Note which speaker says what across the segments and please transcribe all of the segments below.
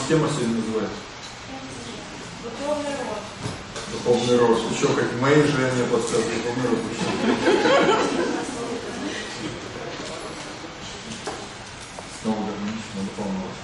Speaker 1: тема сегодня называется?
Speaker 2: Духовный рост.
Speaker 1: Духовный рост. Еще как моей жене подсказывает духовный рост. Снова гармонично, духовный рост.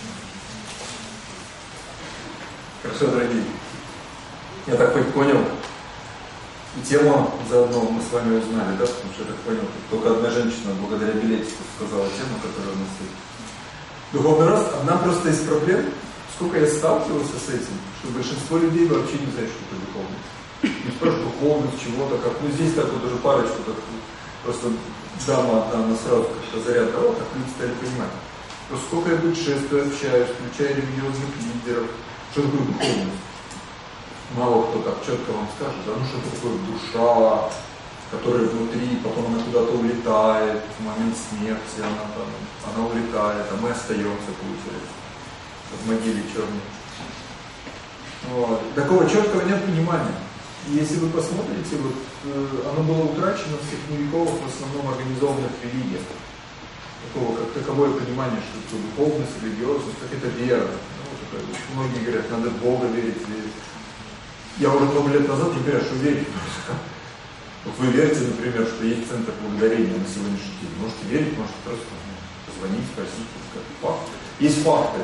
Speaker 1: Хорошо, дорогие. Я так хоть понял. И тему заодно мы с вами узнали, да? Потому что я так понял, только одна женщина благодаря билетику сказала тему, которая у нас есть. Духовный рост. Одна просто из проблем. Сколько я сталкивался с этим, что большинство людей вообще не знает, что такое духовность. Не спрашивают духовность, чего-то, как. Ну здесь так вот уже парочку, так просто дама одна, она сразу как-то заряд дала, так люди стали понимать. Просто сколько я путешествую, общаюсь, включая религиозных лидеров, что такое духовность. Мало кто так четко вам скажет, да, ну что такое душа, которая внутри, потом она куда-то улетает, в момент смерти она улетает, а мы остаемся, получается, в могиле черной. Вот. Такого четкого нет понимания. И если вы посмотрите, вот, оно было утрачено в средневековых, в основном организованных религиях. Такого, как таковое понимание, что это духовность, религиозность, как это вера. Ну, вот это, многие говорят, надо в Бога верить. Я уже много лет назад не понимаю, что верить. Вот вы верите, например, что есть центр благодарения на сегодняшний день. Можете верить, можете просто позвонить, спросить, как факты. Есть факты.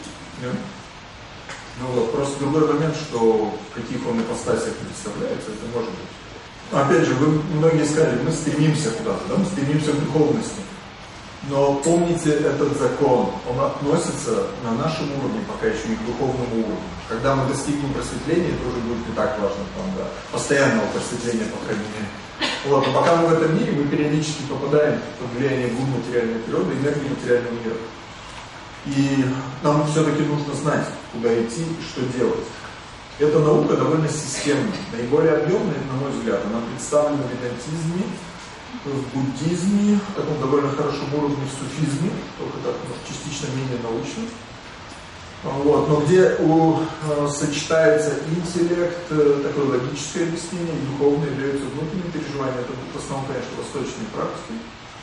Speaker 1: Ну вот, просто другой момент, что в каких он ипостасях представляется, это может быть. Опять же, вы многие сказали, мы стремимся куда-то, да? Мы стремимся к духовности. Но помните этот закон, он относится на нашем уровне, пока еще не к духовному уровню. Когда мы достигнем просветления, это уже будет не так важно, там, да, постоянного просветления, по крайней мере. Вот, но пока мы в этом мире, мы периодически попадаем под влияние гун материальной природы, энергии материального мира. И нам все-таки нужно знать, куда идти и что делать. Эта наука довольно системная, наиболее объемная, на мой взгляд. Она представлена в ведантизме, в буддизме, в таком довольно хорошем уровне в суфизме, только так, частично менее научно. Вот, но где сочетается интеллект, такое логическое объяснение, и духовное является внутренним переживанием. Это в основном, конечно, восточные практики,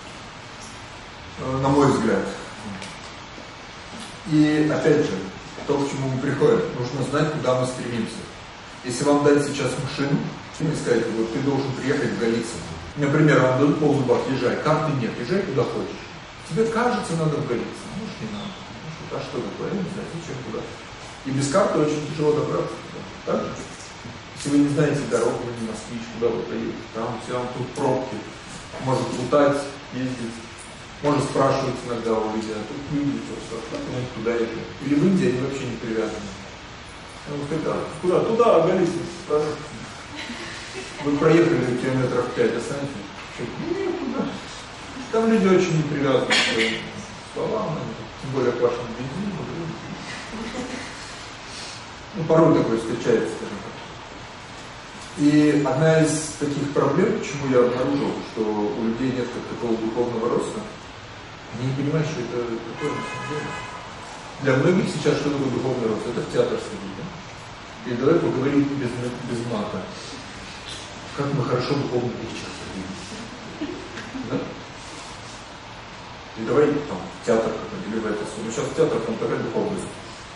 Speaker 1: на мой взгляд. И опять же, то, к чему мы приходим, нужно знать, куда мы стремимся. Если вам дать сейчас машину, и сказать, вот ты должен приехать в Голицыно. Например, вам дадут полный бак, езжай, карты нет, езжай куда хочешь. Тебе кажется, надо в Голицыно, может не надо. А что такое? Я не знаю, зачем куда. И без карты очень тяжело добраться туда. Так же? Если вы не знаете дорогу, вы не москвич, куда вы поедете, там все, тут пробки. Может лутать, ездить. Может спрашивать иногда у людей, а тут люди, туда ехать. Или в Индии они вообще не привязаны. Куда? Туда, Голицыно. Вы проехали километров 5, останетесь? Нет, туда. Там люди очень не привязаны к своим словам, тем более к вашему бензину. Ну, порой такое встречается, скажем так. И одна из таких проблем, почему я обнаружил, что у людей нет как такого духовного роста, они не понимают, что это такое на самом деле. Для многих сейчас что такое духовный рост? Это в театр сходить, да? И давай поговорим без мата. Как мы хорошо духовный вечер сходили. Да? И давай там театр или в это. Ну сейчас театр там такая духовность.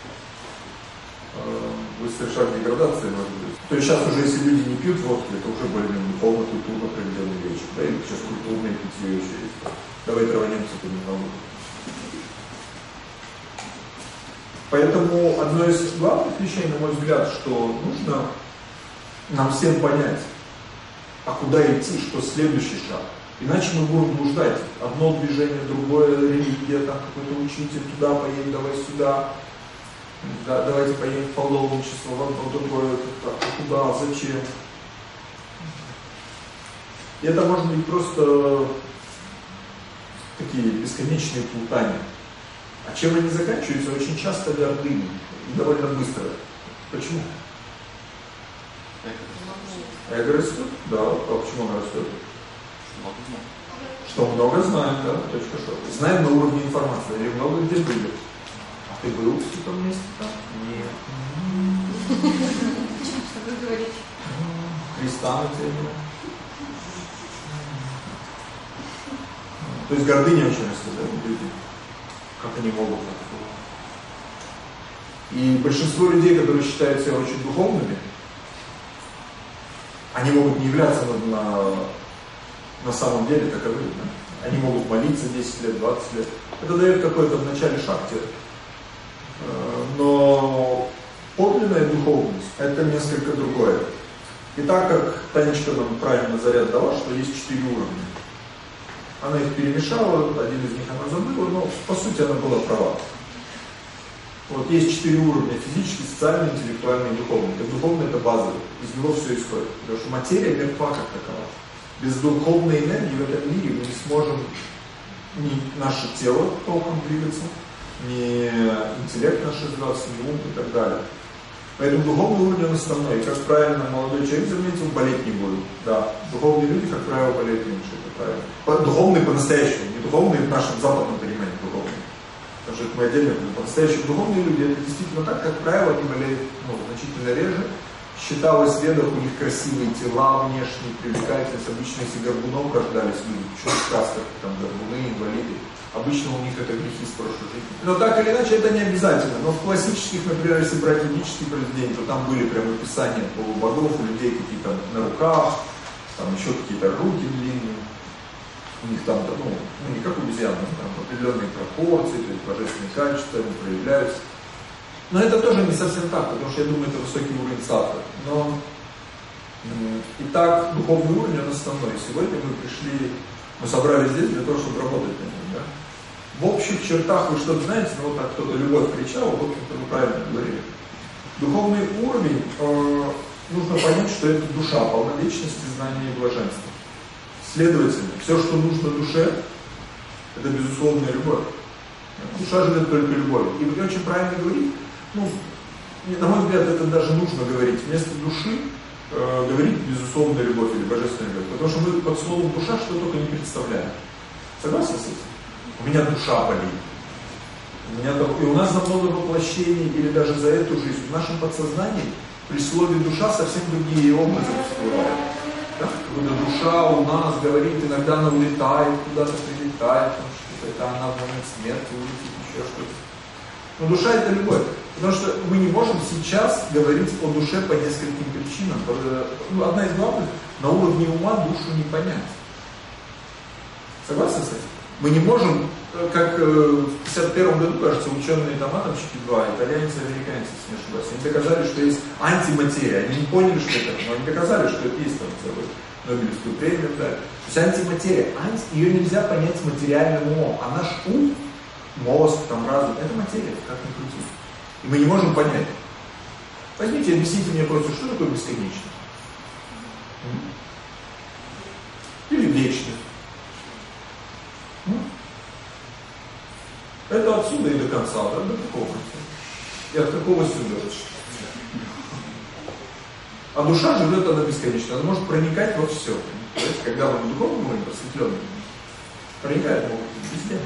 Speaker 1: Вы совершали деградацию, может быть. То есть сейчас уже, если люди не пьют водки, это уже более-менее духовно-культурно проведенный вечер. Да, или сейчас культурное питье еще есть. Давай траванемся понемногу. Поэтому одно из главных вещей, на мой взгляд, что нужно нам всем понять, а куда идти, что следующий шаг. Иначе мы будем блуждать. Одно движение, другое, религия, там какой-то учитель, туда поедем, давай сюда. Да, давайте поедем в паломничество, в одно, другое, а куда, зачем. И это может быть просто такие бесконечные плутания. А чем они заканчиваются? Очень часто гордыней. И довольно быстро. Почему? Эго растет? Да. А почему она растет? Что много знаем, да? Точка что. Знаем на уровне информации. Или много где были. А ты был в том месте там? Нет.
Speaker 2: Что вы говорите?
Speaker 1: Христа на тебе нет. То есть гордыня очень растет, да, у людей. Как они могут И большинство людей, которые считают себя очень духовными, они могут не являться на самом деле таковыми. Да? Они могут молиться 10 лет, 20 лет. Это дает какой-то в начале шаг тебе. Но подлинная духовность – это несколько другое. И так как Танечка нам правильно заряд дала, что есть 4 уровня. Она их перемешала, один из них она забыла, но по сути она была права. Вот есть 4 уровня: физический, социальный, интеллектуальный и духовный. Так духовный – это базовый, из него все исходит. Потому что материя мертва как такова. Без духовной энергии в этом мире мы не сможем ни наше тело толком двигаться, ни интеллект наш развиваться, ни ум и так далее. Поэтому духовный уровень он основной. И как правильно молодой человек заметил, болеть не будут. Да, духовные люди, как правило, болеют меньше, это правильно. Духовные по-настоящему, не духовные в нашем западном понимании духовные. Потому что это мы отдельно говорим. По-настоящему духовные люди, это действительно так, как правило, они болеют значительно реже. Считалось в ведах, у них красивые тела внешние, привлекательность. Обычно, если горбуном рождались люди, почему в сказках, там горбуны, инвалиды. Обычно у них это грехи с прошлой жизни. Но так или иначе это не обязательно. Но в классических, например, если брать ведические произведения, то там были прямо описания полубогов, у людей какие-то на руках, там еще какие-то руки длинные. У них там, не как у обезьян, там определенные пропорции, то есть божественные качества проявляются. Но это тоже не совсем так, потому что я думаю, это высокий уровень саттвы. Но итак, духовный уровень он основной. Сегодня мы собрались здесь для того, чтобы работать на нем. Да? В общих чертах вы что-то знаете, но вот так кто-то любовь кричал, вот это вы правильно говорили. Духовный уровень, нужно понять, что это душа, полна вечности, знания и блаженства. Следовательно, все, что нужно душе, это безусловная любовь. Душа живет только любовью. И вы очень правильно говорите, на мой взгляд, это даже нужно говорить. Вместо души говорить безусловная любовь или божественная любовь. Потому что мы под словом душа что только не представляем. Согласны с этим? У меня душа болит. И у нас за много воплощений, или даже за эту жизнь, в нашем подсознании при слове душа совсем другие образы всплывают. Да? Когда душа у нас говорит, иногда она улетает, куда-то прилетает, это она в момент смерти улетит, еще что-то. Но душа это любовь. Потому что мы не можем сейчас говорить о душе по нескольким причинам. Одна из главных, на уровне ума душу не понять. Согласны с этим? Мы не можем, как в 1951 году, кажется, ученые атомщики два, итальянцы и американцы, если не ошибаюсь, они доказали, что есть антиматерия. Они не поняли, что это, но они доказали, что это есть там целую Нобелевскую премию. Да. То есть антиматерия, ее нельзя понять материальным умом, а наш ум, мозг, там, разум, это материя, как ни крути. И мы не можем понять. Возьмите, объясните мне просто, что такое бесконечность? Или вечность? Это отсюда и до конца, да, до какого конца? И от какого сюда? А душа живет, она бесконечно, она может проникать во все. То есть, когда мы духовным уровнем просветленным, проникает могут везде.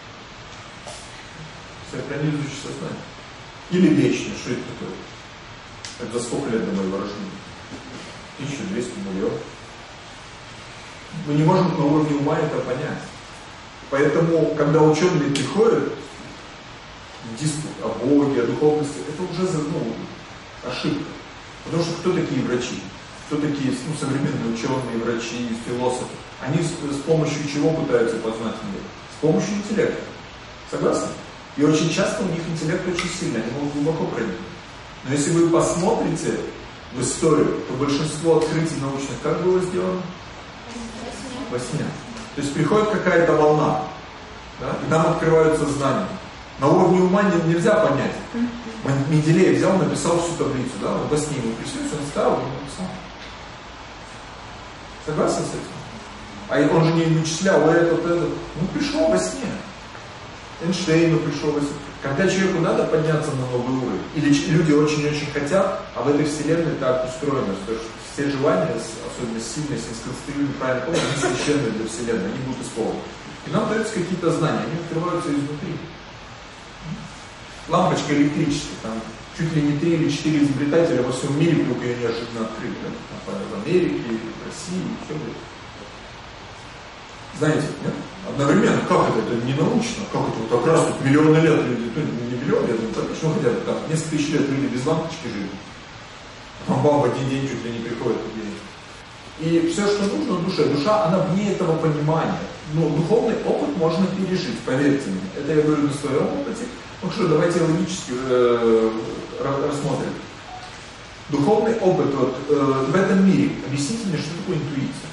Speaker 1: Пронизывающее сознание. Или вечность, что это такое? Это за сколько лет до моего рождения? 1200 миллионов. Мы не можем на уровне ума это понять. Поэтому, когда ученые приходят в диспут о Боге, о духовности, это уже ошибка. Потому что кто такие врачи? Кто такие современные ученые, врачи, философы? Они с помощью чего пытаются познать мир? С помощью интеллекта. Согласны? И очень часто у них интеллект очень сильный, они могут глубоко проникнуть. Но если вы посмотрите в историю, то большинство открытий научных как было сделано? Во сне. То есть приходит какая-то волна, да, и там открываются знания. На уровне ума нельзя понять. Менделеев взял, написал всю таблицу, да, он во сне ему приснился, он встал и написал. Согласен с этим? А он же не вычислял этот. Пришел во сне. Эйнштейну пришел во сне. Когда человеку надо подняться на новый уровень, или люди очень-очень хотят, а в этой вселенной так устроено, что все желания, особенно сильные, если сконцентрированы правильно, они священные для вселенной, они будут исполнены. И нам даются какие-то знания, они открываются изнутри. Лампочка электрическая, там чуть ли не 3 или 4 изобретателя во всем мире вдруг ее неожиданно открыли. В Америке, в России, еще будет. Знаете, нет? Одновременно, как это? Это не научно. Как это вот как раз тут миллионы лет люди, ну не миллионы лет, но почему хотя бы там несколько тысяч лет люди без лампочки жили. Там баба в один день чуть ли не приходит в день. И все, что нужно душе, душа, она вне этого понимания. Но духовный опыт можно пережить, поверьте мне. Это я говорю на своем опыте. Ну что, давайте логически рассмотрим. Духовный опыт вот, в этом мире. Объясните мне, что такое интуиция?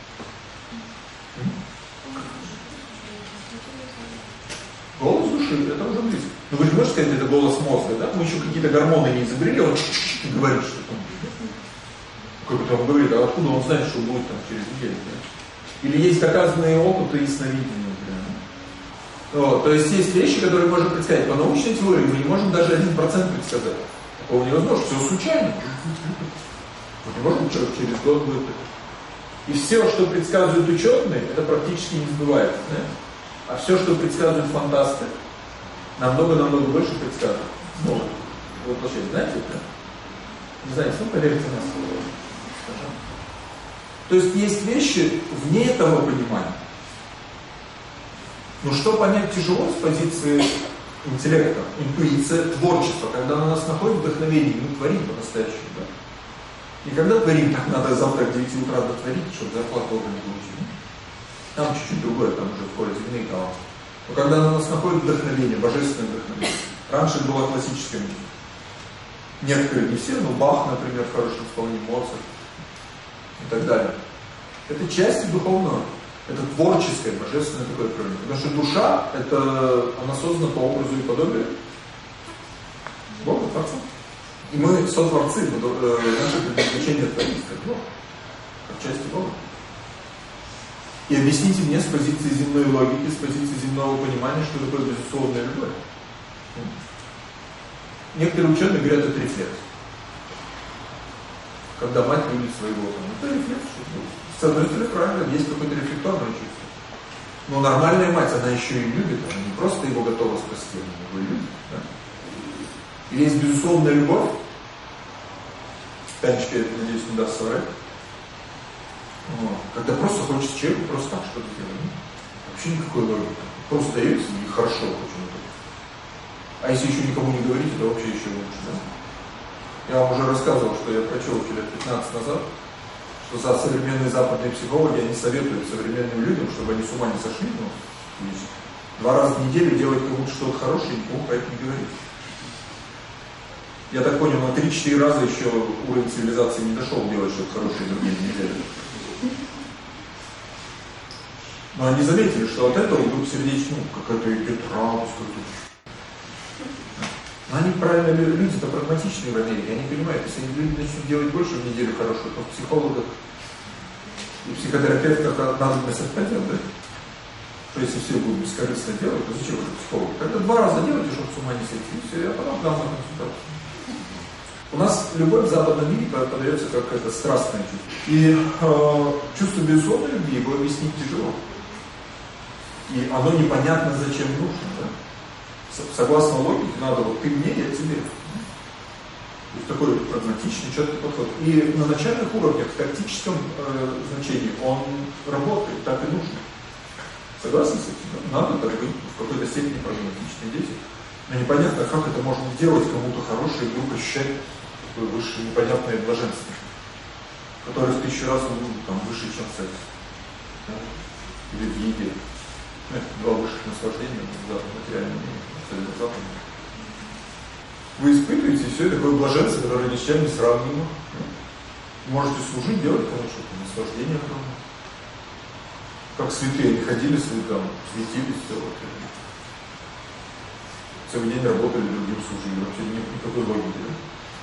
Speaker 1: Голос души, это уже близко. Ну вы же можете сказать, это голос мозга, да? Мы еще какие-то гормоны не изобрели, он говорит, что там. Как это он говорит, а откуда он знает, что будет там через неделю? Да? Или есть доказанные опыты и сновидения, например. То есть есть вещи, которые можно предсказать. По научной теории мы не можем даже 1% предсказать. Такого невозможно, все случайно. Мы не можем человек через год будет. И все, что предсказывают ученые, это практически не сбывается. Да? А все, что предсказывают фантасты, намного-намного больше предсказывают. Ну, воплощение, знаете это? Не знаете, ну поверьте на слово. То есть есть вещи вне этого понимания. Но что понять тяжело с позиции интеллекта, интуиция, творчество, когда на нас находит вдохновение, мы творим по-настоящему, да? И когда творим, так надо завтра к 9 утра дотворить, чтобы зарплату вовремя получить. Там чуть-чуть другое, там уже входят земные таланты. Но когда на нас находит вдохновение, божественное вдохновение, раньше было классическое музыка. Некоторые, не все, но Бах, например, в хорошем исполнении, Моцарт и так далее. Это часть духовного, это творческое, божественное такое проявление. Потому что душа, она создана по образу и подобию Бога, Творца. И мы сотворцы, наше предназначение творить, как Бог, как часть Бога. И объясните мне с позиции земной логики, с позиции земного понимания, что такое безусловная любовь. Некоторые ученые говорят, это рефлекс. Когда мать любит своего, это рефлекс. С одной стороны, правильно, есть какое-то рефлекторное чувство. Но нормальная мать, она еще и любит, она не просто его готова спасти, она его любит. Да? И есть безусловная любовь. Танечка, я надеюсь, не даст соврать. Когда просто хочется человеку просто так что-то делать. Вообще никакой логики. Просто дается и хорошо почему-то. А если еще никому не говорите, то вообще еще лучше, да? Я вам уже рассказывал, что я прочел лет 15 назад, что за современные западные психологи они советуют современным людям, чтобы они с ума не сошли, 2 раза в неделю делать кому-то что-то хорошее и никому про это не говорить. Я так понял, на 3-4 раза еще уровень цивилизации не дошел делать что-то хорошее другие недели. Но они заметили, что от этого вдруг сердечно, какая-то идет радость, но они правильно, люди-то прагматичные в Америке, они понимают, если люди начнут делать больше в неделю хорошего, то в психологах и психотерапевтах надобность отпадет, да? Что если все будут бескорыстно делать, то зачем это психологи? Когда 2 раза делаете, чтобы с ума не сойти, и все, а потом дам на консультацию. У нас любовь в западном мире подается как это страстное чувство. И чувство безусловной любви его объяснить тяжело. И оно непонятно зачем нужно, да? Согласно логике, надо вот ты мне, я тебе. То есть такой прагматичный, четкий подход. И на начальных уровнях, в тактическом значении, он работает, так и нужно. Согласны с этим? Да? Надо так быть в какой-то степени прагматичные дети. Но непонятно, как это можно сделать кому-то хорошее и вдруг ощущать такое высшее непонятное блаженство, которое в 1000 раз там, выше, чем секс. Да? Или в еде. 2 высших наслаждения в материальном мире. Вы испытываете все такое блаженство, которое ни с чем не сравнимо. Можете служить, делать кому-то что-то, наслаждение огромное. Как святые, они ходили там, светились, все вот. Целый день работали, другим служили, вообще нет никакой логики. Да?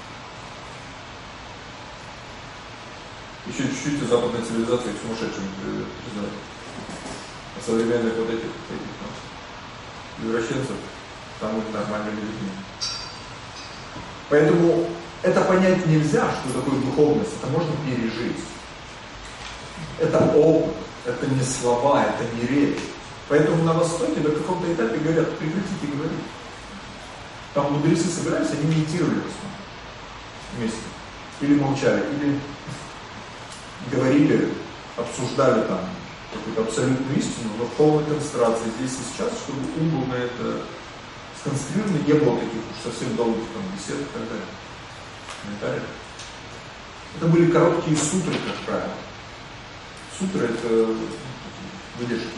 Speaker 1: Еще чуть-чуть и западная цивилизация к сумасшедшим признает. А современных вот этих извращенцев там их нормальными людьми. Поэтому это понять нельзя, что такое духовность, это можно пережить. Это опыт, это не слова, это не речь. Поэтому на Востоке на каком-то этапе говорят, прекратите говорить. Там мудрецы собирались, они медитировали вместе. Или молчали, или говорили, обсуждали там какую-то абсолютную истину, но в полной концентрации здесь и сейчас, чтобы ум был на это сконцентрирован, не было таких уж совсем долгих там бесед и так далее. Комментариев. Это были короткие сутры, как правило. Сутры — это выдержки.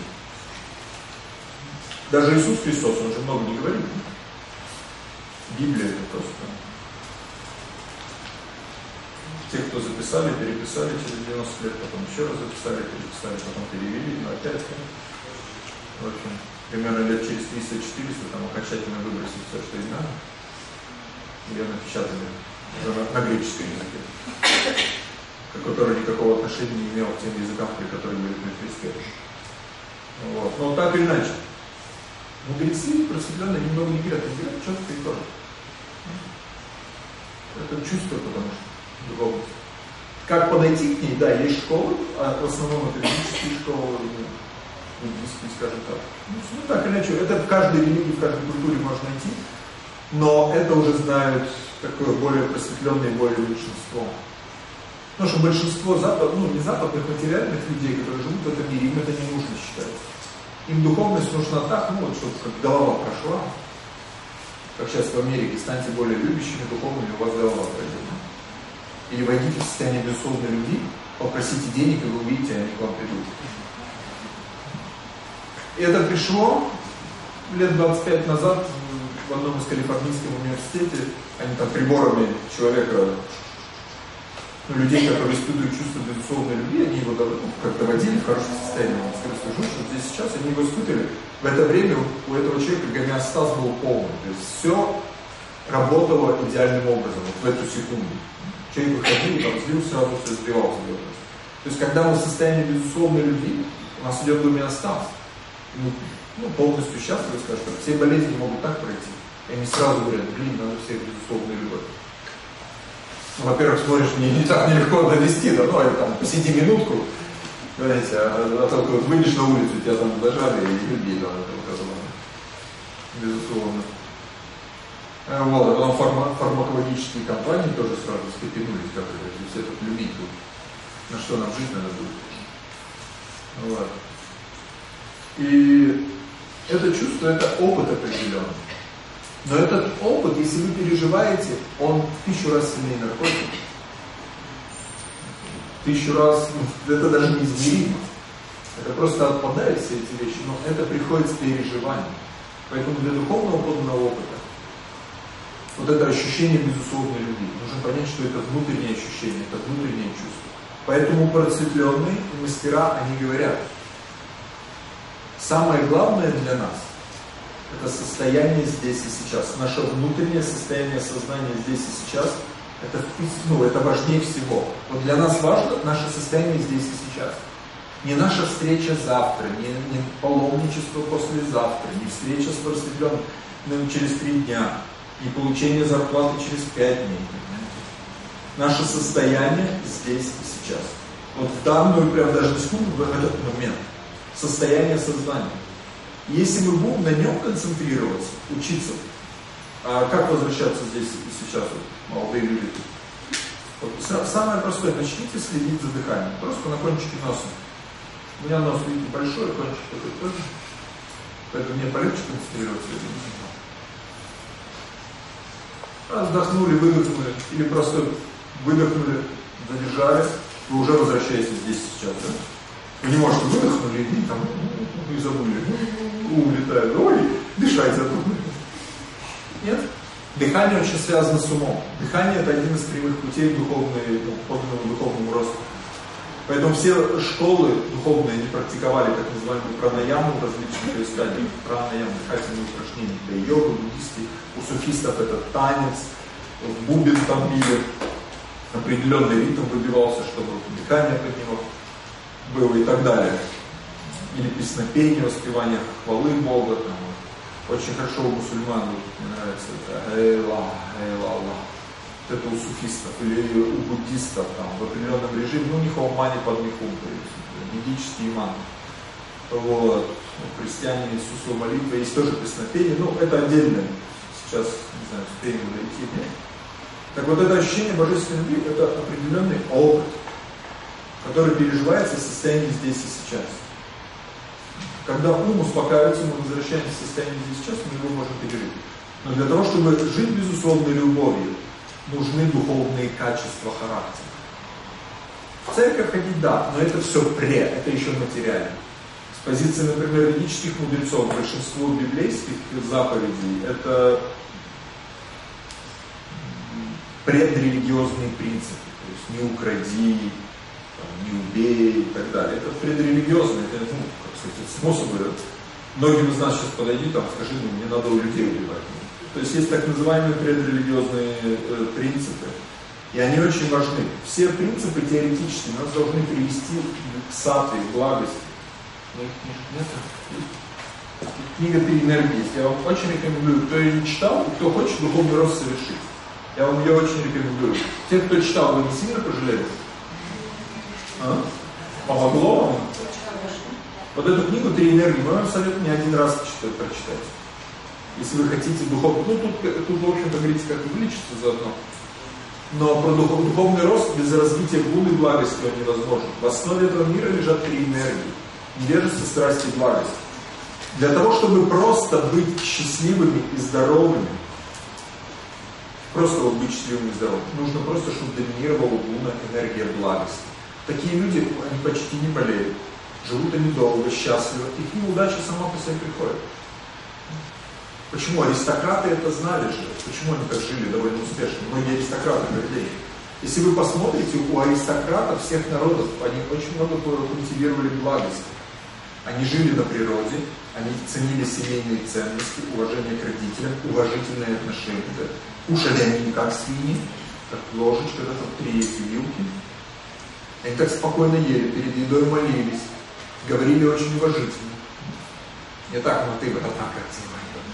Speaker 1: Даже Иисус Христос, он же много не говорит. Библия — это просто... Те, кто записали, переписали через 90 лет, потом еще раз записали, переписали, потом перевели, но опять, в общем, примерно лет через 300-400 там окончательно выбросить все, что им надо. Ее напечатали на греческом языке, который никакого отношения не имел к тем языкам, при которых были при Христе. Вот. Но так или иначе, мудрецы просветленные немного не говорят, они говорят четко и тоже. Это чувство, потому что духовность. Как подойти к ней? Да, есть школы, а в основном это ведические школы, буддийские, скажем так. Ну, так или иначе, это в каждой религии, в каждой культуре можно найти, но это уже знают такое более просветленное, более большинство. Потому что большинство не западных материальных людей, которые живут в этом мире, им это не нужно считать. Им духовность нужна так, чтобы как голова прошла. Как сейчас в Америке, станьте более любящими, духовными, у вас голова пройдет. Или войдите в состояние безусловной любви, попросите денег, и вы увидите, они к вам придут. И это пришло лет 25 назад в одном из калифорнийских университете. Они там приборами человека, людей, которые испытывают чувство безусловной любви, они его как-то водили в хорошее состояние. Он скажу, что здесь сейчас они его испытывали. В это время у этого человека гомеостаз был полный. То есть все работало идеальным образом, в эту секунду. Человек выходил, там злил, сразу все сбивался. То есть когда мы в состоянии безусловной любви, у нас идет гомеостаз. Мы полностью счастливы, скажем, что все болезни могут так пройти. И они сразу говорят, надо всех безусловной любовь. Во-первых, смотришь, не так нелегко довести, там, посиди минутку, знаете, а только вот выйдешь на улицу, тебя там зажали и людей, безусловно. Вот, а потом фармакологические компании тоже сразу скопинулись, как это, все тут любить тут. На что нам жить надо будет. Вот. И это чувство, это опыт определенный. Но этот опыт, если вы переживаете, он в 1000 раз сильнее наркотик. 1000 раз, это даже не измеримо. Это просто отпадает все эти вещи, но это приходит с переживанием. Поэтому для духовного подлинного опыта вот это ощущение безусловной любви. Нужно понять, что это внутреннее ощущение, это внутреннее чувство. Поэтому просветленные мастера, они говорят, самое главное для нас — это состояние здесь и сейчас. Наше внутреннее состояние сознания здесь и сейчас — это важнее всего. Вот для нас важно наше состояние здесь и сейчас. Не наша встреча завтра, не паломничество послезавтра, не встреча с просветленным через 3 дня, не получение зарплаты через 5 дней. Наше состояние здесь и сейчас. Вот в данную, прям даже секунду, в этот момент. Состояние сознания. Если мы будем на нем концентрироваться, учиться, как возвращаться здесь и сейчас, молодые люди? Вот, самое простое, начните следить за дыханием, просто на кончике носа. У меня нос, видите, большой, кончик такой тоже, поэтому мне полегче концентрироваться. Вдохнули, выдохнули, или просто выдохнули, задержали, вы уже возвращаетесь здесь и сейчас, да? Вы не можете выдохнули, и забыли, улетает, ой, дышать забыли. Нет? Дыхание очень связано с умом. Дыхание — это один из прямых путей к духовному росту. Поэтому все школы духовные не практиковали так называемую пранаяму в различных стадиях. Пранаяму, дыхательные упражнения. Это йога, буддийский. У суфистов это танец, в бубен там били. Определенный ритм выбивался, чтобы дыхание под него было и так далее. Или песнопение, воспевание хвалы Бога. Там. Очень хорошо у мусульман, мне нравится это «Эйла, Эйла, Аллах». Это у суфистов или у буддистов там, в определенном режиме, у них омани под михум, то есть ведический иман. Вот. Христиане Иисусу молитва, есть тоже песнопение, это отдельное. Сейчас, не знаю, успеем дойти, нет? Так вот это ощущение божественной любви, это определенный опыт, который переживается в состоянии здесь и сейчас. Когда ум успокаивается, мы возвращаемся в состояние здесь сейчас, мы его можем пережить. Но для того, чтобы жить безусловной любовью, нужны духовные качества характера. В церковь ходить, да, но это все это еще материально. С позиции, например, ведических мудрецов, большинство библейских заповедей это предрелигиозные принципы. То есть не укради, не убей и так далее. Это предрелигиозные, это, как сказать, способы. Многим из нас сейчас подойди, там, скажи, мне надо у людей убивать. То есть есть так называемые предрелигиозные принципы. И они очень важны. Все принципы теоретически нас должны привести к сатве, к благости. Книга «Три энергии» есть. Я вам очень рекомендую, кто ее не читал, кто хочет духовный рост совершить. Я вам ее очень рекомендую. Те, кто читал, вы не сильно пожалели? Помогло вам? Вот эту книгу «Три энергии» мы вам советуем не один раз прочитать. Если вы хотите духовный... тут в общем-то, говорите, как вылечиться заодно. Но про духовный рост без развития гуны и благости он невозможен. В основе этого мира лежат три энергии. Невежество, страсть и благость. Для того, чтобы просто быть счастливыми и здоровыми, просто вот быть счастливыми и здоровыми, нужно просто, чтобы доминировала гуна, энергия благости. Такие люди, они почти не болеют. Живут они долго, счастливо. И к ним удача сама по себе приходит. Почему? Аристократы это знали же. Почему они так жили довольно успешно? Многие аристократы говорили. Если вы посмотрите, у аристократов всех народов, они очень много культивировали благость. Они жили на природе, они ценили семейные ценности, уважение к родителям, уважительные отношения. Кушали они не как свиньи, как ложечка, да, там 3 вилки. Они так спокойно ели, перед едой молились, говорили очень уважительно. Не так, но ты вот так красиво.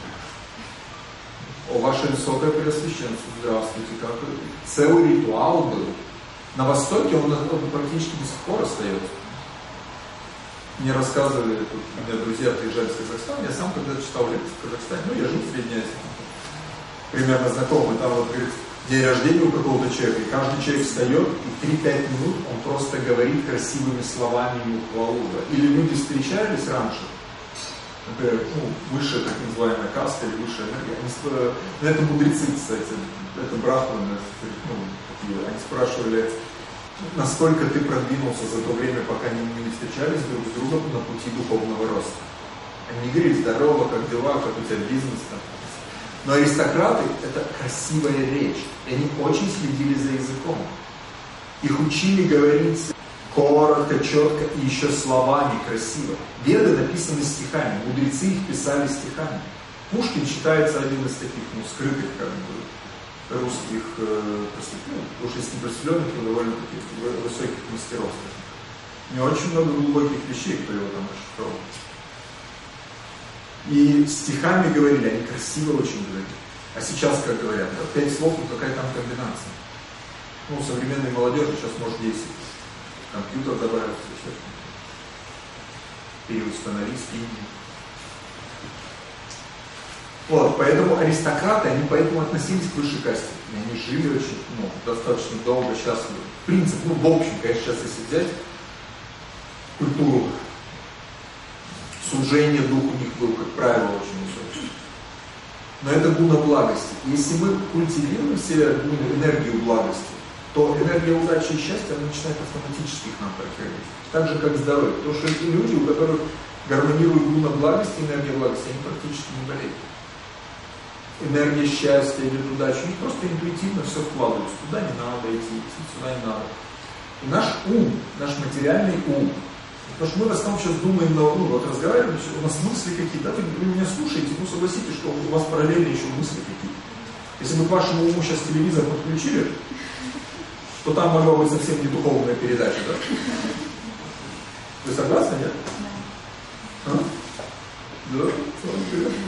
Speaker 1: О, ваше высокое преосвященство, здравствуйте, как целый ритуал был. На Востоке он практически до сих пор остается. Мне рассказывали, тут у меня друзья приезжали из Казахстана, я сам когда читал лекции в Казахстане, я жил в Средней Азии, примерно знакомый, там вот говорит, день рождения у какого-то человека, и каждый человек встает, и 3-5 минут он просто говорит красивыми словами ему хвалу. Да. Или люди встречались раньше, например, высшая так называемая каста или высшая энергия, это мудрецы, кстати, это брахманы, они спрашивали, насколько ты продвинулся за то время, пока они не встречались друг с другом на пути духовного роста. Они не говорили, здорово, как дела, как у тебя бизнес. Там. Но аристократы – это красивая речь. И они очень следили за языком. Их учили говорить коротко, четко и еще словами красиво. Веды написаны стихами, мудрецы их писали стихами. Пушкин считается один из таких, скрытых, как бы, русских, уж если не просветленных, то довольно-таки высоких мастеров. У него очень много глубоких вещей, кто его там расшифровал. И стихами говорили, они красиво очень говорили. А сейчас, как говорят, 5 слов, какая там комбинация. Современной молодежи сейчас может 10. Компьютер добавится, еще что-то. Переустановить, скинь. Вот, поэтому аристократы, они поэтому относились к высшей касте. И они жили очень, достаточно долго, счастливо. Принцип, в общем, конечно, сейчас если взять культуру, служение дух у них был, как правило, очень высокий. Но это гуна благости. Если мы культивируем в себе энергию благости, то энергия удачи и счастья, она начинает автоматически к нам приходить. Так же, как здоровье. Потому что эти люди, у которых гармонирует гуна благости, энергия благости, они практически не болеют. Энергия счастья или удачи, у них просто интуитивно все вкладывается. Туда не надо идти, сюда не надо. И наш ум, наш материальный ум, потому что мы в основном сейчас думаем, вот разговариваем, у нас мысли какие-то, вы меня слушаете, согласитесь, что у вас параллельно еще мысли какие-то. Если бы к вашему уму сейчас телевизор подключили, то там могла быть совсем не духовная передача, да? Вы согласны, нет? Да, интересно.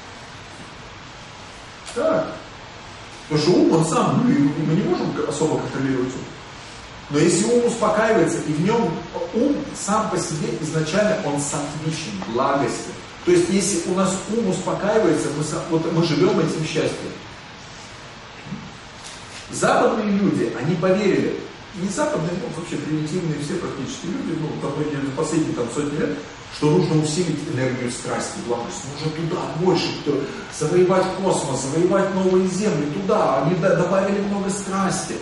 Speaker 1: Так. Потому что ум, он сам, мы не можем особо контролировать ум. Но если ум успокаивается, и в нем ум сам по себе изначально, он сатвичен, благостен. То есть, если у нас ум успокаивается, мы живем этим счастьем. Западные люди, они поверили, не западные, но вообще примитивные все практически люди, ну, последние там, сотни лет, что нужно усилить энергию страсти, благость, нужно туда больше, завоевать космос, завоевать новые земли, туда, они добавили много страсти.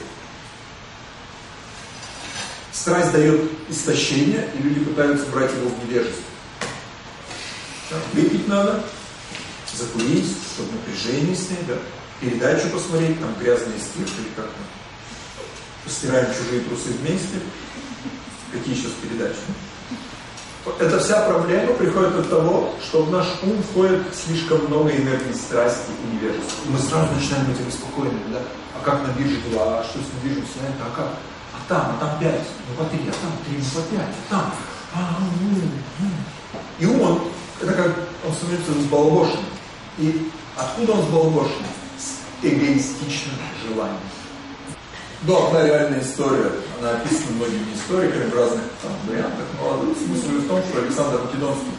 Speaker 1: Страсть дает истощение, и люди пытаются брать его в невежество. Выпить надо, закурить, чтобы напряжение снять, да? Передачу посмотреть, там грязные стирки или как-то. Постираем чужие трусы вместе. Какие сейчас передачи? Эта вся проблема приходит от того, что в наш ум входит слишком много энергии страсти и невежества. И мы сразу начинаем быть обеспокоены, да? А как на бирже 2, а что с недвижимостью, а как? А там 5, ну по 3, а там 3, ну по 5, а там. И ум, это как он становится взбалбошенным. И откуда он взбалбошенный? С эгоистичным желанием. Да, одна реальная история, она описана многими историками в разных там, вариантах, но смысл в том, что Александр Македонский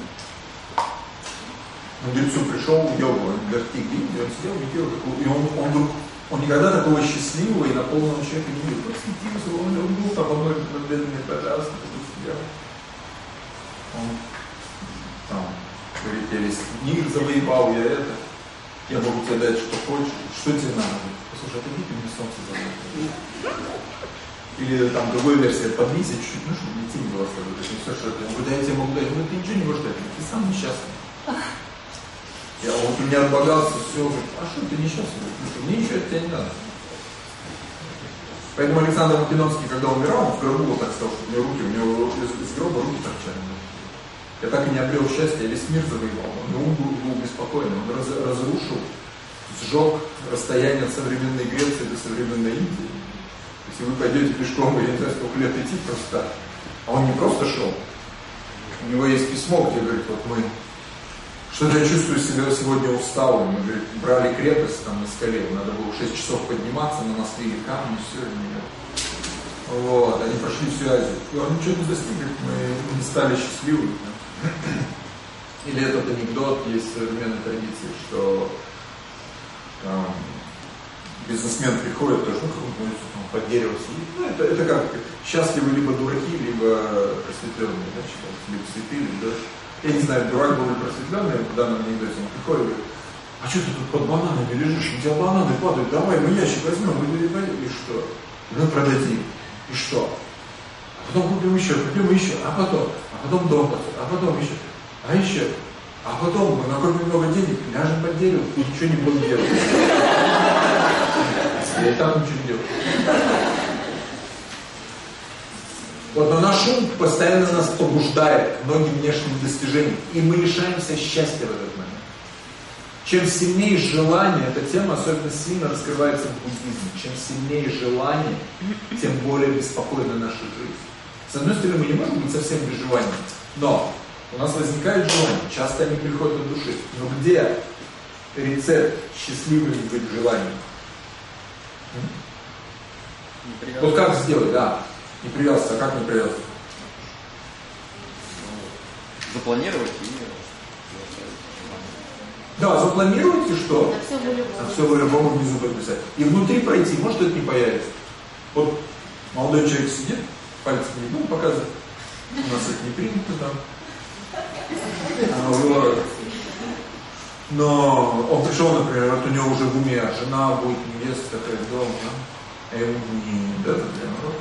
Speaker 1: к мудрецу пришел в йогу, он говорит, и он сидел, и он никогда такого счастливого и наполненного человека не видел. Просветился, он был там одной бедной пожалуйста, сидел. Он там, говорит, я весь мир завоевал, я могу тебе дать, что хочешь, что тебе надо. Слушай, это видите, мне солнце завоевало. Или там другой версия, подвинься чуть-чуть, ну, чтобы детей не было с тобой. Не все, что это. Он говорит, я тебе могу дать. Ну, ты ничего не можешь дать, ты сам несчастный. Я вот у меня отбогался, все, говорит, а что ты несчастный? Мне ничего от тебя не надо. Поэтому Александр Македонский, когда умирал, он в гробу вот так сказал, что у него из гроба руки торчали. Я так и не обрел счастья, я весь мир завоевал. Он был беспокойный, он разрушил, сжег расстояние от современной Греции до современной Индии. Если вы пойдете пешком, я не знаю, сколько лет идти просто так. А он не просто шел. У него есть письмо, где говорит, вот мы, что-то я чувствую себя сегодня усталым. Мы, говорит, брали крепость там на скале, надо было 6 часов подниматься, на нас лили камни, все, вот, они прошли всю Азию. И он ничего не достиг, говорит, мы не стали счастливыми. Или этот анекдот есть в современной традиции, что бизнесмен приходит, тоже под дерево сидит. Ну, это как счастливы либо дураки, либо просветленные, да, либо святые, либо да. Я не знаю, дурак был или просветленный, в данном анекдоте он приходит и говорит, а что ты тут под бананами лежишь, у тебя бананы падают, давай мы ящик возьмем, и что? Мы продадим. И что? А потом купим еще, а потом дом, а потом еще, а потом мы накопим много денег, ляжем под дерево и ничего не будем делать. Я и так ничего не делаю. Вот, но наш ум постоянно нас побуждает к многим внешним достижениям, и мы лишаемся счастья в этот момент. Чем сильнее желание, эта тема особенно сильно раскрывается в буддизме, чем сильнее желание, тем более беспокойна наша жизнь. С одной стороны, мы не можем быть совсем без желания, но у нас возникают желания, часто они приходят от души. Но где рецепт счастливым быть желанием? Вот как сделать, да. Не привязываться, а как не привязываться?
Speaker 3: Запланировать и...
Speaker 1: Да, запланировать и что?
Speaker 2: На
Speaker 1: все по-любому внизу подписать. И внутри пройти, может это не появится. Вот молодой человек сидит, пальцем не будем показывать. У нас это не принято там. Вот. Но он пришел, например, вот у него уже в уме жена будет, невеста такая, дом, да? А ему не да, для народа.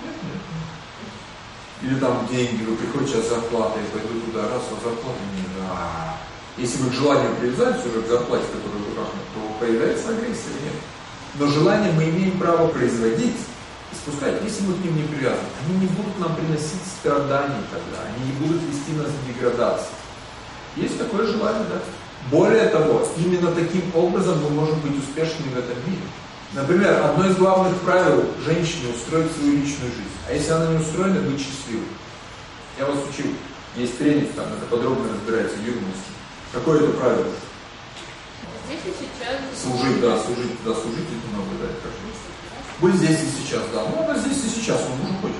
Speaker 1: Или там деньги, вы приходите, сейчас зарплата, я пойду туда, раз, а зарплата не да. Если вы к желанию привязались уже к зарплате, которую в руках, то появляется агрессия или нет. Но желание мы имеем право производить и спускать, если мы к ним не привязаны. Они не будут нам приносить страданий тогда, они не будут вести нас в деградацию. Есть такое желание, да? Более того, именно таким образом мы можем быть успешными в этом мире. Например, одно из главных правил женщине устроить свою личную жизнь. А если она не устроена, быть счастливой. Я вас учил. Есть тренинг, там это подробно разбирается в юности. Какое это правило?
Speaker 2: Здесь и сейчас.
Speaker 1: Служить, да, служить это много, да, это хорошо. Будь здесь и сейчас, да. Ну, она здесь и сейчас, он уже хочет.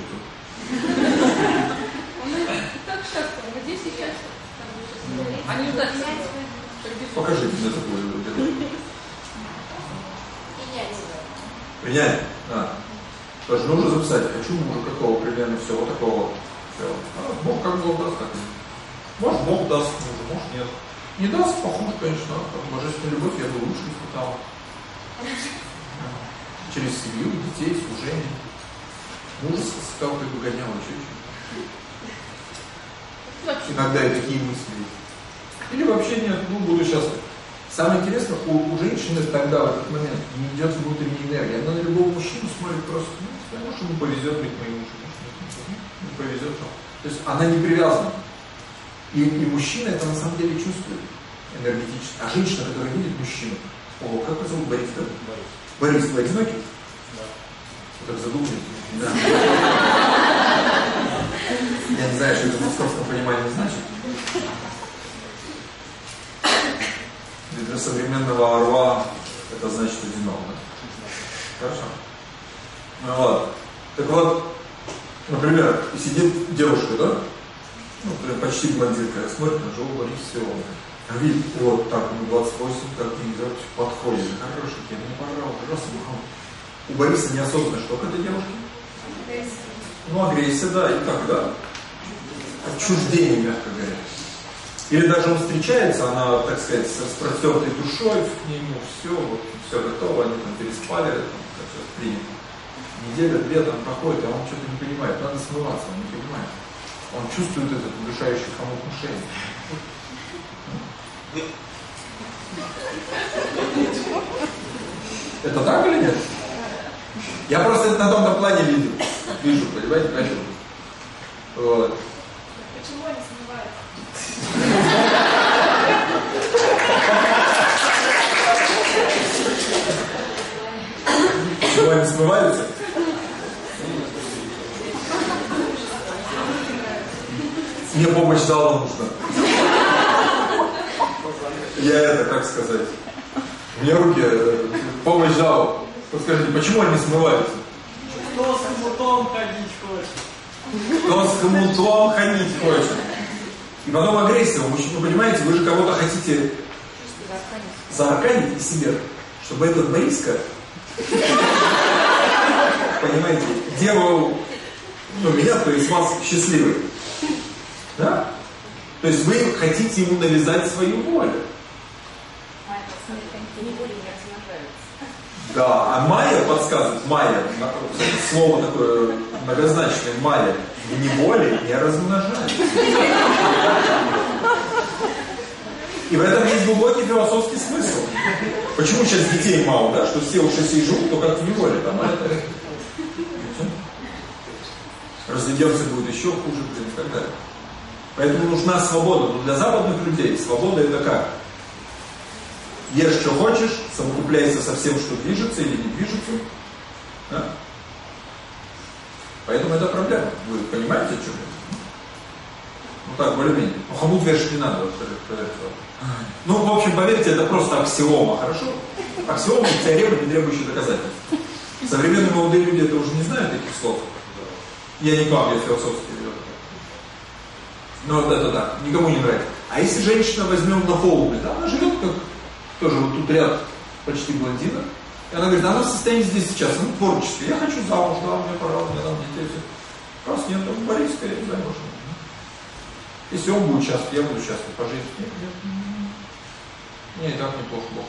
Speaker 2: Он так часто, вот здесь и сейчас. А не ждать.
Speaker 1: Покажите мне такое. Принять. Да. Должны уже записать, хочу мужа какого примерно, все, вот такого. Все. Бог как Бог даст, так. Может Бог даст мужа, может нет. Не даст, похуже, конечно, божественная любовь я бы лучше испытал. Через семью, детей, служение. Мужа сказал, ты бы гонял еще. Иногда и такие мысли. Или вообще нет, буду счастлив. Самое интересное, у женщины тогда, в этот момент, не идет внутренняя энергия. Она на любого мужчину смотрит просто, может, ему повезет быть моим мужем, не повезет. То есть она не привязана. И мужчина это на самом деле чувствует энергетически. А женщина, которая видит мужчину, как его зовут? Борис, да? Борис, вы одинокий? Да. Вы так задумались? Да. Я не знаю, что это в московском понимании значит. Для современного орла это значит одинок. Да? Хорошо. Ну ладно. Так вот, например, сидит девушка, да? Почти блондинка, смотрит на живого Бориса, а видит, вот так, 28, как идет, подходит, хороший, мне пожалуйста, у Бориса неосознанно что к этой девушке? Агрессия, да, и так, да. Отчуждение, мягко говоря. Или даже он встречается, она, так сказать, с распростертой душой к нему, все готово, они там переспали, как сейчас принято. Неделя-две там проходит, а он что-то не понимает, надо смываться, он не понимает. Он чувствует этот удушающий хомут на шее. Это так или нет? Я просто это на том-то плане вижу, понимаете, поэтому. Вот.
Speaker 2: Почему они смываются?
Speaker 1: Почему они смываются? Мне помощь зала нужна. Я как сказать? У меня руки, помощь зала. Подскажите, почему они смываются?
Speaker 4: Кто с хомутом ходить хочет?
Speaker 1: Кто с хомутом ходить хочет? И потом агрессия. Вы понимаете, вы же кого-то хотите заарканить из себя, чтобы этот Бориска, понимаете, делал меня, то есть вас счастливой. Да? То есть вы хотите ему навязать свою волю. Да, а Майя подсказывает, Майя, слово такое многозначное, Майя, в неволе не размножается. И в этом есть глубокий философский смысл. Почему сейчас детей мало, да? Что все уже живут, то как в неволе, там, а это... Разведемся будет еще хуже, блин, и так далее. Поэтому нужна свобода. Но для западных людей свобода это как? Ешь, что хочешь, совокупляйся со всем, что движется или не движется. Да? Поэтому это проблема. Вы понимаете, о чем это? Ну так, более-менее. Ну, хомут вешать не надо. Ну, в общем, поверьте, это просто аксиома, хорошо? Аксиома и теорема, не требующие доказательств. Современные молодые люди это уже не знают таких слов. Я не к вам, я философский веду. Но вот это да, никому не нравится. А если женщина возьмем на полную, да, она живет как, тоже вот тут ряд почти блондина, и она говорит, она в состоянии здесь сейчас, ну, творчески, я хочу замуж, да, мне пора, мне там детей, все. Раз нет, там Борисская, я не знаю, может. Если он будет счастлив, я буду счастлив по жизни. Нет, нет. Не, и так неплохо, Бог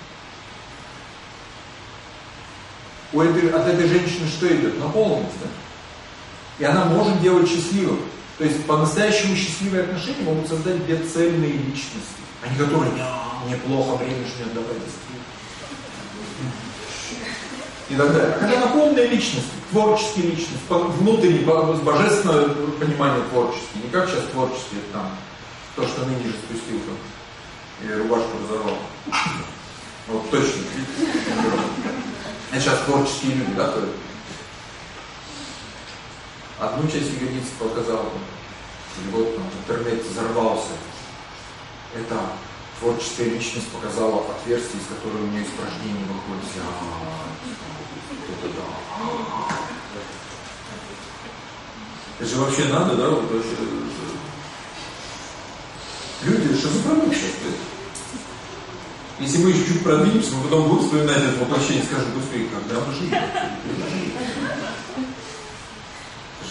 Speaker 1: кормит. От этой женщины что идет? Наполненность, да? И она может делать счастливым. То есть по-настоящему счастливые отношения могут создать бесцельные личности. Они которые, мне плохо, время жмет, давай быстрее. И так далее. Когда наполненные личности, творческие личности, внутреннее, божественное понимание творческие. Не как сейчас творческие, там, то, что ныне же спустил там, или рубашку разорвал. Вот точно. Это сейчас творческие люди, да, то есть. Одну часть ягодицы показал, или вот там в интернете взорвался. Это творческая личность показала отверстие, из которого у нее испражнение выходит. Это же вообще надо, да? Вот вообще... Люди шизофреники сейчас. Если мы еще чуть продвинемся, мы потом будем вспоминать это воплощение и скажем, господи, когда мы жили?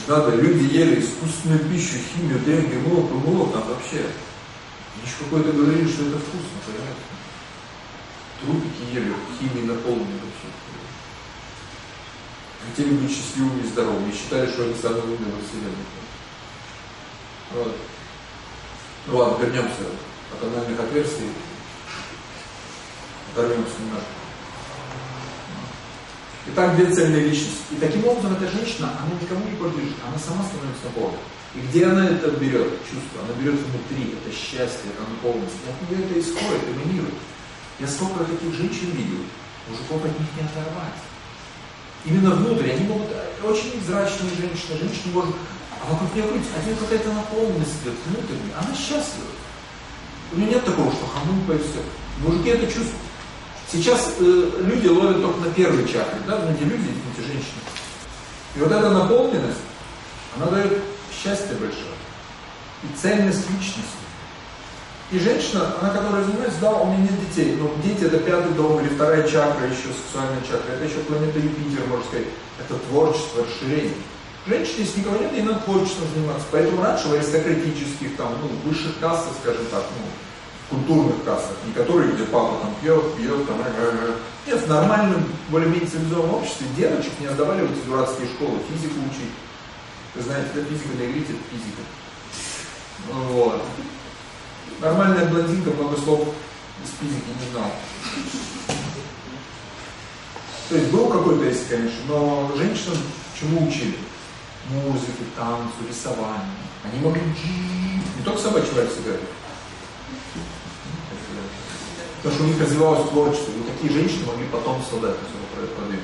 Speaker 1: надо, люди ели искусственную пищу, химию, дрянь, ГМО, там вообще. Они еще какой-то говорили, что это вкусно, понимаете? Трупики ели, химией наполнены вообще. Хотели быть счастливыми и здоровыми, и считали, что они самые умные во Вселенной. Вот. Ну ладно, вернемся от анальных отверстий. Оторвемся немножко. Итак, две цельные личности. И таким образом эта женщина, она никому не подлежит, она сама становится наполненной. И где она это берет, чувство? Она берет внутри, это счастье, это наполненность. И от нее это исходит, эманирует. Я сколько таких женщин видел, мужиков от них не оторвать. Именно внутрь, они могут, очень невзрачные женщины, женщины может, а вокруг нее крутится, от нее какая-то наполненность идет внутренняя, она счастлива. У нее нет такого, что ханупа и все. Мужики это чувствуют. Сейчас люди ловят только на первой чакре, да, но не люди, эти женщины. И вот эта наполненность, она дает счастье большое и цельность личности. И женщина, она, которая занимается, да, у меня нет детей, но дети это 5-й дом или 2-я чакра, еще сексуальная чакра, это еще планета Юпитер, можно сказать, это творчество, расширение. Женщине, если никого нет, ей надо творчеством заниматься. Поэтому раньше в аристократических, там, высших кастах, скажем так, культурных кассах, не которые, где папа там пьет, там, нет, в нормальном, более-менее цивилизованном обществе девочек не отдавали в эти дурацкие школы, физику учить. Вы знаете, это физика на иврите, это физика. Вот. Нормальная блондинка много слов из физики не знала. То есть был какой-то есть, конечно, но женщинам чему учили? Музыке, танцу, рисованию. Они могли не только собачий вальс играть. Потому что у них развивалось творчество. И такие женщины могли потомство дать, продвинуть.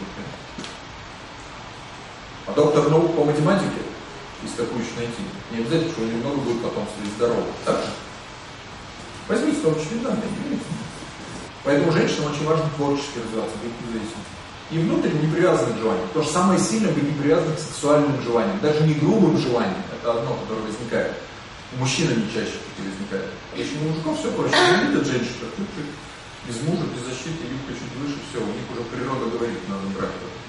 Speaker 1: А доктор наук по математике, если такую еще найти, не обязательно, что у него много будет потомства и здорового. Так же? Возьмите научные данные. Поэтому женщинам очень важно творчески развиваться, быть независимым. И внутренне не привязаны к желаниям. Потому что самое сильное быть не привязаны к сексуальным желаниям. Даже не грубым желаниям. Это одно, которое возникает. У мужчин они чаще возникают. А если у мужиков все проще. Они видят женщину, без мужа, без защиты, юбка чуть выше, все. У них уже природа говорит, надо брать.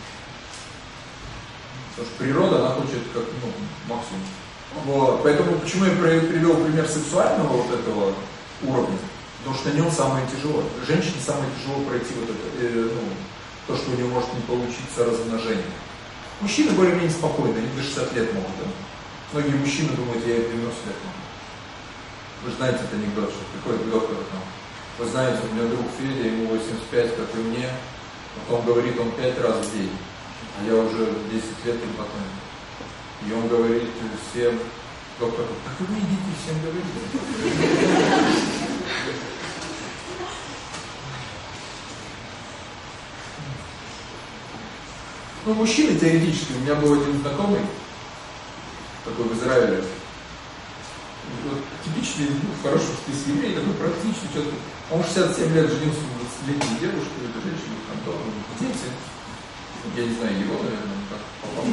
Speaker 1: Потому что природа, она хочет как максимум. Вот. Поэтому почему я привел пример сексуального вот этого уровня? Потому что на нем самое тяжело. Женщине самое тяжело пройти вот это, то, что у нее может не получиться размножение. Мужчины более-менее спокойны, они до 60 лет могут. Да? Многие мужчины думают, я и 90 лет могу. Вы же знаете этот анекдот, что приходит к доктору там. Вы знаете, у меня друг Федя, ему 85, как и мне. Вот он говорит, он 5 раз в день. А я уже 10 лет и потом. И он говорит всем, доктор, так вы идите всем говорите. Мужчины теоретически, у меня был один знакомый, такой в Израиле, вот, типичный, в хорошем смысле еврей, такой практичный, что-то. Он 67 лет женился на 20-летней девушке, эта женщина, там дома, дети. Я не знаю его, наверное, как попал.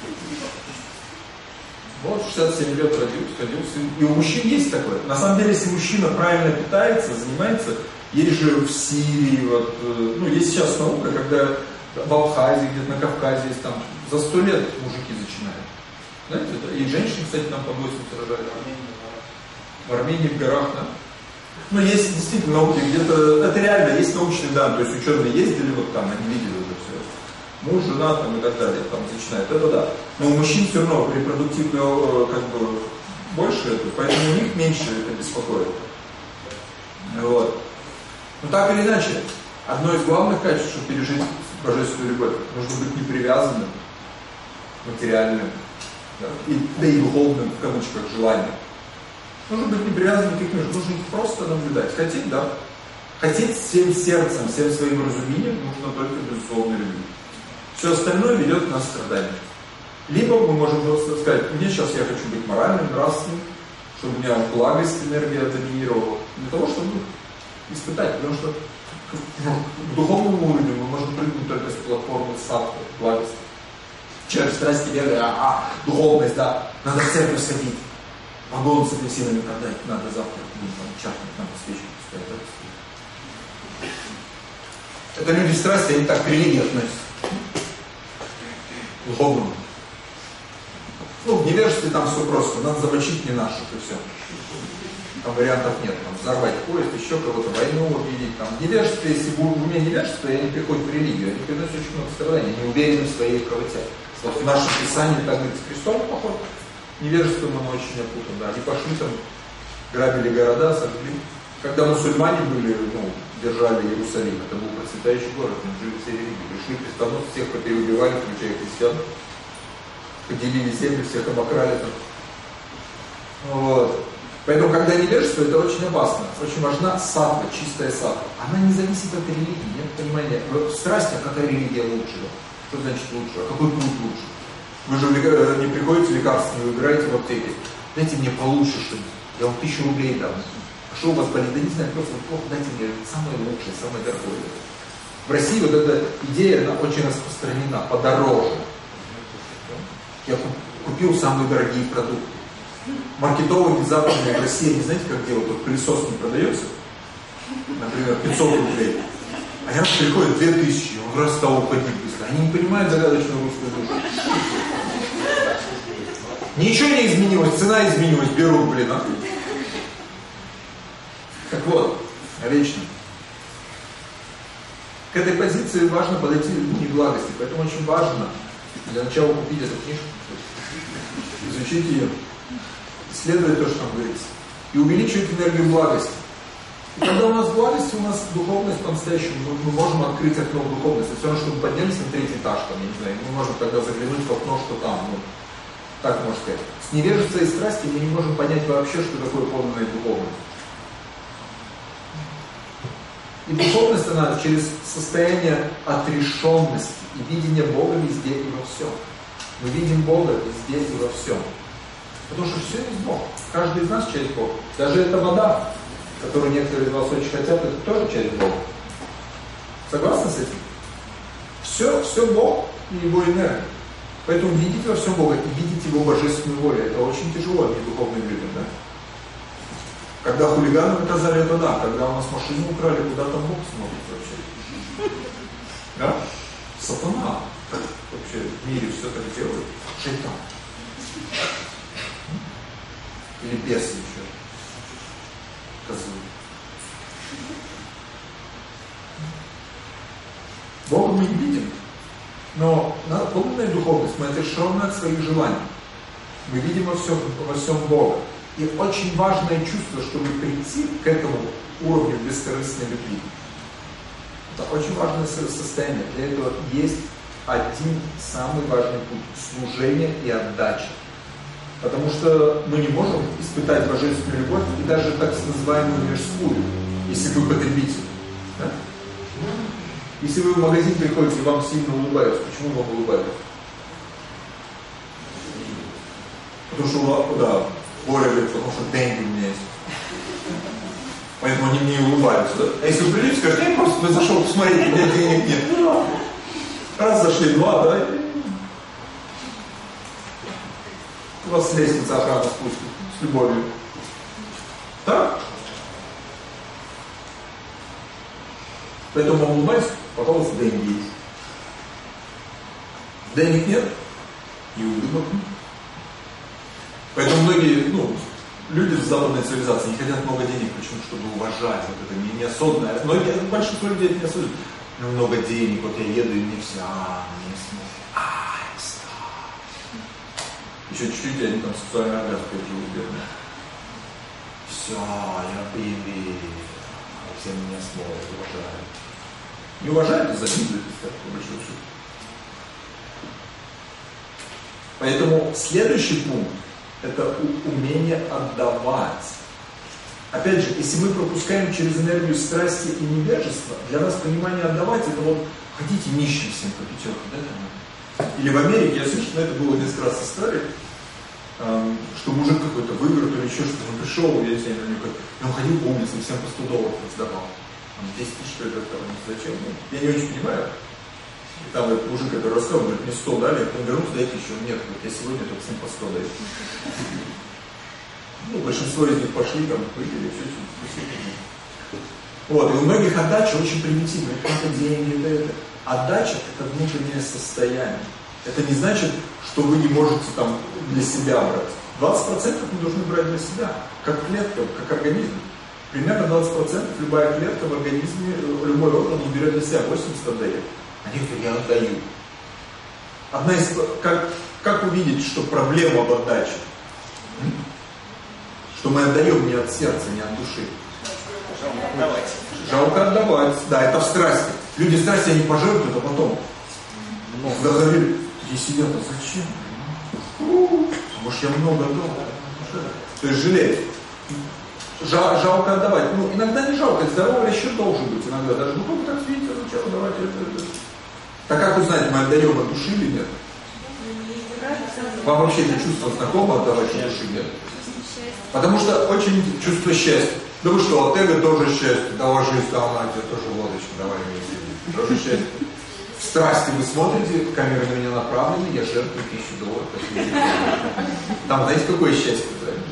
Speaker 1: Вот, 67 лет родился. И у мужчин есть такое. На самом деле, если мужчина правильно питается, занимается, есть же в Сирии, вот, есть сейчас наука, когда в Абхазии, где-то на Кавказе есть там, за 100 лет мужики зачинают. Знаете, это? И женщины, кстати, там по 80 рожают. В Армении, в горах, да. Ну, есть действительно науки, где-то, это реально, есть научные данные, то есть ученые ездили, вот там, они видели уже все. Муж, жена, там, и так далее, там, зачинают, это да. Но у мужчин все равно репродуктивно, как бы, больше это, поэтому у них меньше это беспокоит. Вот. Но так или иначе, одно из главных качеств, чтобы пережить божественную любовь, нужно быть непривязанным, материальным, да и духовным, в кавычках, желанием. Нужно быть непривязанным к каким-то, нужно их просто наблюдать. Хотеть, да. Хотеть всем сердцем, всем своим разумением нужно только безусловной любви. Все остальное ведет нас к страданию. Либо мы можем просто сказать, мне сейчас я хочу быть моральным, нравственным, чтобы у меня благость, энергия доминировала, для того, чтобы испытать, потому что к духовному уровню мы можем прыгнуть только с платформы сатвы, благости. Человек в страсти веры, духовность, да, надо в церковь сходить, вагон с апельсинами продать, надо завтра чахнуть, надо свечку поставить. Это люди в страсти, они так к религии относятся. Духовному. Ну, в невежестве там все просто, надо замочить не наших и все. Там вариантов нет, там взорвать поезд, еще кого-то, войну объявить. Там невежество, если в уме невежество, они приходят в религию, они приносят очень много страданий, они уверены в своей правоте. Вот в нашем писании, так говорится, крестовый поход, невежеством он очень опутан, да. Они пошли там, грабили города, сожгли. Когда мусульмане были, ну, держали Иерусалим, это был процветающий город, там жили все религии. Пришли крестоносцы, всех переубивали, включая христиан. Поделили землю, всех обокрали там. Вот. Поэтому, когда невежество, это очень опасно. Очень важна саттва, чистая саттва. Она не зависит от религии, нет понимания. В страсти, а какая религия лучше? Что значит лучше? А какой путь лучше? Вы же не приходите лекарства, не выбираете в аптеке. Дайте мне получше что-нибудь. Я вам 1000 рублей дам. А что у вас болит? Да не знаю, просто плохо, дайте мне самое лучшее, самое дорогое. В России вот эта идея, она очень распространена, подороже. Я купил самые дорогие продукты. Маркетологи западные в России, не знаете, как делают? Вот пылесос не продается, например, 500 рублей. А я приходит 2000, он раз стал уходить быстро. Они не понимают загадочную русскую душу. Ничего не изменилось, цена изменилась, берут, блин, а? Так вот, вечно. К этой позиции важно подойти не благости, поэтому очень важно для начала купить эту книжку, изучить ее, исследовать то, что там говорится, и увеличивать энергию благости. И когда у нас благость, у нас духовность по-настоящему, мы можем открыть окно в духовности. Все равно, что мы поднялись на 3-й этаж, там, я не знаю, мы можем тогда заглянуть в окно, что там, ну, так можно сказать. С невежеством и страстью мы не можем понять вообще, что такое подлинная духовность. И духовность, она через состояние отрешенности и видение Бога везде и во всем. Мы видим Бога везде и во всем. Потому что все есть Бог. Каждый из нас часть Бога. Даже эта вода, которую некоторые из вас очень хотят, это тоже часть Бога. Согласны с этим? Все Бог и Его энергия. Поэтому видеть во всем Бога и видеть Его божественную волю. Это очень тяжело для духовных людям, да? Когда хулиганы наказали, это да. Когда у нас машину украли, куда там Бог смотрит вообще? Да? Сатана вообще в мире все так делает. Шайтан. Или бесы еще. Козлы. Бога мы не видим. Но подлинная духовность, мы отрешены от своих желаний. Мы видим во всем Бога. И очень важное чувство, чтобы прийти к этому уровню бескорыстной любви. Это очень важное состояние. Для этого есть один самый важный путь – служение и отдача. Потому что мы не можем испытать божественную любовь и даже так называемую мирскую, если вы потребитель. Да? Если вы в магазин приходите и вам сильно улыбаются, почему вам улыбаются? Потому что, да, Боря говорит, потому что деньги у меня есть. Поэтому они мне улыбаются, да? А если вы придете, скажете, я просто зашел посмотреть, у меня денег нет. Раз зашли, два, да? У вас лестница охрана спустит с любовью. Так? Поэтому улыбайся, пожалуйста, деньги есть. Денег нет, и улыбок нет. Поэтому многие, люди в западной цивилизации не хотят много денег, почему? Чтобы уважать вот это неосознанное. Многие, большинство людей это не осознанно. Много денег, вот я еду, и мне все, мне смотрят, еще чуть-чуть, и они там сексуальный оргазм переживут, бедные. Все, я привет, все меня смотрят, уважают. Не уважают, а завидуют, по большому счету. Поэтому следующий пункт – это умение отдавать. Опять же, если мы пропускаем через энергию страсти и невежества, для нас понимание отдавать – это вот ходите нищим всем по пятерке, да? Или в Америке, я слышал, это было несколько раз история, что мужик какой-то выиграл или еще что-то, он пришел, я не знаю, он ходил по улице, всем по 100 долларов раздавал. 10 тысяч, что это, зачем? Я не очень понимаю. И там этот мужик, который рассказывал, говорит, мне 100 дали, он вернулся, дайте еще. Нет, вот я сегодня только всем по 100 даю. Большинство из них пошли, там, выпили, все. Вот, и у многих отдача очень примитивная. Это деньги, это. Отдача – это внутреннее состояние. Это не значит, что вы не можете там для себя брать. 20% мы должны брать для себя, как клетка, как организм. Примерно 20% любая клетка в организме, любой орган он берет для себя, 80% отдает. А некоторые я отдаю. Одна из, как увидеть, что проблема в отдаче? Что мы отдаем не от сердца, не от души. Жалко отдавать. Да, это в страсти. Люди в страсти, они пожертвуют, а потом заговорили, такие сидят, а зачем? Может, я много отдал? То есть жалеть. Жалко отдавать. Ну, иногда не жалко, здоровый расчет должен быть. Иногда даже, ну, как так видите, зачем отдавать это. Так как узнать, мы отдаем от души или нет? Вам вообще это чувство знакомо отдавать от души нет? Потому что очень чувство счастья. Да вы что, от эго тоже счастье. Да ложись, да, она тебе тоже лодочка, давай вместе. Тоже счастье. В страсти вы смотрите, камеры на меня направлены, я жертвую $1000. Там, знаете, какое счастье?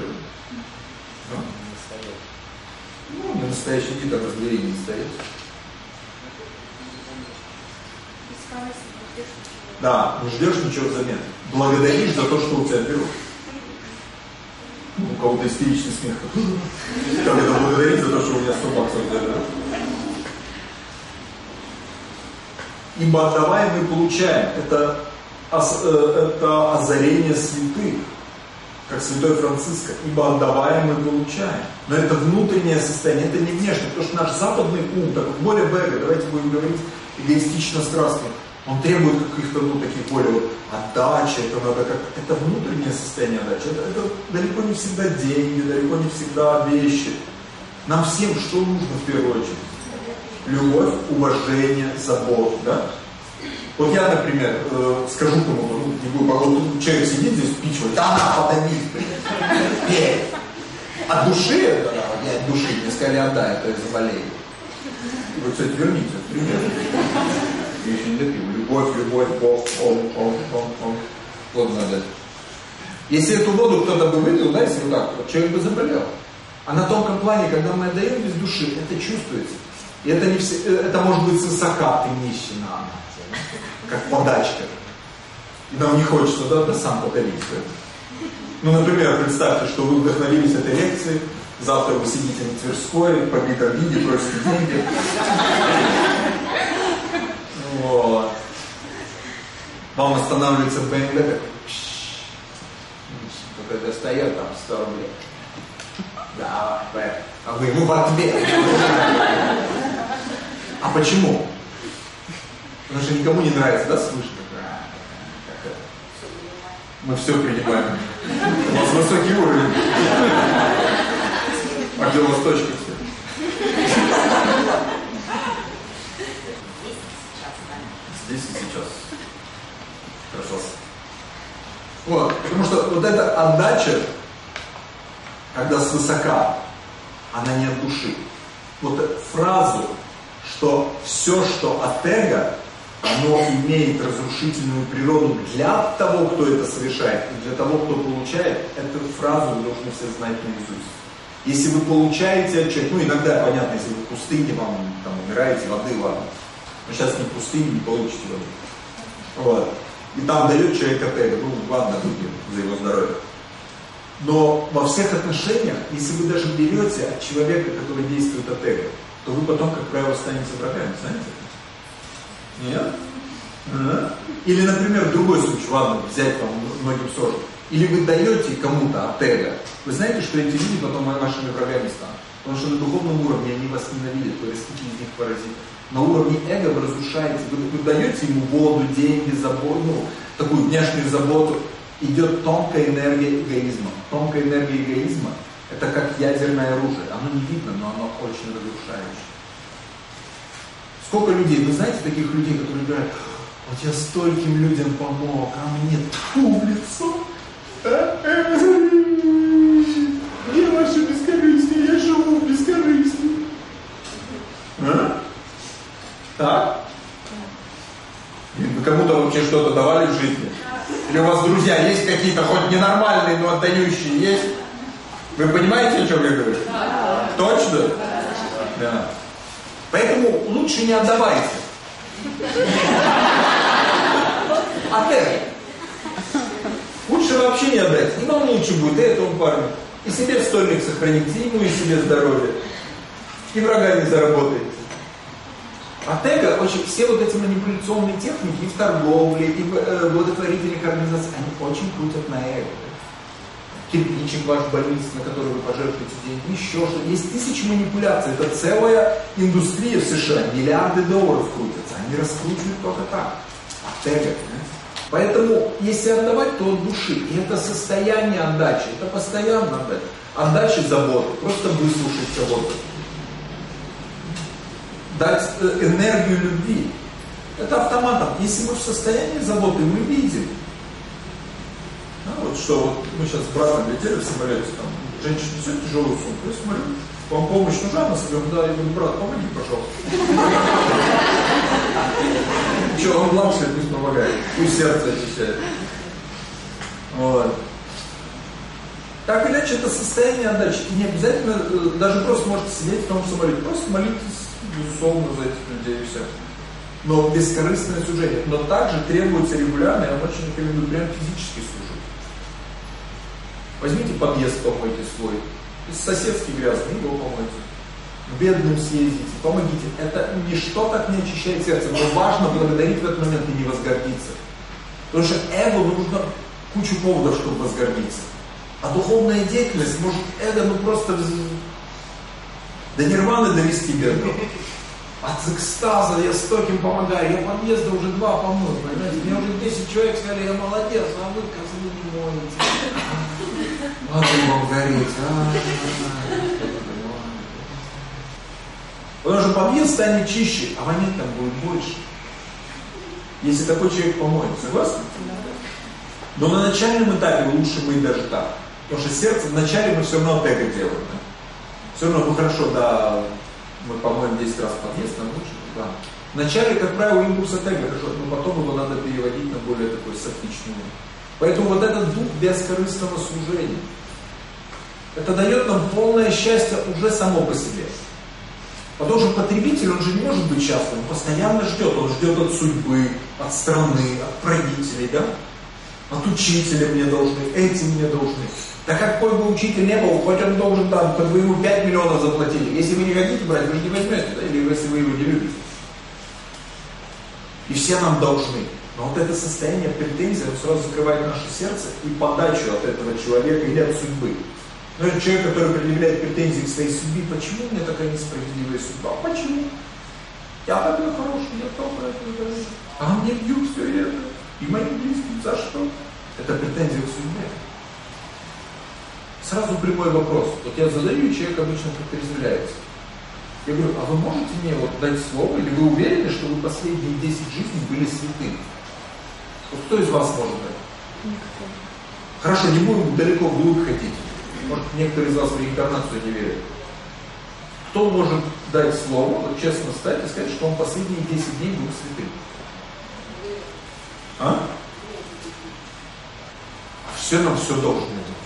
Speaker 1: Ну, на настоящий день там разделение не стоит. Да, не ждешь ничего взамен. Благодаришь за то, что у тебя берут. У кого-то истеричный смех. Как это благодарить за то, что у меня $100 заберут? Ибо отдаваем мы получаем. Это озарение святых. Как святой Франциско. Ибо отдаваем мы получаем. Но это внутреннее состояние, это не внешнее. Потому что наш западный ум, так более бэга, давайте будем говорить эгоистично-страстно, он требует каких-то, ну, таких более вот отдачи, это надо как, это внутреннее состояние отдачи, это далеко не всегда деньги, далеко не всегда вещи. Нам всем что нужно в первую очередь? Любовь, уважение, забота, да? Вот я, например, скажу кому-то, ну, не буду, вот человек сидит здесь, пичивает, да на, подавись, пей. От души, да, я от души, мне сказали, отдай, а то я заболею. Вы, кстати, верните, пример. Я еще не допил. Любовь, Бог, он. Вот надо. Если эту воду кто-то бы выпил, да, если вот так, вот, человек бы заболел. А на тонком плане, когда мы отдаем без души, это чувствуется. И это не все, это может быть свысока, ты нищена, как подачка. И нам не хочется, да сам подавить. Ну, например, представьте, что вы вдохновились этой лекцией, завтра вы сидите на Тверской, в побитом виде, просите деньги. Вот. Вам останавливается БМВ, такой, только достает там 100 рублей. Да, а вы ему в ответ. А почему? Потому что никому не нравится, да, слышно? Мы все принимаем. У нас высокий уровень. А где у вас точки все? Здесь и сейчас. Хорошо. Вот, потому что вот эта отдача, когда свысока, она не от души. Вот фразу, что все, что от эго, оно имеет разрушительную природу для того, кто это совершает, и для того, кто получает, эту фразу вы должны все знать наизусть. Если вы получаете от человека, ну иногда понятно, если вы в пустыне, вам там умираете, воды ладно. Но сейчас не в пустыне, не получите воды. Вот. И там дает человек от эго, ну ладно, выпьем за его здоровье. Но во всех отношениях, если вы даже берете от человека, который действует от эго, то вы потом, как правило, станете врагами, знаете? Нет? Да? Или, например, другой случай, ладно, взять там многим сложно. Или вы даете кому-то от эго, вы знаете, что эти люди потом вашими врагами станут. Потому что на духовном уровне они вас ненавидят, то есть из них паразиты. На уровне эго вы разрушаете, вы даете ему воду, деньги, заботу, ну, такую внешнюю заботу. Идет тонкая энергия эгоизма. Тонкая энергия эгоизма – это как ядерное оружие. Оно не видно, но оно очень разрушающее. Сколько людей, вы знаете таких людей, которые говорят, вот я стольким людям помог, а мне тьфу в лицо. Я ваше бескорыстие, я живу в бескорыстии. Так? Вы кому-то вообще что-то давали в жизни? Или у вас друзья есть какие-то, хоть ненормальные, но отдающие есть? Вы понимаете, о чем я говорю? Да. Точно? Да. Поэтому лучше не отдавайте. А ты? Лучше вообще не отдать. И вам лучше будет, и этому парню. И себе стольник сохраните, и ему, и себе здоровье. И врага не заработаете. А тега, очень, все вот эти манипуляционные техники и в торговле, и в благотворительных организациях, они очень крутят на эго. Кирпичик ваш в больнице, на который вы пожертвуете деньги, еще что-то. Есть тысячи манипуляций. Это целая индустрия в США. Миллиарды долларов крутятся. Они раскручивают только так. А тега, поэтому, если отдавать, то от души. И это состояние отдачи. Это постоянно отдача. Отдача заботы. Просто выслушать кого-то. Дать энергию любви. Это автоматом. Если мы в состоянии заботы, мы видим. Вот что вот мы сейчас с братом летели в самолете, там женщина несет тяжелую сумку. Я смотрю, вам помощь нужна? Она сказала, да, я говорю, брат, помоги, пожалуйста. Что, он младший, пусть помогает, пусть сердце очищает. Вот. Так или иначе, это состояние отдачи. И не обязательно, даже просто можете сидеть в том самолете, просто молитесь, безусловно, за этих людей и все. Но бескорыстное служение. Но также требуется регулярно, я вам очень рекомендую, прям физически служить. Возьмите подъезд, помойте свой. Соседский грязный, его помойте. Бедным съездите, помогите. Это ничто так не очищает сердце. Но важно благодарить в этот момент и не возгордиться. Потому что эго нужно кучу поводов, чтобы возгордиться. А духовная деятельность может эго просто до нирваны довести бедного. От экстаза я стольким помогаю, я подъезда уже 2 помыл, понимаете? Мне уже 10 человек сказали, я молодец, а вы, козлы, не моете. Ладно вам гореть, Потому что подъезд станет чище, а вонять там будет больше. Если такой человек помоет, согласны? Но на начальном этапе лучше мыть даже так. Потому что сердце, вначале мы все равно тега делаем. Да? Все равно, ну хорошо, да, мы помоем 10 раз подъезд, нам лучше, да. Вначале, как правило, импульс от эго, хорошо, но потом его надо переводить на более такой сатвичный уровень. Поэтому вот этот дух бескорыстного служения, это дает нам полное счастье уже само по себе. Потому что потребитель, он же не может быть счастлив, он постоянно ждет, он ждет от судьбы, от страны, от правителей, да? От учителя мне должны, эти мне должны. Да какой бы учитель не был, хоть он должен там, хоть вы ему 5 миллионов заплатили. Если вы не хотите брать, вы же не возьмете, да? Или если вы его не любите. И все нам должны. Но вот это состояние претензий, он сразу закрывает наше сердце и подачу от этого человека или от судьбы. Но это человек, который предъявляет претензии к своей судьбе. Почему у меня такая несправедливая судьба? Почему? Я такой хороший, я только это говорю. А мне бьют все это. И моим близким. За что? Это претензия к судьбе. Сразу прямой вопрос. Вот я задаю, и человек обычно как-то извиняется. Я говорю, а вы можете мне вот дать слово, или вы уверены, что вы последние 10 жизней были святыми? Вот кто из вас может дать?
Speaker 2: Никто.
Speaker 1: Хорошо, не будем далеко вглубь ходить. Может, некоторые из вас в реинкарнацию не верят. Кто может дать слово, вот честно стать и сказать, что он последние 10 дней был святым? А? Все нам все должно.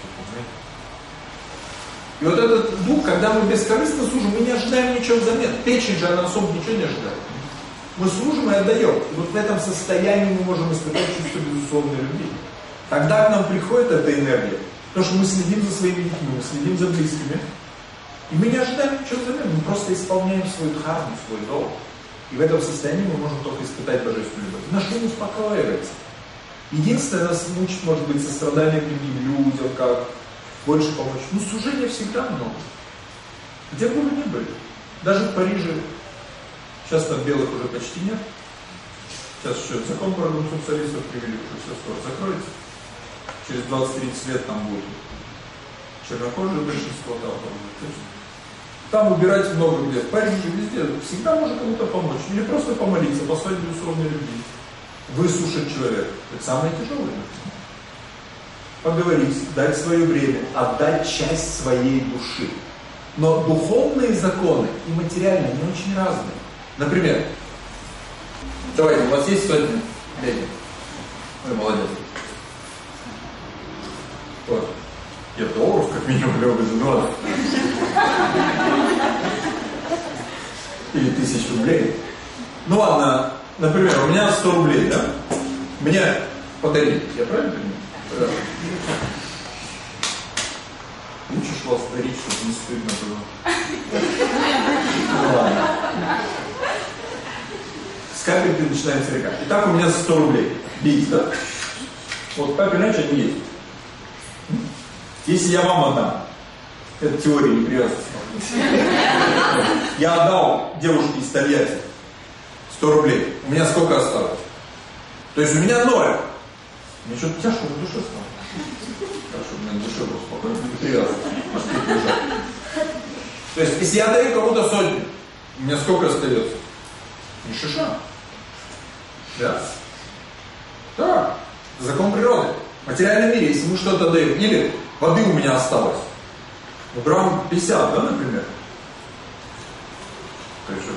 Speaker 1: И вот этот дух, когда мы бескорыстно служим, мы не ожидаем ничего взамен. Печень же, она особо ничего не ожидает. Мы служим и отдаем. И вот в этом состоянии мы можем испытать чувство безусловной любви. Тогда к нам приходит эта энергия. Потому что мы следим за своими детьми, мы следим за близкими. И мы не ожидаем ничего взамен. Мы просто исполняем свою дхарму, свой долг. И в этом состоянии мы можем только испытать божественную любовь. Наш ум успокаивается. Единственное, нас мучит, может быть, сострадание к другим людям, как больше помочь. Ну, служения всегда много. Где бы вы ни были. Даже в Париже. Сейчас там белых уже почти нет. Сейчас еще закон про гомосексуалистов привели, уже все скоро закроется. Через 20-30 лет там будет чернокожие большинство. Там убирать много где. В Париже, везде. Всегда можно кому-то помочь. Или просто помолиться, послать безусловной любви. Выслушать человека. Это самое тяжелое. Поговорить, дать свое время, отдать часть своей души. Но духовные законы и материальные, они очень разные. Например, давайте, у вас есть сотни денег? Ой, молодец. Вот. Я долларов как минимум люблю, или 1000 рублей. Ну ладно, например, у меня 100 рублей, да? Мне подарить. Я правильно понимаю? Да. Лучше ж вас дарить, чтобы не стыдно было. Ну ладно. С капельки начинается река. Итак, у меня за 100 рублей. Бить, да? Вот папе раньше они есть. Если я вам отдам, это теория непривязанности. Я отдал девушке из Тольятти 100 рублей. У меня сколько осталось? То есть у меня 0. Мне что-то тяжко на душе стало. Хорошо, у меня на душе было спокойно, не привязанность. То есть, если я даю кому-то 100, у меня сколько остается? Ни шиша. Да? Да. Закон природы. В материальном мире, если мы что-то даем, или воды у меня осталось, ну, грамм 50, да, например? То есть,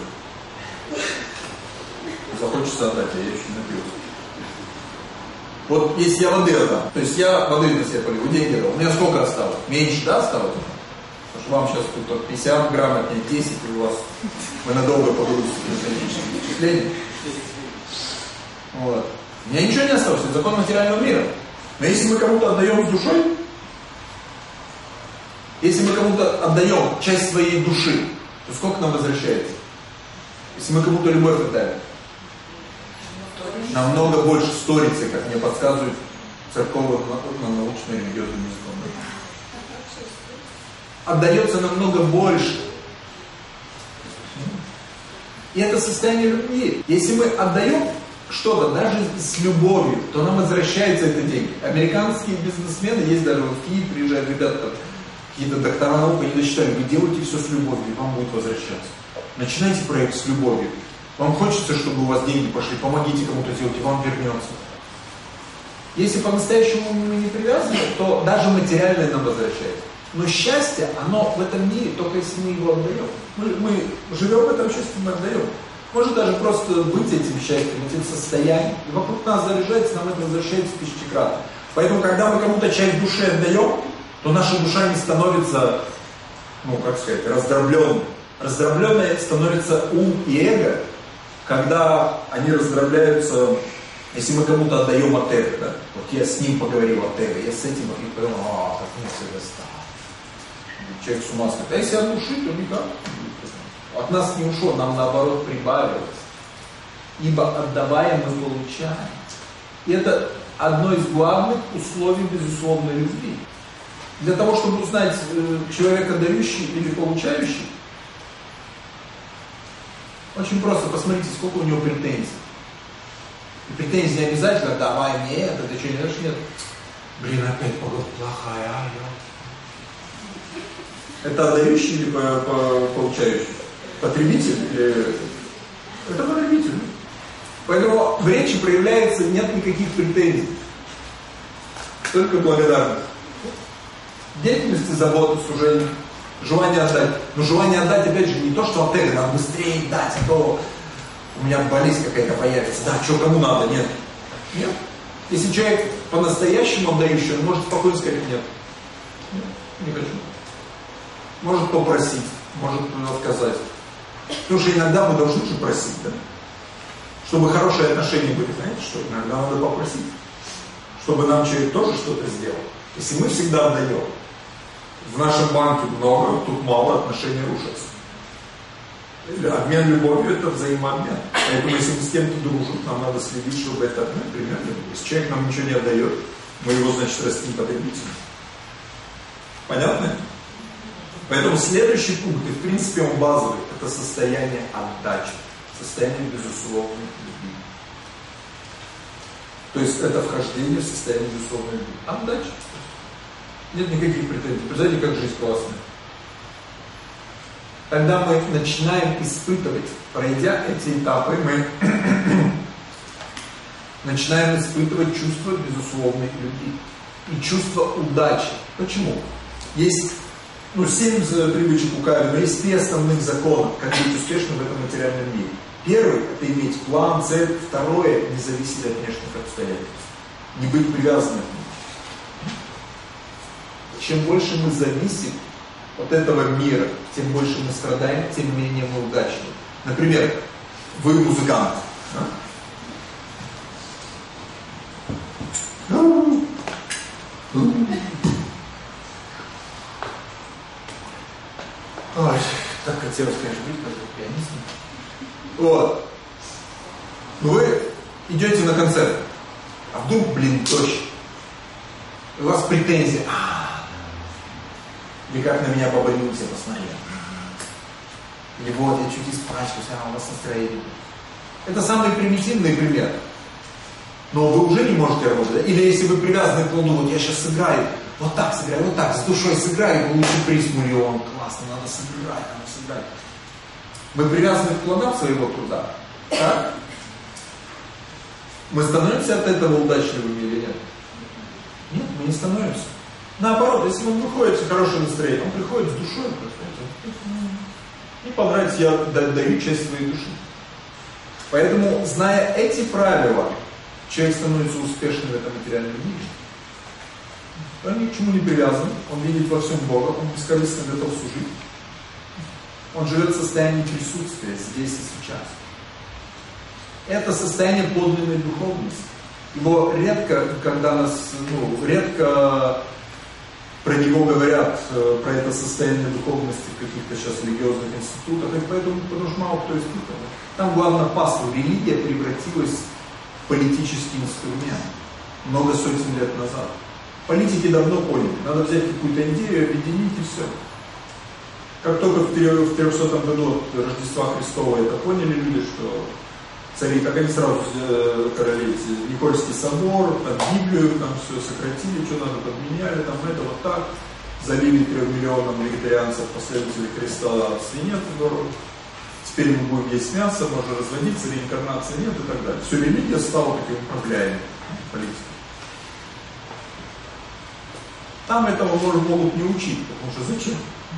Speaker 1: захочется отдать, а я еще не напил. Вот если я воды отдам, то есть я воды на себя полил, деньги дал, у меня сколько осталось? Меньше, да, осталось? Потому что вам сейчас тут 50 грамм, от меня 10, и у вас вы надолго погрузите кинестетические впечатления. Вот. У меня ничего не осталось, это закон материального мира. Но если мы кому-то отдаем с душой, если мы кому-то отдаем часть своей души, то сколько нам возвращается? Если мы кому-то любовь отдаем, намного больше сторицей, как мне подсказывают церковным научно-религиозным языком. Отдается намного больше. И это состояние любви. Если мы отдаем что-то даже с любовью, то нам возвращается это деньги. Американские бизнесмены, есть даже в Киев, приезжают ребята, какие-то доктора наук, они досчитали, вы делаете все с любовью, и вам будет возвращаться. Начинайте проект с любовью. Вам хочется, чтобы у вас деньги пошли, помогите кому-то сделать, и вам вернется. Если по-настоящему мы не привязаны, то даже материальное нам возвращается. Но счастье, оно в этом мире, только если мы его отдаем. Мы живем в этом счастье, мы отдаем. Может даже просто быть этим счастьем, этим состоянием. И вокруг нас заряжается, нам это возвращается тысячекратно. Поэтому, когда мы кому-то часть души отдаем, то наша душа не становится, ну, как сказать, раздробленной. Раздробленной становится ум и эго, когда они раздробляются, если мы кому-то отдаем от эго, да? Вот я с ним поговорил от эго, я с этим поговорил, как мне все достало. Человек с ума сходит. А если от души, то никак. От нас не ушло, нам наоборот прибавилось. Ибо отдавая, мы получаем. И это одно из главных условий безусловной любви. Для того, чтобы узнать человека дающий или получающий, очень просто, посмотрите, сколько у него претензий. И претензии не обязательно, давай мне это, ты что, не даешь? Нет. Блин, опять погода плохая, Это отдающий или получающий? Потребитель или... Это потребитель. Поэтому в речи проявляется, нет никаких претензий. Только благодарность. Деятельности, заботы, служение, желание отдать. Но желание отдать, опять же, не то, что от эго, надо быстрее дать, а то у меня болезнь какая-то появится. Да, что кому надо, нет. Нет. Если человек по-настоящему отдающий, он может спокойно сказать нет. Нет, не хочу. Может попросить, может отказать. Потому что иногда мы должны же просить, да? Чтобы хорошие отношения были, знаете что? Иногда надо попросить. Чтобы нам человек тоже что-то сделал. Если мы всегда отдаем, в нашем банке много, тут мало, отношения рушатся. Обмен любовью – это взаимообмен. Поэтому если мы с кем-то дружим, нам надо следить, чтобы это обмен примерно был. Если человек нам ничего не отдает, мы его, значит, растим потребителем. Понятно? Поэтому следующий пункт, и в принципе он базовый, это состояние отдачи, состояние безусловной любви. То есть это вхождение в состояние безусловной любви. Отдача. Нет никаких претензий. Представляете, как жизнь классная. Когда мы начинаем испытывать, пройдя эти этапы, мы начинаем испытывать чувство безусловной любви и чувство удачи. Почему? Есть 7 привычек у каждого, но есть 3 основных закона, как быть успешным в этом материальном мире. Первый – это иметь план, цель. Второе – не зависеть от внешних обстоятельств. Не быть привязанным. Чем больше мы зависим от этого мира, тем больше мы страдаем, тем менее мы удачны. Например, вы музыкант. Да? Хотелось, конечно, быть как пианистом. Вот. Вы идете на концерт, а вдруг, дождь. У вас претензии. Или как на меня побрили, все посмотрели. Или вот, я чуть испачкался, у вас настроение. Это самый примитивный пример. Но вы уже не можете работать. Да? Или если вы привязаны к плоду, вот я сейчас сыграю, вот так сыграю, вот так, с душой сыграю, получу приз $1 000 000. Классно, надо сыграть. Мы привязаны к плодам своего труда. Так? Мы становимся от этого удачливыми или нет? Нет, мы не становимся. Наоборот, если он выходит с хорошим настроением, он приходит с душой, и понравится, я даю часть своей души. Поэтому, зная эти правила, человек становится успешным в этом материальном мире. Он ни к чему не привязан, он видит во всем Бога, он бескорыстно готов служить. Он живет в состоянии присутствия здесь и сейчас. Это состояние подлинной духовности. Его редко, редко про него говорят, про это состояние духовности в каких-то сейчас религиозных институтах, и поэтому, потому что мало кто испытывал. Там главное паству. Религия превратилась в политический инструмент много сотен лет назад. Политики давно поняли, надо взять какую-то идею, объединить и все. Как только в 300 году от Рождества Христова это поняли люди, что цари, как они сразу короли, Никольский собор, там Библию, там все сократили, что надо подменяли, там это вот так, залили 3 миллионам вегетарианцев, последователей Христа свинец в дорогу. Теперь мы будем есть мясо, можно разводиться, реинкарнации нет и так далее. Все, религия стала таким управляемым политикой. Там этого могут не учить, потому что зачем?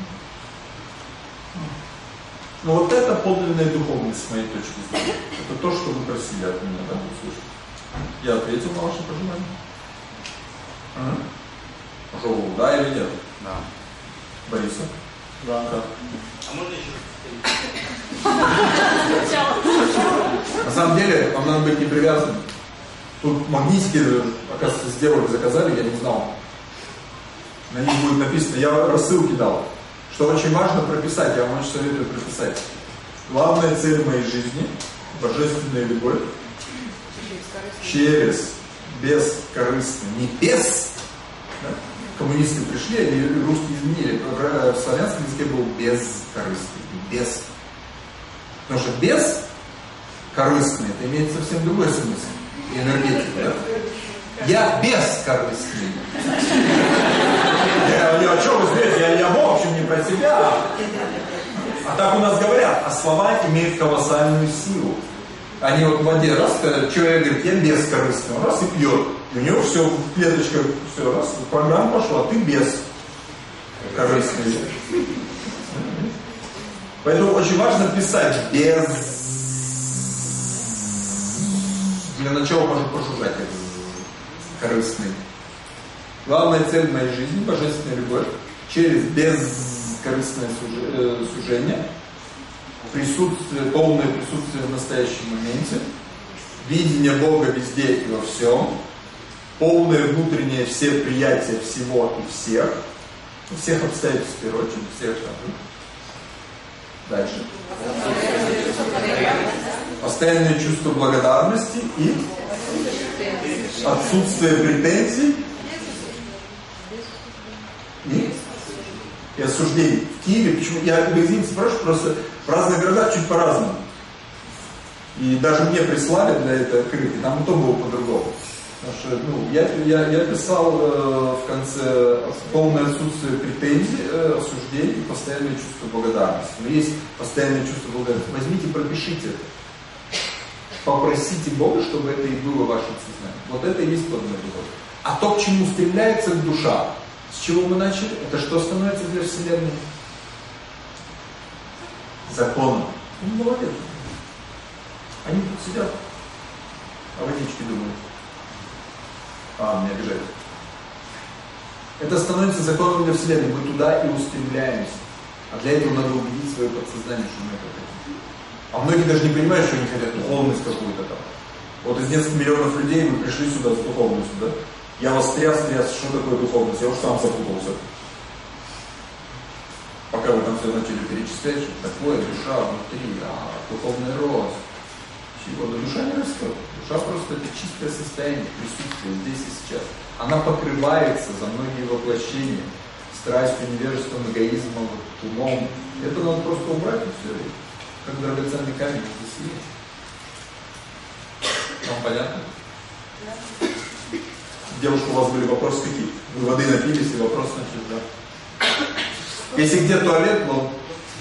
Speaker 1: Но вот это подлинная духовность, с моей точки зрения. Это то, что вы просили от меня, да, услышать. Я ответил на ваше пожелание. Пожалуй, да или нет?
Speaker 3: Да.
Speaker 1: Бориса?
Speaker 3: Да.
Speaker 4: А можно еще?
Speaker 1: На самом деле, вам надо быть не привязанным. Тут магнитики, оказывается, сделали, заказали, я не знал. На них будет написано, я рассылки дал. Что очень важно прописать, я вам очень советую прописать. Главная цель моей жизни – божественная любовь через бескорыстно, не без. Да? Коммунисты пришли, они русские изменили. В славянском языке был бескорыстный, без. Потому что бескорыстный, это имеет совсем другой смысл. И энергетику, да? Я бескорыстный. О чем вы знаете? Я в общем не про себя. А так у нас говорят, а слова имеют колоссальную силу. Они вот в воде раз, человек говорит, я бескорыстный, он раз и пьет. И у него все, клеточка, все, раз, программа пошла, ты бескорыстный. Поэтому очень важно писать без. Для начала можно пошужать корыстный. Главная цель моей жизни – божественная любовь через бескорыстное служение, полное присутствие в настоящем моменте, видение Бога везде и во всем, полное внутреннее всеприятие всего и всех обстоятельств, в первую очередь, всех там. Дальше. Постоянное чувство благодарности и отсутствие претензий и осуждений. В Киеве, почему? Я извините, спрашиваю, просто в разных городах чуть по-разному. И даже мне прислали для этой открытки, там и то было по-другому. Потому что, я писал в конце полное отсутствие претензий, осуждений и постоянное чувство благодарности. Но есть постоянное чувство благодарности. Возьмите, пропишите это. Попросите Бога, чтобы это и было вашим сознанием. Вот это и есть подлинная любовь. А то, к чему стремляется душа, с чего мы начали, это что становится для Вселенной? Законом. Ну, молодец. Они тут сидят, а водички думают. Не обижайтесь. Это становится законом для Вселенной. Мы туда и устремляемся. А для этого надо убедить свое подсознание, что мы это хотим. А многие даже не понимают, что они хотят духовность какую-то там. Вот из нескольких миллионов людей вы пришли сюда с духовностью, да? Я вас тряс, что такое духовность? Я уж сам запутался. Пока вы там все начали перечислять, что такое душа внутри, духовный рост. Чего? Да душа не растет. Душа просто это чистое состояние присутствия здесь и сейчас. Она покрывается за многие воплощения. Страстью, невежеством, эгоизмом, умом. Это надо просто убрать и все. Как драгоценный камень здесь есть. Вам понятно?
Speaker 2: Да.
Speaker 1: Девушка, у вас были вопросы какие? Вы воды напились и вопрос начали, да? Если где туалет, но...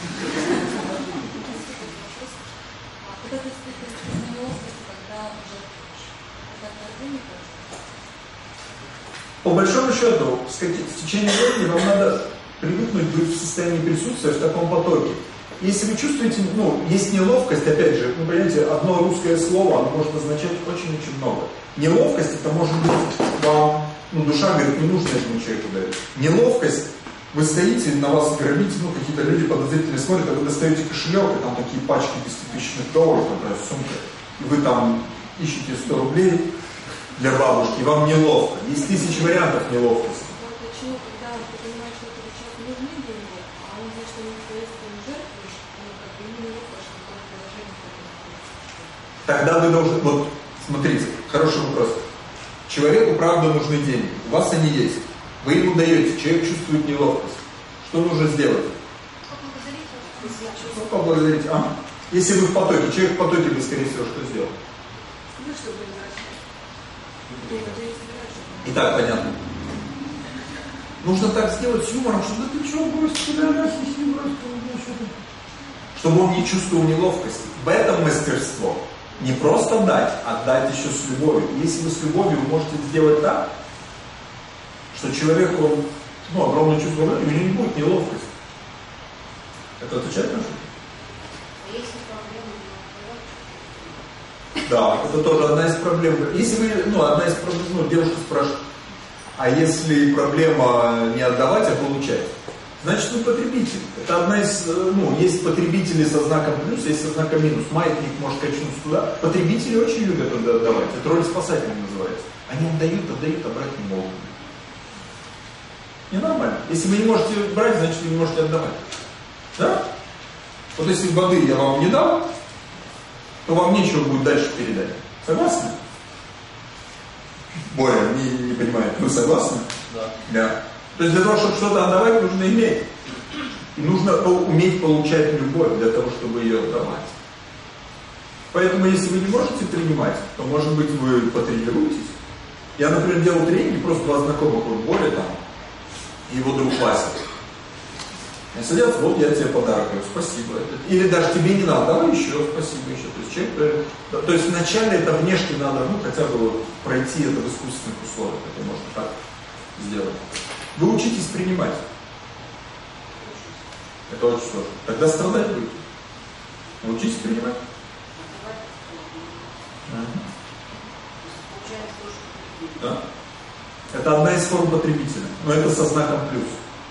Speaker 1: По большому счету, в течение времени вам надо привыкнуть быть в состоянии присутствия в таком потоке. Если вы чувствуете, есть неловкость, опять же, понимаете, одно русское слово, оно может означать очень-очень много. Неловкость, это может быть вам, душа говорит, не нужно этому человеку дать. Неловкость, вы стоите, на вас грабите, какие-то люди подозрительно смотрят, а вы достаете кошелек, и там такие пачки $10 000, такая сумка, и вы там ищете 100 рублей для бабушки, и вам неловко. Есть 1000 вариантов неловкости.
Speaker 2: Почему, когда ты понимаешь, что этому человеку нужны деньги, а он говорит, что ему соответственно жертвуешь, как бы ему неловко, что такое положение.
Speaker 1: Тогда вы должны, смотрите, хороший вопрос. Человеку правда нужны деньги, у вас они есть. Вы ему даете, человек чувствует неловкость. Что нужно сделать? Поблагодарить. Если вы в потоке, человек в потоке, вы, скорее всего, что сделал? Итак, понятно. Нужно так сделать с юмором, что ты что, брось сюда, чтобы он не чувствовал неловкости. В этом мастерство. Не просто дать, а дать еще с любовью. Если вы с любовью, вы можете сделать так, что человек, он, огромное чувство, у него не будет неловкости. Это отвечает на что? Да, это тоже одна из проблем. Если вы, одна из проблем, девушка спрашивает, а если проблема не отдавать, а получать? Значит, вы потребитель. Это одна из, есть потребители со знаком плюс, есть со знаком минус. Маятник может качнуться туда. Потребители очень любят отдавать. Это роль спасателя называется. Они отдают, а брать не могут. Ненормально. Если вы не можете брать, значит, вы не можете отдавать. Да? Вот если воды я вам не дам, то вам нечего будет дальше передать. Согласны? Боря, не понимает. Вы согласны? Да. То есть для того, чтобы что-то отдавать, нужно иметь. И нужно уметь получать любовь для того, чтобы ее отдавать. Поэтому, если вы не можете принимать, то, может быть, вы потренируетесь. Я, например, делал тренинги, просто два знакомых, Боря там, и его друг Вася. Они садятся, я тебе подарок, говорю, спасибо. Или даже тебе не надо, давай еще, спасибо еще. То есть человек, то есть вначале это внешне надо, хотя бы пройти это в искусственных условиях, это можно так сделать. Вы учитесь принимать. Это очень сложно. Тогда страдать будете. Научитесь принимать. Да? Это одна из форм потребителя, но это со знаком плюс.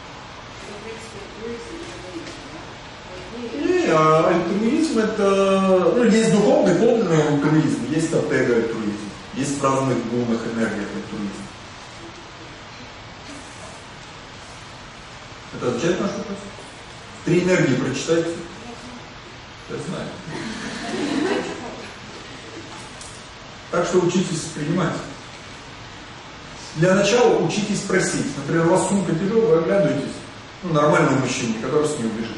Speaker 1: Альтруизм это, есть духовный, подлинный альтруизм, есть аттега альтруизм, есть в разных лунных энергиях альтруизм. Это отвечает на наш вопрос? 3 энергии прочитайте. Я знаю. Так что учитесь принимать. Для начала учитесь просить. Например, у вас сумка тяжелая, вы оглядываетесь. Нормальному мужчине, который с ней убежит.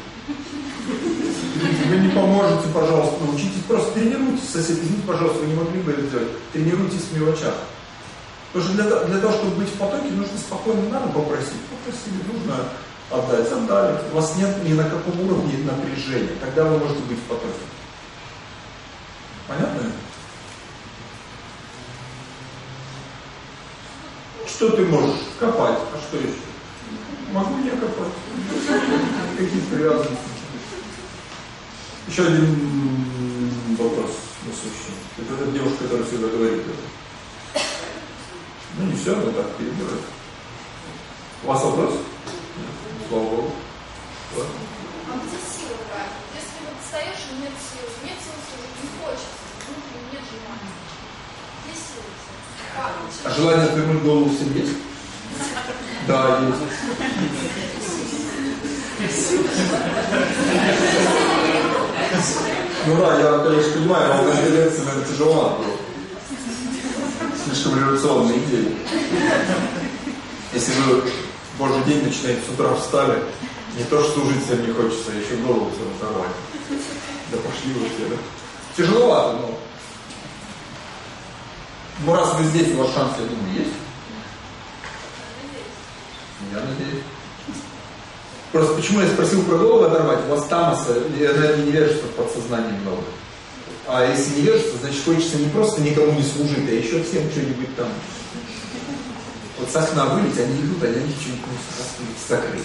Speaker 1: Вы не поможете, пожалуйста, научитесь, просто тренируйтесь, сосед, извините, пожалуйста, вы не могли бы это сделать. Тренируйтесь в мелочах. Потому что для того, чтобы быть в потоке, нужно спокойно, надо попросить. Попросили, нужно отдать, отдали. У вас нет ни на каком уровне напряжения. Тогда вы можете быть в потоке. Понятно? Что ты можешь? Копать. А что еще? Могу я копать? Какие привязанности? Еще один вопрос насущный. Это та девушка, которая всегда говорит это. Не все, но так перебирает. У вас вопрос? Нет. Слава Богу. Ладно.
Speaker 5: А где сила брать? Если вот стоишь и нет сил служить, не хочется, внутренне нет желания. Где сила?
Speaker 1: А желание отвернуть голову всем есть? Да, есть. Ну да, я, конечно, понимаю, но на этой лекции, наверное, тяжело было. Слишком революционные идеи. Если вы в Божий день начинаете с утра встали, не то что служить всем не хочется, а еще голову все оторвать. Да пошли вы все, да? Тяжеловато, но... Ну раз вы здесь, у вас шанс, я думаю, есть? Я надеюсь. Просто почему я спросил про голову оторвать? У вас тамаса, энергии невежества в подсознании много. А если невежество, значит хочется не просто никому не служить, а еще всем что-нибудь там. Вот с окна вылить, они идут, а они что-нибудь закрыли.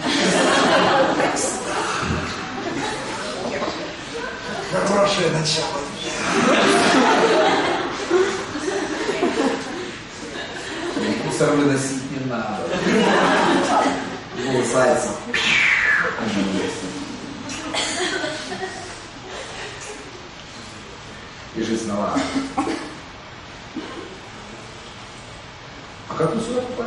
Speaker 1: Хорошее начало. Мусор выносить не надо. Голос зайца. И жизнь нова. А как вы сюда попали?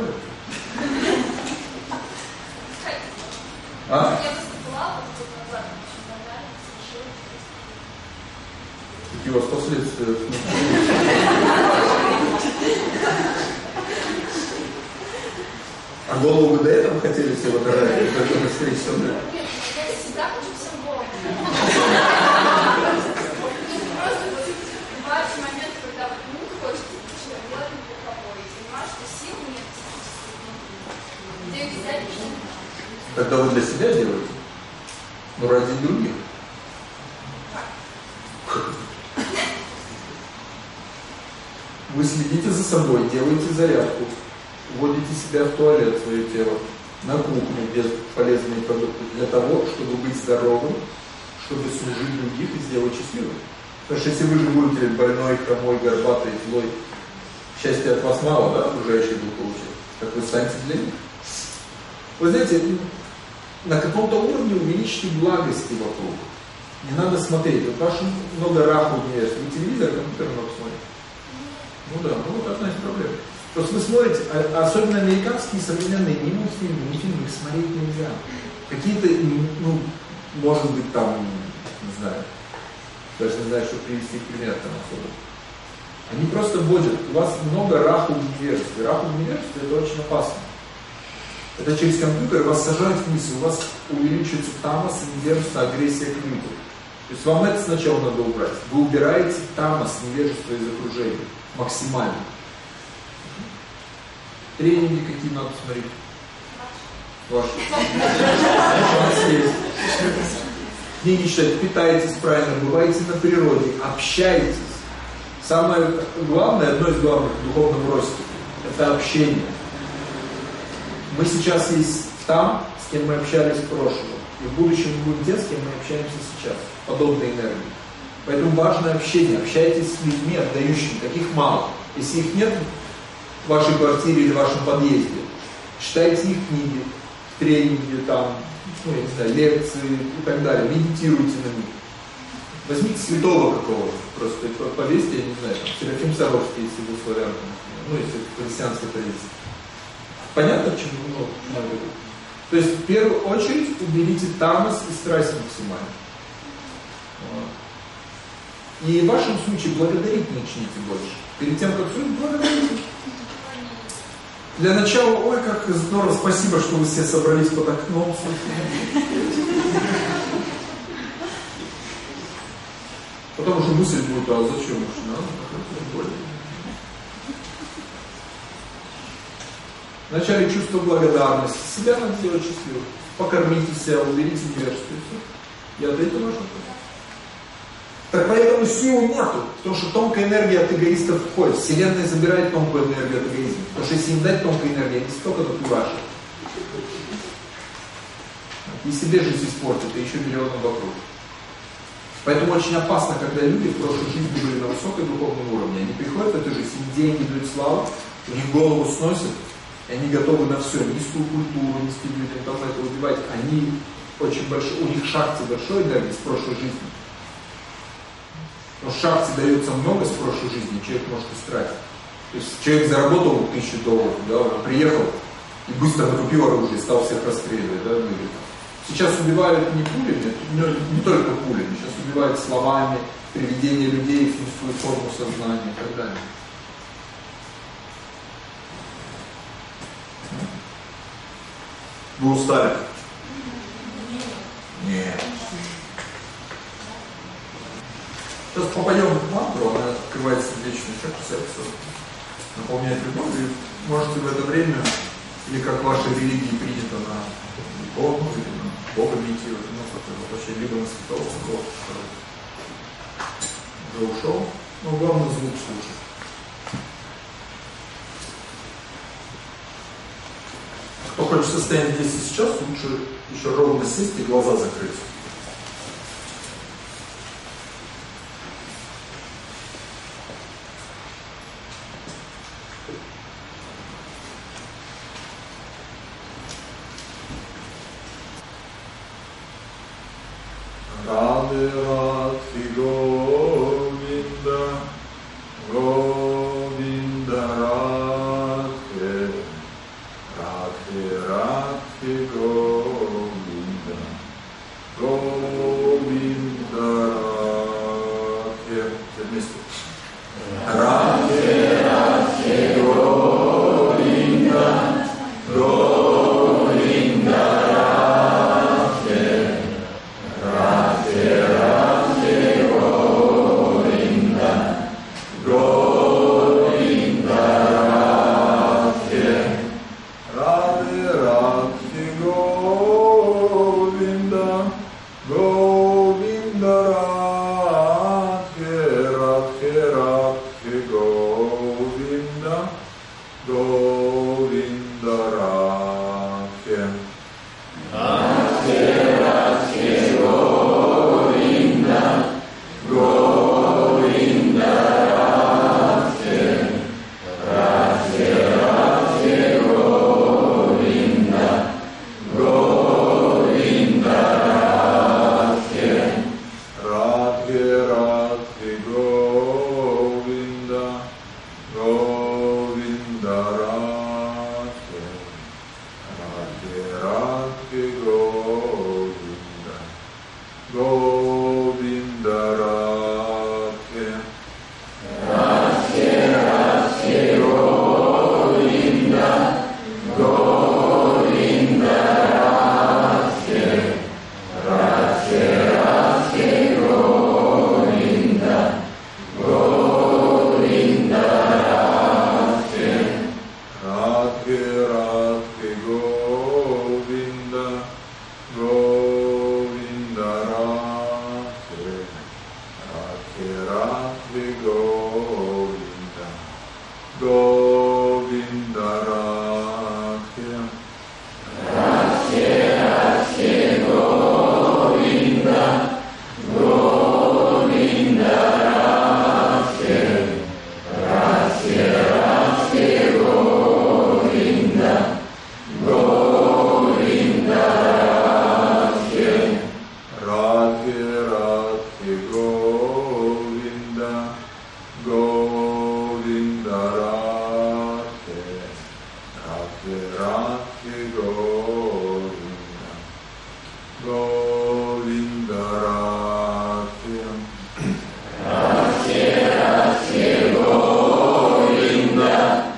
Speaker 1: А?
Speaker 5: Я выступала, вот тут назад, очень понравилось, решила.
Speaker 1: Какие у вас последствия? А голову вы до этого хотели все выгорать? Или только на встрече со мной?
Speaker 5: Нет, я всегда хочу всем голову. Просто бывают моменты, когда хочется начинать делать не для кого. И понимаешь, что сил нет. Где их взять, что ли?
Speaker 1: Тогда вы для себя делаете? Ну, ради других. Вы следите за собой, делаете зарядку, вводите себя в туалет, свое тело, на кухню, без полезные продукты, для того, чтобы быть здоровым, чтобы служить других и сделать счастливым. Потому что если вы же будете больной, хромой, горбатый, злой, счастья от вас мало, да, окружающий был получил, так вы станете для них. Вы знаете, на каком-то уровне увеличьте благости вокруг. Не надо смотреть. Вот ваш много раху в мире. Вы телевизор, компьютер много смотрите? Ну да, ну вот одна из проблем. Просто вы смотрите, особенно американские современные ни мультфильмы, ни фильмы, их смотреть нельзя. Какие-то, ну, может быть там, не знаю, даже не знаю, что привести пример там особо. Они просто вводят, у вас много раху в невежестве. Раху в невежестве это очень опасно. Это через компьютер вас сажают в мысли, у вас увеличивается тамас, невежество, агрессия к людям. То есть вам это сначала надо убрать. Вы убираете тамас, невежество из окружения. Максимально. Тренинги какие надо смотреть? Ваши. Книги читать, питайтесь правильно, бывайте на природе, общайтесь. Самое главное, одно из главных в духовном росте, это общение. Мы сейчас есть там, с кем мы общались в прошлом. И в будущем мы будем те, с кем мы общаемся сейчас. Подобной энергии. Поэтому важно общение. Общайтесь с людьми, отдающими. Таких мало. Если их нет в вашей квартире или в вашем подъезде, читайте их книги, тренинги, там, ну, я не знаю, лекции и так далее. Медитируйте на них. Возьмите святого какого-то. Просто повесьте, я не знаю, там, Серафим Саровский, если вы славян, ну, если в христианской традиции. Понятно, к чему я говорю? То есть, в первую очередь, уберите тамас и страсть максимально. И в вашем случае благодарить начните больше. Перед тем, как служить, благодарите. Для начала, ой, как здорово, спасибо, что вы все собрались под окном. Потому что мысль будет, а зачем уж надо? Вначале чувство благодарности. Себя надо делать счастливым. Покормите себя, уберите невежество. Я ответил на ваш вопрос. Так поэтому силы нету. Потому что тонкая энергия от эгоистов входит. Вселенная забирает тонкую энергию от эгоизма. Потому что если им дать тонкой энергии, они столько натурашат. И себе жизнь испортят, и еще миллионы вокруг. Поэтому очень опасно, когда люди в прошлой жизни были на высокой духовном уровне. Они приходят в эту жизнь, им деньги дают славу, у них голову сносят. И они готовы на все, низкую культуру, низкие людям, там это убивать. Они очень большой, у них шахте большой энергии с прошлой жизни. Но шахте дается много с прошлой жизни, человек может истратить. То есть человек заработал $1000, да, он приехал и быстро накупил оружие, стал всех расстреливать, да, ну, или Сейчас убивают не пулями, не только пулями, сейчас убивают словами, приведение людей в свою форму сознания и так далее. Вы устали? Нет. Сейчас попадем в мантру, она открывает сердечную чакру, сердце, наполняет любовью. И можете в это время, или как в вашей религии принято, на икону, или на Бога медитировать, вообще либо на святого, уже ушел, но главное звук слушать. Кто хочет состояние здесь и сейчас, лучше еще ровно сесть и глаза закрыть. Радhe Радhe Govинда, Govинда Радhe, Радhe Радhe Govинда, Govинda Радhe. Все вместе. Радhe Радhe Govинда, Govинда Радhe. Radhe Radhe Govinda, Govinda Radhe, Radhe Radhe Govinda, Govinda Radhe, Radhe Radhe Govinda, Govinda Radhe. Radhe Radhe Govinda, Govinda Radhe, Radhe Radhe Govinda, Govinda Radhe, Radhe Radhe Govinda, Govinda Radhe, Radhe Radhe Govinda, Govinda Radhe. Radhe Radhe Govinda, Govinda Radhe, Radhe Radhe Govinda, Govinda Radhe, Radhe Radhe Govinda, Govinda Radhe, Radhe Radhe Govinda, Govinda Radhe. Radhe Radhe Govinda, Govinda Radhe, Radhe Radhe Govinda, Govinda Radhe, Radhe Radhe Govinda, Govinda Radhe, Radhe Radhe Govinda, Govinda Radhe. Radhe Radhe Govinda,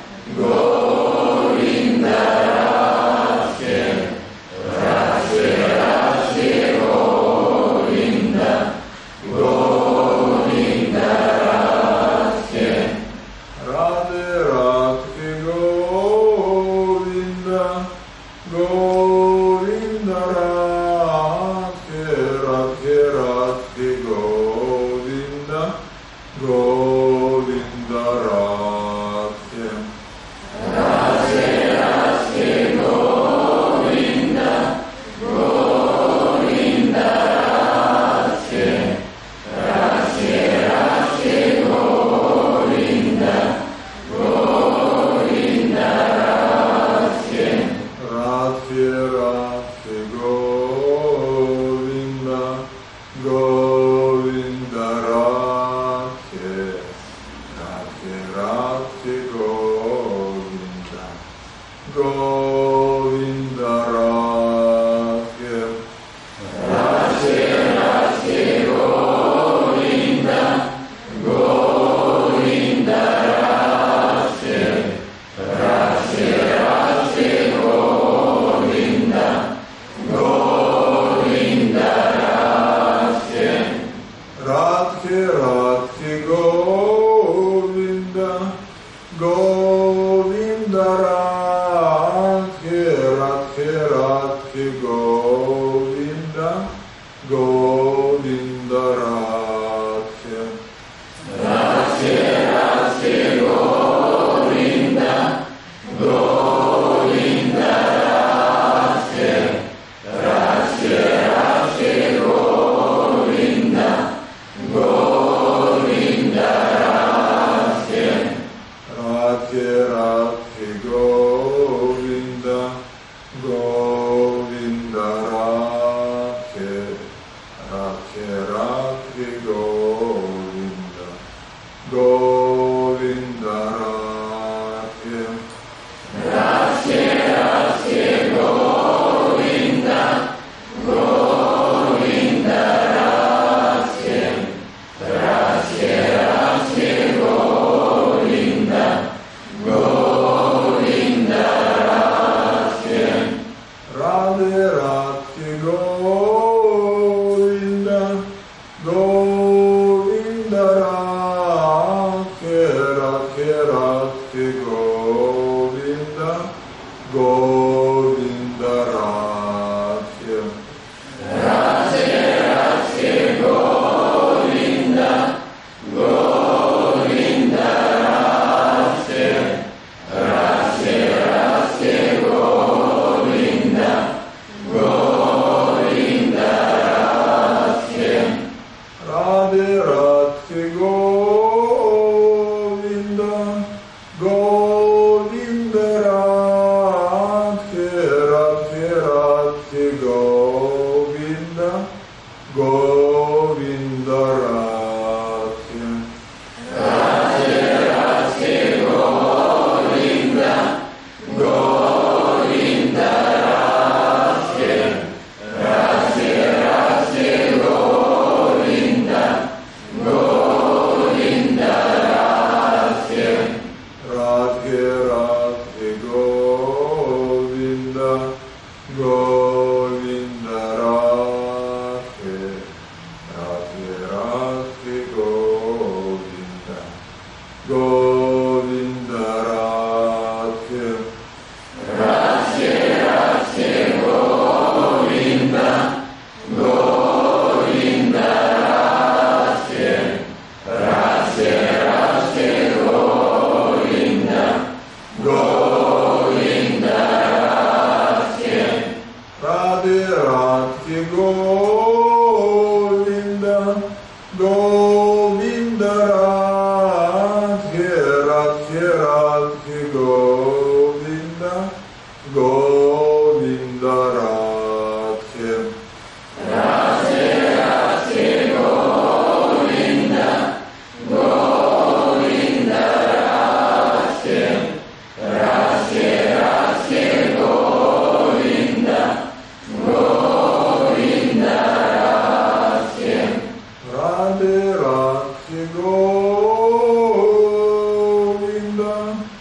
Speaker 1: Govinda Radhe, Radhe Radhe Govinda, Govinda Radhe, Radhe Radhe Govinda, Govinda Radhe, Radhe Radhe Govinda, Govinda Radhe. Radhe Radhe Govinda, Govinda Radhe, Radhe Radhe Govinda, Govinda Radhe, Radhe Radhe Govinda, Govinda Radhe, Radhe Radhe Govinda, Govinda Radhe. Говинда Радхе.
Speaker 6: Радхе, Радхе, Говинда, Говинда Радхе, Радхе, Радхе, Говинда, Говинда Радхе.
Speaker 1: Радhe Радхе Говинда, Говинда Радхе, Радхе Радхе Говинда, Говинда Радхе.
Speaker 6: Радхе, Радхе, Говинда, Говинда Радхе, Радхе, Радхе, Говинда, Говинда Радхе.
Speaker 1: Радхе Радхе Говинда, Говинда Радхе, Радхе Радхе Говинда, Говинда Радхе.
Speaker 6: Радхе, Радхе, Говинда, Говинда Радхе, Радхе, Радхе, Говинда, Говинда Радхе.
Speaker 1: Радhe Радхе Говинда, Говинда Радхе, Радхе Радхе Говинда, Говинда Радхе.
Speaker 6: Радхе, Радхе, Говинда, Говинда Радхе, Радхе, Радхе, Говинда, Говинда Радхе.
Speaker 1: Радhe Радхе Говинда,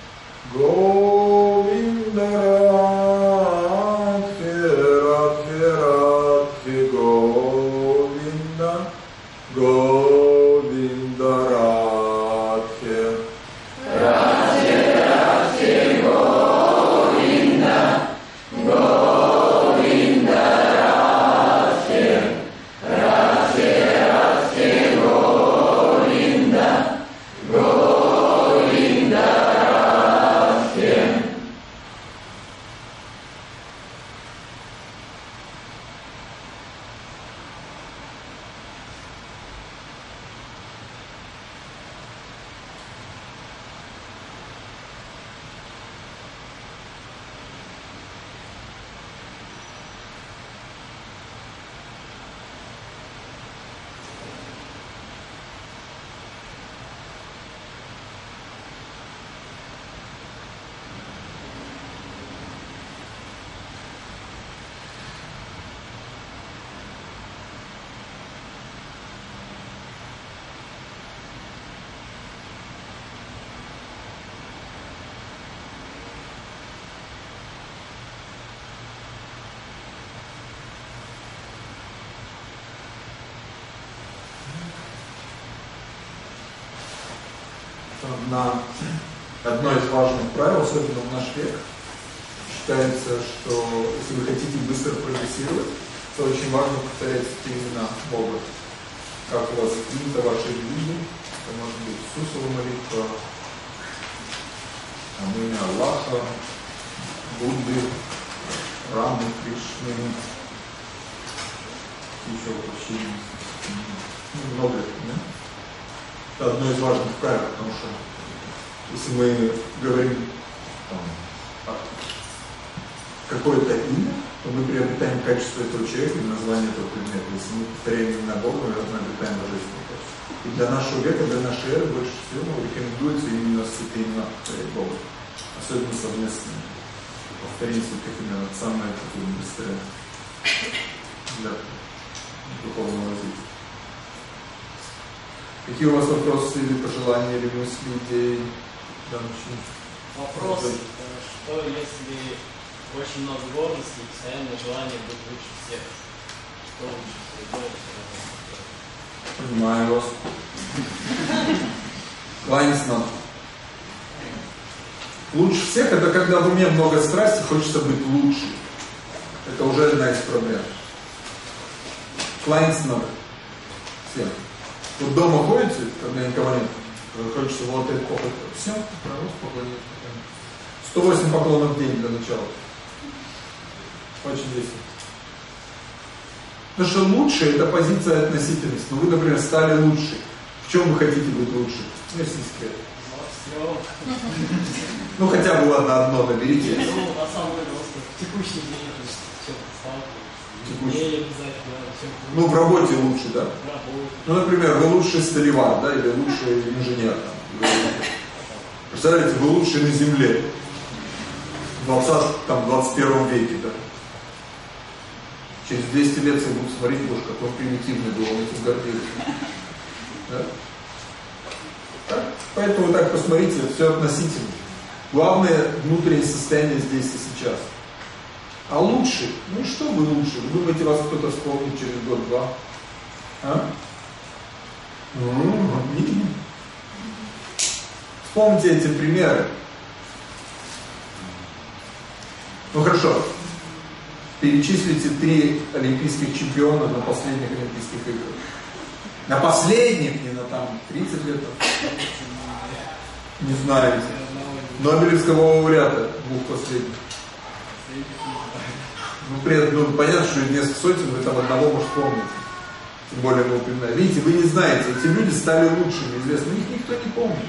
Speaker 1: Говинда Радхе, Радхе Радхе Говинда, Говинда Радхе.
Speaker 6: Радхе, Радхе, Говинда, Говинда Радхе, Радхе, Радхе, Говинда, Говинда Радхе.
Speaker 1: Одно из важных правил, особенно в наш век, считается, что если вы хотите быстро прогрессировать, то очень важно повторять те имена Бога. Как у вас принято в вашей религии, это может быть Иисусова молитва, имя Аллаха, Будды, Рамы, Кришны, еще вообще много, да? Это одно из важных правил, потому что если мы говорим какое-то имя, то мы приобретаем качество этого человека и название этого предмета. Если мы повторяем имена Бога, мы обретаем божественное качество. И для нашего века, для нашей эры больше всего рекомендуется именно святые имена повторять Бога. Особенно совместные. Повторение святых имен — это самое быстрое для духовного развития. Какие у вас вопросы или пожелания, или мысли, идеи? Да,
Speaker 4: Вопрос, что если очень много гордости и постоянное желание быть лучше всех? Что лучше всего делать?
Speaker 1: Понимаю вас. Кланясь нам. Лучше всех это когда в уме много страсти, хочется быть лучше. Это уже одна из проблем. Кланяться надо всем. Вот дома ходите, когда никого нет, хочется волотать копоть. Всем просто поклониться. 108 поклонов в день для начала. Очень весело. Потому что лучше это позиция относительности. Ну вы, например, стали лучше. В чем вы хотите быть лучше? Если секрет. Ну хотя бы ладно, одно наберите.
Speaker 4: Ну, на самом деле, в текущей деятельности все сталкиваюсь.
Speaker 1: Ну в работе лучше, да? Ну, например, вы лучший столевар, да, или лучший инженер. Представляете, вы лучший на земле. В 21 веке, да. Через 200 лет все будут смотреть, боже, какой примитивный был, он этим гордился. Да? Так? Поэтому так посмотрите, все относительно. Главное внутреннее состояние здесь и сейчас. А лучше? Ну что вы лучше? Вы думаете, вас кто-то вспомнит через год-два? А? Вспомните эти примеры. Ну хорошо. Перечислите 3 олимпийских чемпиона на последних Олимпийских играх. На последних, не на там 30 лет. Не знаете. Нобелевского лауреата 2 последних. Ну, понятно, что несколько сотен, вы там одного, может, помните. Тем более мы упоминаем. Видите, вы не знаете, эти люди стали лучшими, известно. Их никто не помнит.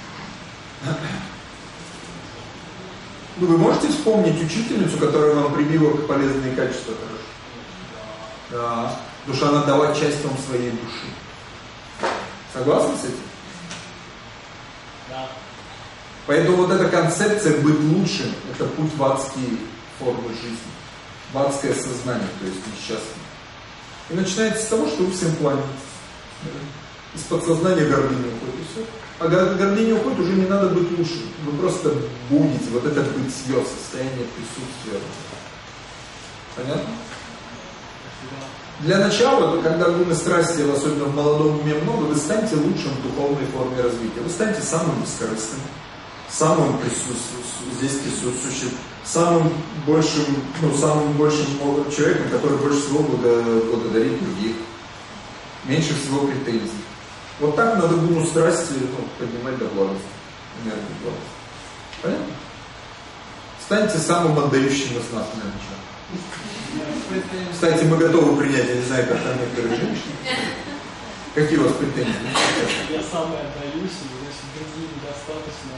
Speaker 1: Ну, вы можете вспомнить учительницу, которая вам привила полезные качества? Да. Потому что она дала часть вам своей души. Согласны с этим?
Speaker 4: Да.
Speaker 1: Поэтому вот эта концепция быть лучшим, это путь в адские формы жизни. В адское сознание, то есть несчастное. И начинается с того, что вы всем кланяетесь. Из подсознания гордыня уходит, и все. А гордыня уходит, уже не надо быть лучшим. Вы просто будете, вот это бытие, состояние присутствия. Понятно? Для начала, когда глубины страсти, особенно в молодом уме много, вы станете лучшим в духовной форме развития. Вы станете самым бескорыстным, самым здесь присутствующим, самым большим человеком, который больше всего благодарит других, меньше всего претензий. Вот так надо глубину страсти поднимать до благости, энергию благости. Понятно? Станьте самым отдающим из нас для начала. Кстати, мы готовы принять, я не знаю, как там некоторые женщины. Какие у вас претензии?
Speaker 4: Я сам отдаюсь, и значит, другим недостаточно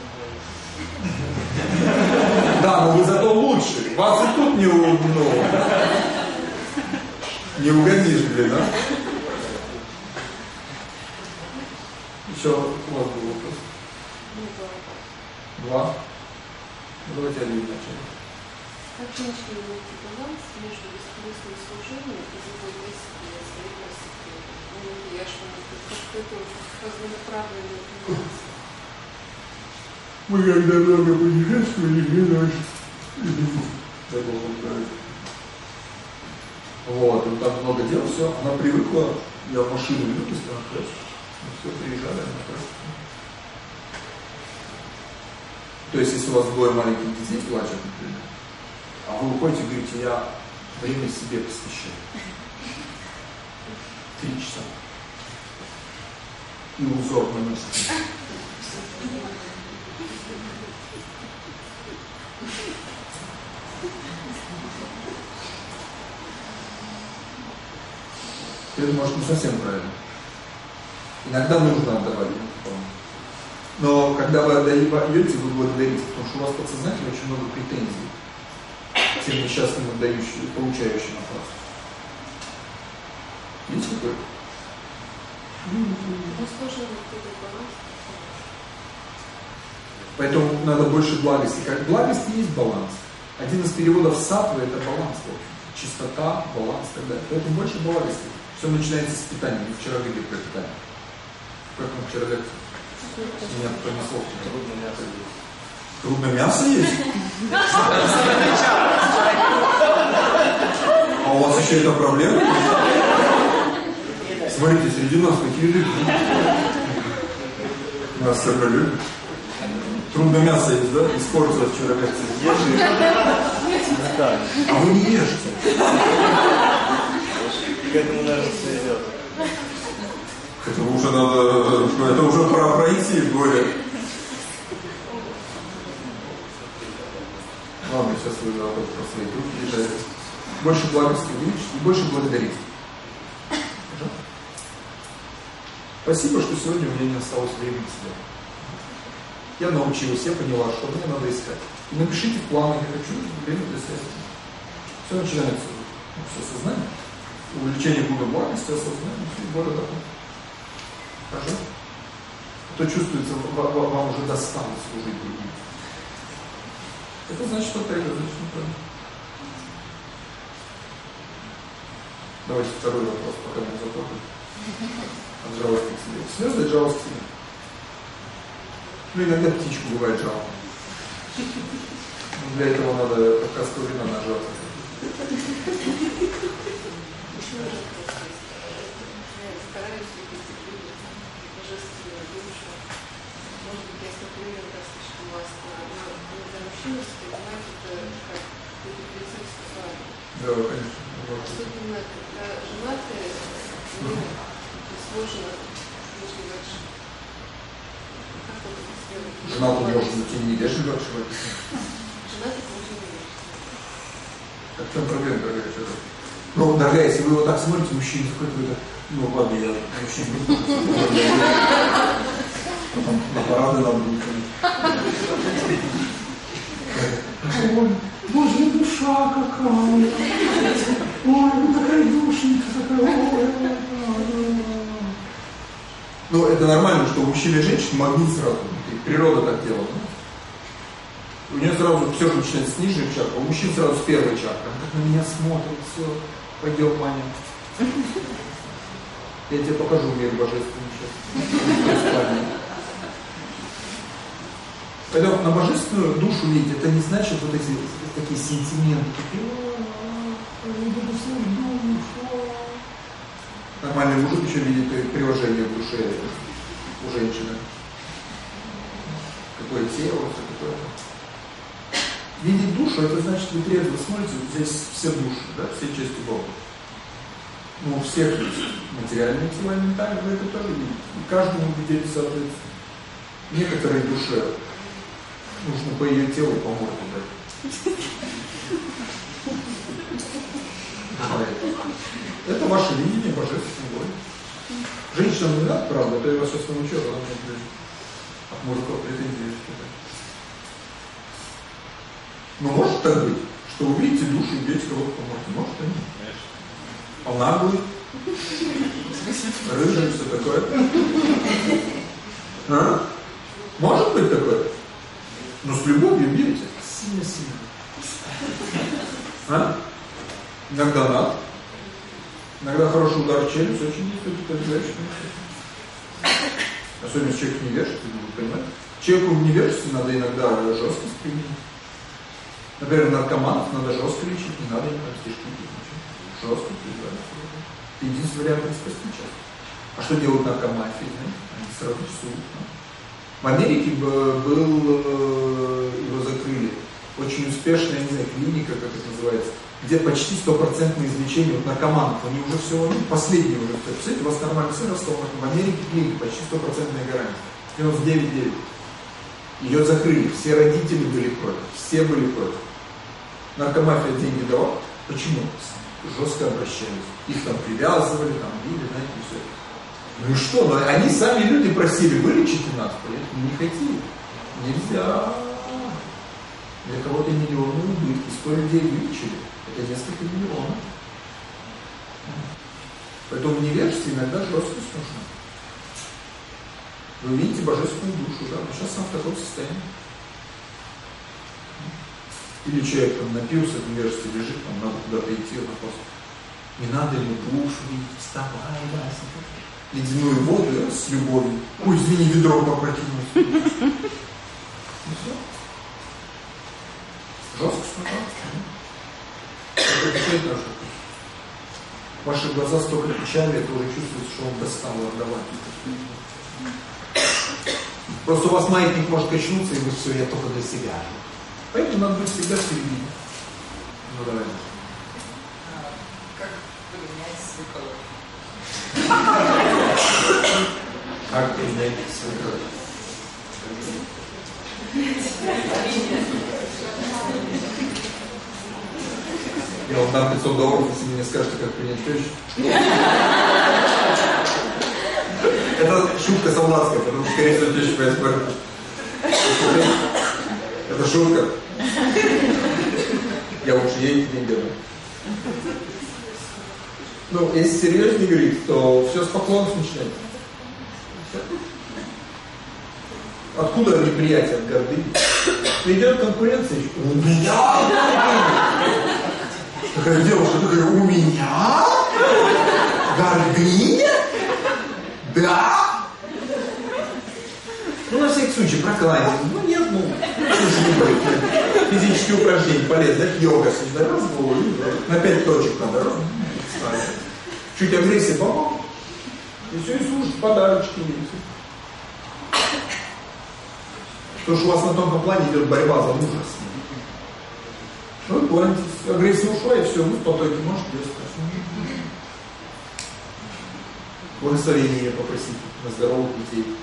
Speaker 4: отдаюсь.
Speaker 1: Да, но вы зато лучше. Вас и тут не угодишь, блин, а? Еще у вас был вопрос? 2. Давайте один начнем.
Speaker 2: Как женщина найти баланс между бескорыстным служением и заботой о себе, о своей красоте? Я что, это разнонаправленный баланс.
Speaker 1: Мы когда много путешествовали, мне нравится. Вот, и там много дел, все, она привыкла, я в машину веду, если она красит. Все, приезжали, она красит. То есть, если у вас 2 маленьких детей плачут, например, а вы уходите и говорите, я время себе посвящаю. 3 часа. И узор наносит. Это может не совсем правильно. Иногда нужно отдавать. Но когда вы отдаете, вы благодарите, потому что у вас подсознательно очень много претензий тем несчастным отдающим, получающим от вас. Есть такое? Поэтому надо больше благости. Как благость есть баланс. Один из переводов саттвы это баланс. Чистота, баланс и так далее. Поэтому больше благости. Все начинается с питания. Мы вчера говорили про питание. Как мы вчера лекцию? Меня понесло. Трудное мясо есть? А у вас еще эта проблема? Смотрите, среди нас какие люди. Нас собрали. Трудно мясо есть, да? Использовать вчера лекции.
Speaker 3: Да.
Speaker 1: А вы не ешьте.
Speaker 3: К этому, наверное, все идет.
Speaker 1: Это уже про пройти горе. Ладно, сейчас вы про свои руки держите. Больше благости увеличить и больше благодарить. Хорошо? Спасибо, что сегодня у меня не осталось времени себя. Я научилась, я поняла, что мне надо искать. И напишите в планы, я хочу время для связи. Все начинается с осознания. Увеличение Будды благости, осознания, и более такого. Хорошо? То чувствуется, вам уже досталось служить другим. Это значит, что это значит неправильно. Давайте второй вопрос, пока мы закончим. От жалости к себе. Слезы от жалости к себе. Ну, иногда птичку бывает жалко. Для этого надо кавказского вина нажаться.
Speaker 2: Стараюсь любить божественную душу. Может быть, я смотрю достаточно ласково. Но иногда мужчина воспринимает это как какую-то полицейскую славу.
Speaker 1: Да, конечно.
Speaker 2: Особенно, когда женатые, сложно выживать. Как вот это сделать?
Speaker 1: Женатый может быть и не вежливо отшивать.
Speaker 2: Женатый может не вежливо.
Speaker 1: Так в чем проблема, дорогая человек? Ну, дорогая, если вы его так смотрите, мужчина какой-то, ну ладно, я мужчина не буду. Потом на парады надо будет ходить. Ой, боже, душа какая. Ой, такая душенька, такая. Ну, это нормально, что у мужчин и женщин магнит сразу. Природа так делала. У нее сразу все же начинается с нижней чакры, у мужчин сразу с первой чакры. Он как на меня смотрит, все, пойдем, Маня. Я тебе покажу мир божественный сейчас. Когда на божественную душу видеть, это не значит вот эти такие сентименты. Нормальный мужик еще видит приложение в душе у женщины. Какое тело, все такое. Видеть душу, это значит, вы трезво смотрите, здесь все души, да, все части Бога. Ну, у всех есть материальные тела, ментальные, вы это тоже видите. И каждому видеть соответственно. Некоторые душе нужно по ее телу по морду дать. Это ваше видение божественной воли. Женщинам не надо, правда, это я вас сейчас научу, а потом от мужиков претензии считать. Но может так быть, что вы видите душу и бьете кого-то по морде? Может, и нет? Он наглый, рыжий, все такое. А? Может быть такое? Но с любовью бьете. Сильно-сильно. А? Иногда надо. Иногда хороший удар в челюсть очень действует обязательно. Особенно если человек невежественный, вы понимаете? Человеку в невежестве надо иногда жесткость применить. Например, наркоманов надо жестко лечить, не надо никаких стишки пить. Жестко призвать. Это единственный вариант спасти часто. А что делают наркоманы? Они сразу чувствуют. В Америке его закрыли. Очень успешная, я не знаю, клиника, как это называется, где почти 100% излечение от наркоманов. Они уже все, последние уже. Представляете, у вас нормальный сын растол, в Америке клиника почти 100% гарантия. 99,9. Ее закрыли, все родители были против, все были против. Наркомафия деньги давала. Почему? Жестко обращались. Их там привязывали, там били, знаете, все. Ну и что? Ну, они сами люди просили, вылечите нас, понимаете? Не хотели. Нельзя. Для кого-то миллионы убытки. 100 людей вылечили. Это несколько миллионов. Поэтому в невежестве иногда жесткость нужна. Вы видите божественную душу, да? Но сейчас сам в таком состоянии. Или человек там напился в невежестве, лежит, там надо куда-то идти, он просто. Не надо ему душу видеть, вставай, Вася. Ледяную воду с любовью. Ой, извини, ведро попрокинулось. И все. Жесткость нужна. В ваших глазах столько печали, это уже чувствуется, что он достал отдавать. Просто у вас маятник может качнуться, и вы все, я только для себя. Поэтому надо быть всегда в середине. Ну давай.
Speaker 2: Как поменять свекровь?
Speaker 1: Как поменять свекровь? Я вам дам $500, если мне скажете, как принять тещу. Это шутка солдатская, потому что, скорее всего, теща поест квартиру. Это шутка. Я лучше ей деньги дам. Ну, если серьезнее говорить, то все с поклонов начинается. Откуда неприятие от гордыни? Идет конкуренция. У меня? Такая девушка, такая, у меня? Гордыня? Да? Ну, на всякий случай, прокладывать. Ну, нет, ну, физические упражнения полезны. Йога, раз, на 5 точек надо. Раз, чуть агрессии помог. И все, и слушать подарочки. Потому что у вас на тонком плане идет борьба за мужество. Ну, вы кланяетесь. Агрессия ушла, и все, вы в потоке можете делать. Благословение попросить на здоровых детей.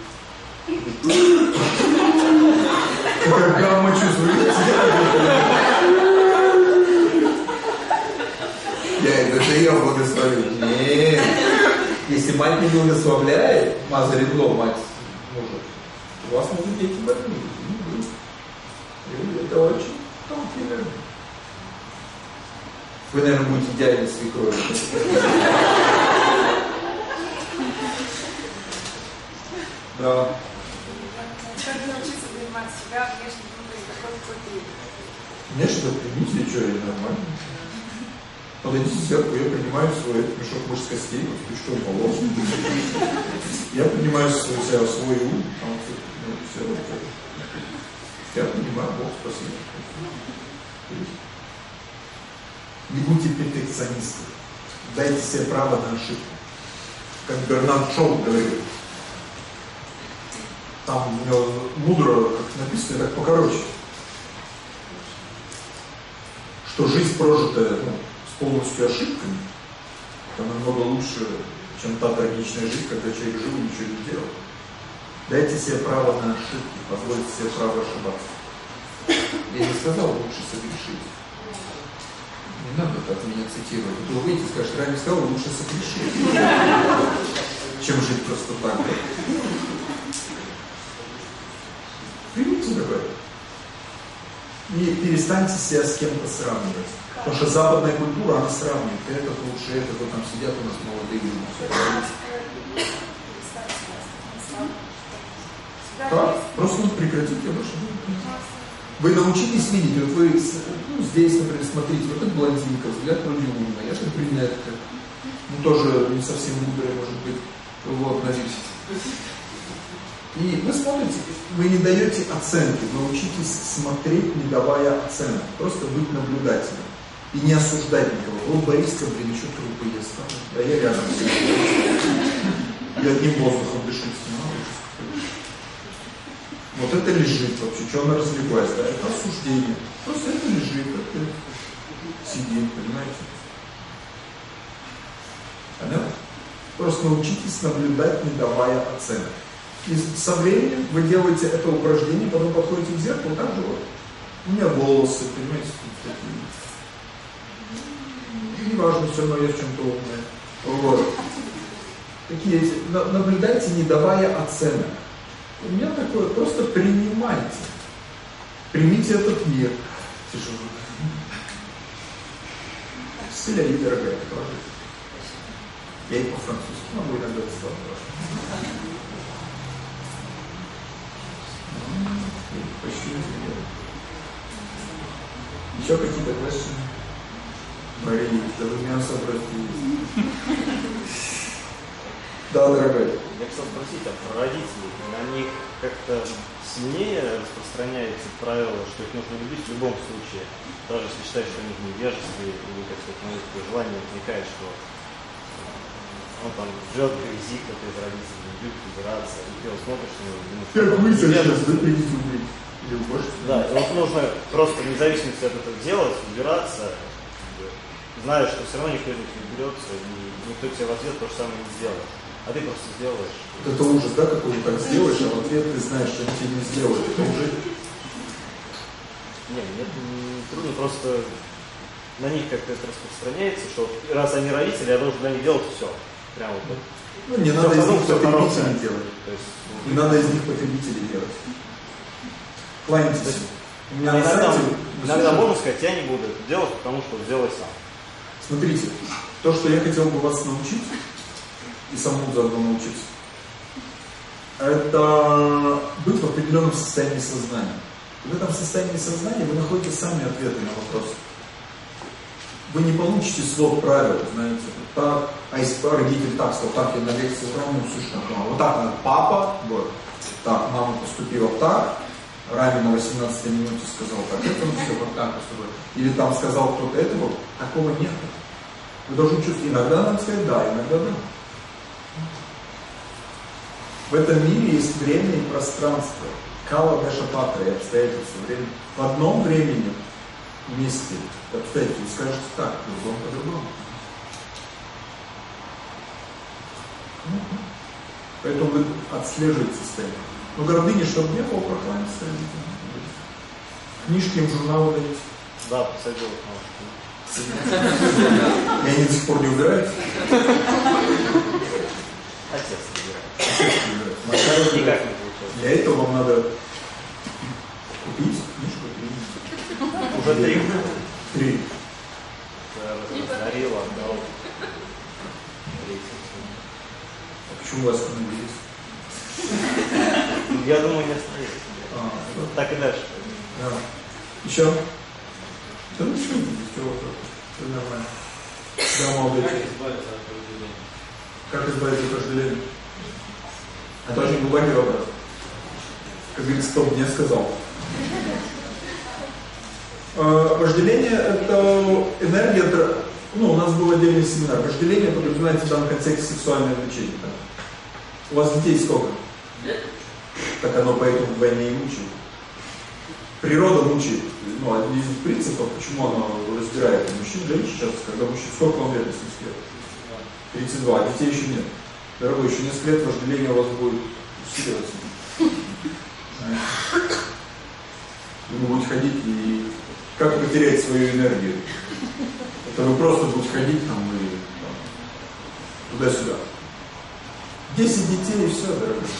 Speaker 1: Какая гамма чувствуете? Это я благословил. Нет. Если мать не благословляет, мазарит-ло, мать мужа, у вас могут дети больные. Это очень тонкий мир. Вы, наверное, будете идеальной свекровью. Да.
Speaker 2: Как научиться принимать себя внешне, внутри, какой ты?
Speaker 1: Внешне примите, что я нормально. Подойдите к зеркалу, я принимаю свой мешок мышц костей, пучком волос. Я принимаю себя свой ум, там все вот это. Я принимаю, Бог, спасибо. Не будьте перфекционистами. Дайте себе право на ошибку. Как Бернард Шоу говорил. Там у него мудро, как написано, так покороче. Что жизнь прожитая с полностью ошибками, это намного лучше, чем та трагичная жизнь, когда человек жил и ничего не делал. Дайте себе право на ошибки, позвольте себе право ошибаться. Я не сказал лучше согрешить. Не надо так меня цитировать. Вы выйдете и скажете, я не сказал, лучше согрешить, чем жить просто так. Примите такое. И перестаньте себя с кем-то сравнивать. Потому что западная культура, она сравнивает. Этот лучше, этот, вот там сидят у нас молодые люди. Да? Просто прекратите ваши. Вы научитесь видеть, вот вы здесь, например, смотрите, вот эта блондинка, взгляд вроде умная, я же брюнетка, тоже не совсем мудрая, может быть, вот, навесить. И вы смотрите, вы не даете оценки, научитесь смотреть, не давая оценок, просто быть наблюдателем и не осуждать никого. О, Бориска, блин, еще трупы ест, да я рядом с ним. Я одним воздухом дышу. Вот это лежит вообще, что она развлеклась, да, это осуждение. Просто это лежит, это сидит, понимаете? Понятно? Просто научитесь наблюдать, не давая оценок. И со временем вы делаете это упражнение, потом подходите к зеркалу, так же вот. У меня волосы, понимаете, такие. Неважно, все равно я в чем-то умная. Вот. Такие, наблюдайте, не давая оценок. У меня такое, просто принимайте. Примите этот мир. Тяжело. Исцеляй, дорогая, положите. Я и по-французски могу иногда сказать. Почти не сделал. Еще какие-то questions? Мария, да вы меня собрали. Да, дорогая.
Speaker 3: Я хотел спросить, а про родителей, на них как-то сильнее распространяется правило, что их нужно любить в любом случае, даже если считаешь, что они невежественны, или, как сказать, на их желание возникает, что Он там ждет визита из родителей, любит убираться, и ты вот смотришь на него, думаешь,
Speaker 1: Как вы сейчас
Speaker 3: нет,
Speaker 1: выглядите убить? Или больше?
Speaker 3: да, и вот нужно просто вне зависимости от этого делать, убираться, зная, что все равно никто из них не уберется, и никто тебе в ответ то же самое не сделает. А ты просто сделаешь.
Speaker 1: Вот это ужас, да, какой ты так сделаешь, а в ответ ты знаешь, что они тебе не сделают. Это уже...
Speaker 3: Нет, не трудно, просто на них как-то это распространяется, что раз они родители, я должен для них делать все. Прямо вот.
Speaker 1: Ну, не надо из них потребителей делать. Не надо из них потребителей делать. Кланяйтесь. У меня на сайте...
Speaker 3: Иногда можно сказать, я не буду это делать, потому что сделай сам.
Speaker 1: Смотрите, то, что я хотел бы вас научить, и самому заодно научиться, это быть в определенном состоянии сознания. В этом состоянии сознания вы находите сами ответы на вопросы. Вы не получите слов правил, знаете, так, а если родитель так сказал, так я на лекции равно слышно, вот так надо, папа, вот, так, мама поступила так, Рами на 18-й минуте сказал так, это все вот так поступает. Или там сказал кто-то этого, такого нет. Вы должны чувствовать, иногда нам сказать да, иногда да. В этом мире есть время и пространство. Кала Дэша Патра и обстоятельства. В одном времени вместе обстоятельства вы скажете так, в другом по-другому. Поэтому вы отслеживаете состояние. Но гордыни, чтобы не было, прокланяться. Книжки им, журналы даете.
Speaker 3: Да, посадил.
Speaker 1: И они до сих пор не убираются?
Speaker 3: Отец убирает.
Speaker 1: Никак
Speaker 3: не получается.
Speaker 1: Для этого вам надо купить книжку 3.
Speaker 3: Уже 3.
Speaker 1: 3.
Speaker 3: Дарил, отдал.
Speaker 1: Почему вас остановились?
Speaker 3: Я думаю, не остановились. Так и дальше.
Speaker 1: Да. Еще? Да ну что, все нормально. Да, молодой.
Speaker 4: Как избавиться от вожделения?
Speaker 1: Как избавиться от вожделения? Это очень глубокий вопрос. Как говорится, кто бы мне сказал. Вожделение – это энергия, у нас был отдельный семинар. Вожделение подразумевается в данном контексте сексуальное влечение. Да? У вас детей сколько? Так оно поэтому вдвойне и мучает. Природа мучает. Один из принципов, почему оно раздирает мужчин, женщин сейчас, когда мужчин, сколько вам лет, если лет? 32, а детей еще нет. Дорогой, еще несколько лет вожделение у вас будет усиливаться. Вы будете ходить и как потерять свою энергию? Это вы просто будете ходить там и туда-сюда. 10 детей и все, дорогой.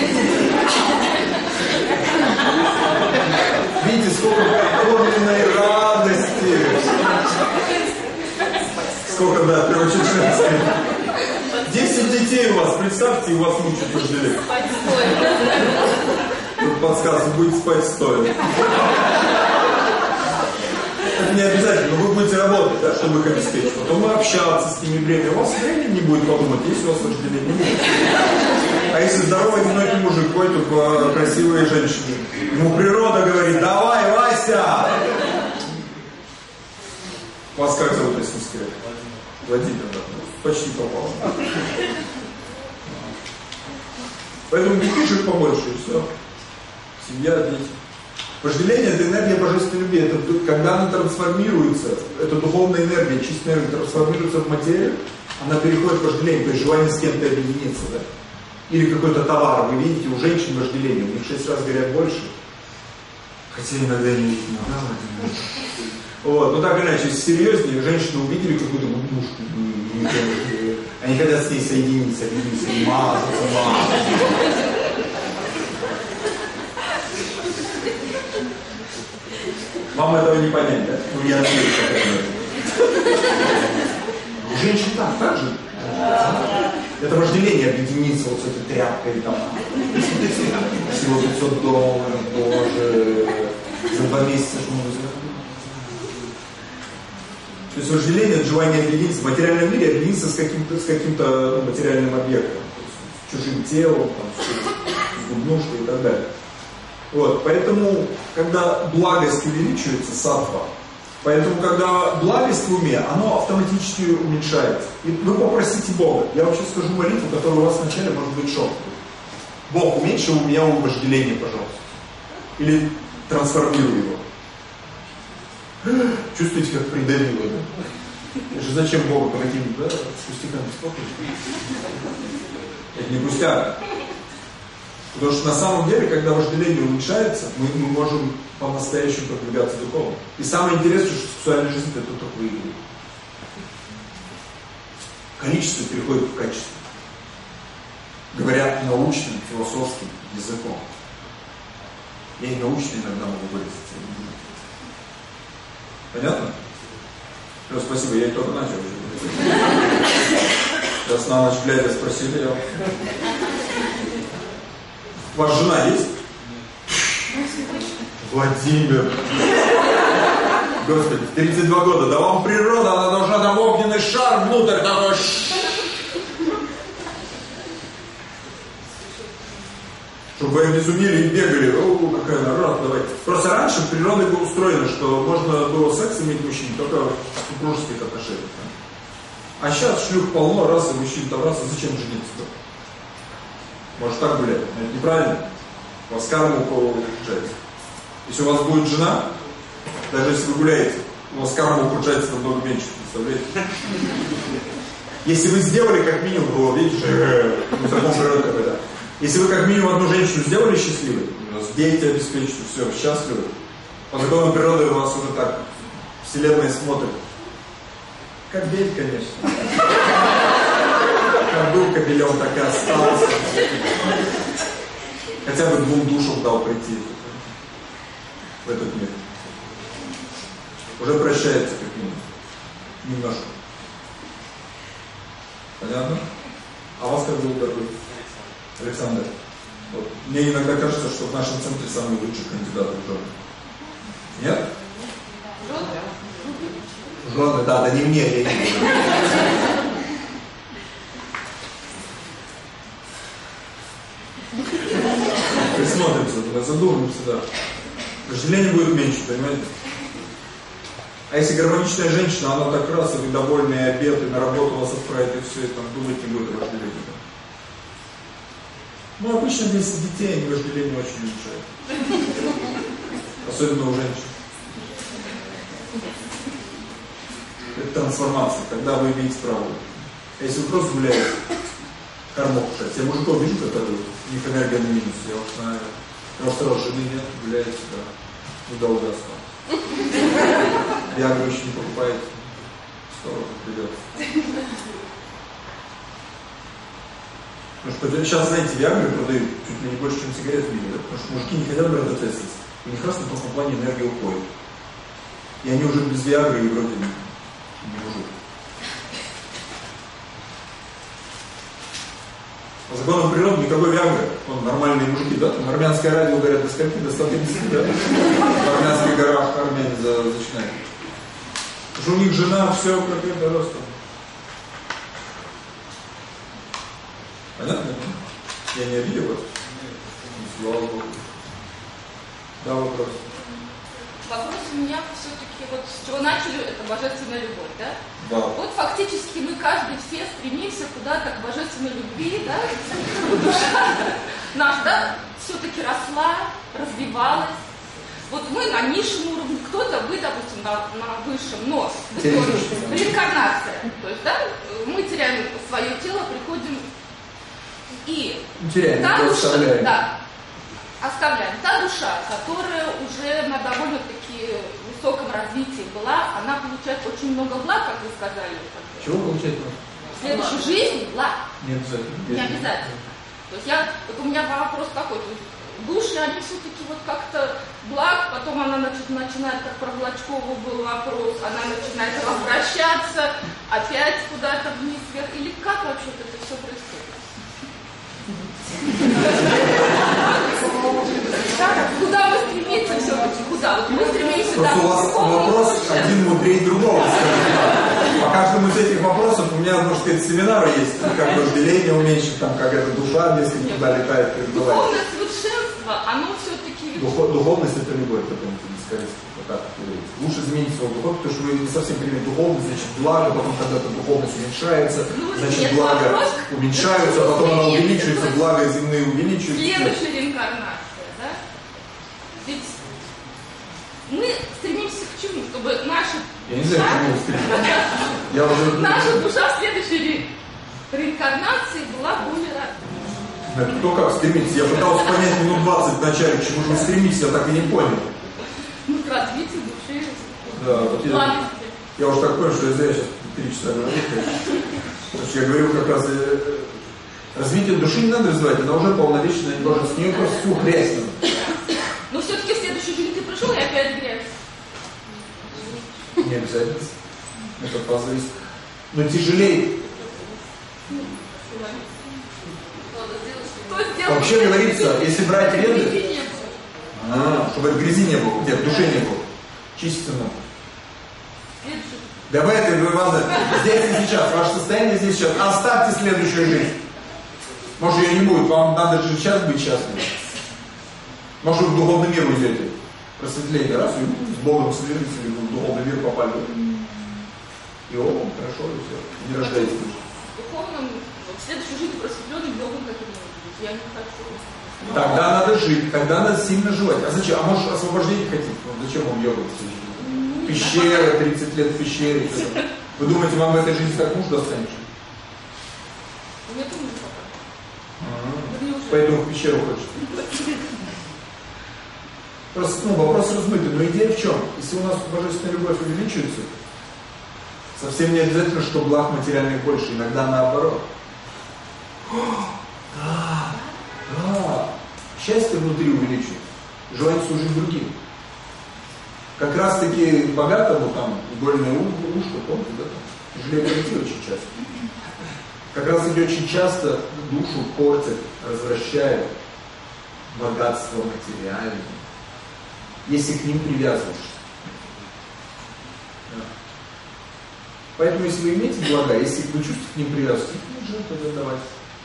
Speaker 1: Видите, сколько прикормленной радости. Сколько, да, первоочередной. 10 детей у вас, представьте, и вас мучают вожделение. Тут подсказка, будете спать стоя. Это не обязательно, но вы будете работать, да, чтобы их обеспечить. Потом вы общаться с теми временем. У вас времени не будет подумать, если у вас вожделение не будет. А если здоровый одинокий мужик ходит, то красивые женщины. Ему природа говорит, давай, Вася! Вас как зовут, если не сказать? Владимир, да. Почти попал. Поэтому детишек побольше, и все. Семья, дети. Вожделение – это энергия божественной любви. Это когда она трансформируется, это духовная энергия, чистая энергия трансформируется в материю, она переходит в вожделение, то есть желание с кем-то объединиться. Да? Или какой-то товар. Вы видите, у женщин вожделение, у них 6 раз горят больше. Хотя иногда не видно. Вот, ну так иначе, серьезнее, женщины увидели какую-то бубнушку, они хотят с ней соединиться, и мазаться. Вам этого не понять, да? Ну я надеюсь, как это. У женщин так же. Это вожделение объединиться вот с этой тряпкой, там, всего $500 тоже, за 2 месяца, что мы сделали. То есть вожделение – это желание объединиться в материальном мире, объединиться с каким-то материальным объектом, с чужим телом, там, с губнушкой и так далее. Вот, поэтому, когда благость увеличивается, саттва, Поэтому, когда благость в уме, оно автоматически уменьшается. И вы попросите Бога. Я вообще скажу молитву, которая у вас вначале может быть шок. Бог, уменьши у меня вожделение, пожалуйста. Или трансформируй его. Чувствуете, как придавило, да? Это же зачем Богу по каким-то, да, с пустяками спокойно? Это не пустяк. Потому что на самом деле, когда вожделение уменьшается, мы можем по-настоящему продвигаться духовно. И самое интересное, что сексуальная жизнь это только выигрывает. Количество переходит в качество. Говоря научным, философским языком. Я и научно иногда могу выразиться. Понятно? Ну, спасибо, я и только начал уже. Раз на ночь глядя спросили, я... Ваша жена есть? Владимир. Господи, в 32 года, да вам природа, она должна там огненный шар внутрь такой. Чтобы вы обезумели и бегали. О, какая народ, давайте. Просто раньше природой было устроено, что можно было секс иметь мужчин только в супружеских отношениях. А сейчас шлюх полно, раз, и мужчин там раз, зачем жениться? Может так гулять? Но это неправильно. У вас карма ухудшается. Если у вас будет жена, даже если вы гуляете, у вас карма ухудшается намного меньше, представляете? Если вы сделали как минимум, было, видите, закон природы такой, да. Если вы как минимум одну женщину сделали счастливой, дети обеспечены, все, счастливы, по закону природы у вас уже так вселенная смотрит. Как бей, конечно. Как был кобелем, так и остался. Хотя бы 2 душам дал прийти в этот мир. Уже прощается как минимум. Немножко. Понятно? А вас как зовут, дорогой? Александр. Вот. Мне иногда кажется, что в нашем центре самый лучший кандидат в жены. Нет? Жены, да не мне, я не буду. Присмотримся, задумаемся, да. Вожделение будет меньше, понимаете? А если гармоничная женщина, она так раз, и вы довольны, и обед, и на работу вас отправит, и все, и там думать не будет вожделения. Ну, обычно если детей, они вожделение очень уменьшают. Особенно у женщин. Это трансформация, когда вы имеете право. А если вы просто гуляете, карма ухудшается. Я мужиков вижу, которые у них энергия на минус. Я уж знаю. Я уж сразу жены нет, гуляете, да. Недолго осталось. Виагру еще не покупаете. Скоро придется. Потому что сейчас, знаете, Виагры продают чуть ли не больше, чем сигарет в мире, да? Потому что мужики не хотят брать ответственность. У них раз на том плане энергия уходит. И они уже без Виагры и вроде не мужик. По законам природы никакой Виагры. Нормальные мужики, да? Там армянское радио говорят до скольки, до 130, да? В армянских горах армяне зачинают. Потому что у них жена все как это ростом. Понятно? Я не обидел вас? Слава Богу. Да, вопрос.
Speaker 5: Вопрос у меня все-таки, вот с чего начали, это божественная любовь, да?
Speaker 1: Да.
Speaker 5: Вот фактически мы каждый все стремимся куда-то к божественной любви, да? Душа наша, да, все-таки росла, развивалась. Вот мы на низшем уровне, кто-то, вы, допустим, на высшем, но в итоге реинкарнация. То есть, да, мы теряем свое тело, приходим и та душа, да, оставляем. Та душа, которая уже на довольно-таки высоком развитии была, она получает очень много благ, как вы сказали.
Speaker 1: Чего получает?
Speaker 5: В следующей жизни благ.
Speaker 1: Не обязательно.
Speaker 5: Не обязательно. То есть вот у меня вопрос такой. Души, они все-таки вот как-то благ, потом она начинает, как про Влачкову был вопрос, она начинает возвращаться, опять куда-то вниз, вверх. Или как вообще это все происходит? Куда вы стремитесь все-таки? Куда? Вот мы стремимся...
Speaker 1: Просто у вас вопрос один мудрее другого. По каждому из этих вопросов у меня, может быть, семинары есть, как вожделение уменьшить, там, как эта душа несколько туда летает.
Speaker 5: Духовное совершенство, оно все-таки...
Speaker 1: Духовность — это любовь, потому что бескорыстие. так говорится. Лучше изменить свой духовность, потому что вы не совсем примете духовность, значит благо, потом когда-то духовность уменьшается, значит благо уменьшаются, а потом она увеличивается, благо земные увеличиваются.
Speaker 5: Следующая реинкарнация, да? Ведь мы стремимся к чему? Чтобы наша
Speaker 1: Я не знаю, к чему вы стремитесь.
Speaker 5: Наша душа в следующей реинкарнации была более развита.
Speaker 1: Это кто как стремится? Я пытался понять минут 20 в начале, к чему же вы стремитесь, я так и не понял.
Speaker 5: Ну, к развитию души.
Speaker 1: Да, вот я уже так понял, что я зря сейчас 3 часа говорю. Потому что я говорю как раз, развитие души не надо развивать, она уже полновечная, не должна с нее просто всю грязь.
Speaker 5: Но все-таки в следующую жизнь ты пришел и опять грязь.
Speaker 1: Не обязательно. Это позволит. Но тяжелее. Вообще говорится, если брать веды, чтобы грязи не было, где души не было, чиститься надо. Давайте, Иван, здесь и сейчас, ваше состояние здесь сейчас, оставьте следующую жизнь. Может, ее не будет, вам надо же сейчас быть счастливым. Может, вы в духовный мир уйдете, просветление, раз, и с Богом слились, или в духовный мир попали. И о, хорошо, и все, не рождаетесь.
Speaker 5: В духовном, в следующей жизни просветленным Богом таким не быть. Я не хочу.
Speaker 1: Тогда надо жить, тогда надо сильно жевать. А зачем? А может освобождение хотите? Зачем вам йога? Пещера, 30 лет в пещере. Вы думаете, вам в этой жизни как муж достанешь?
Speaker 5: Нет мужа пока.
Speaker 1: Поэтому в пещеру хочешь. Просто, вопрос размытый. Но идея в чем? Если у нас божественная любовь увеличивается, совсем не обязательно, что благ материальных больше. Иногда наоборот. Да. Счастье внутри увеличивается. Желание служить другим. Как раз таки богатому там игольное ушко, помните, да? Тяжелее пройти очень часто. Как раз таки очень часто душу портят, развращают богатство материальное, если к ним привязываешься. Да. Поэтому, если вы имеете блага, если вы чувствуете к ним привязываться, нужно тогда давать.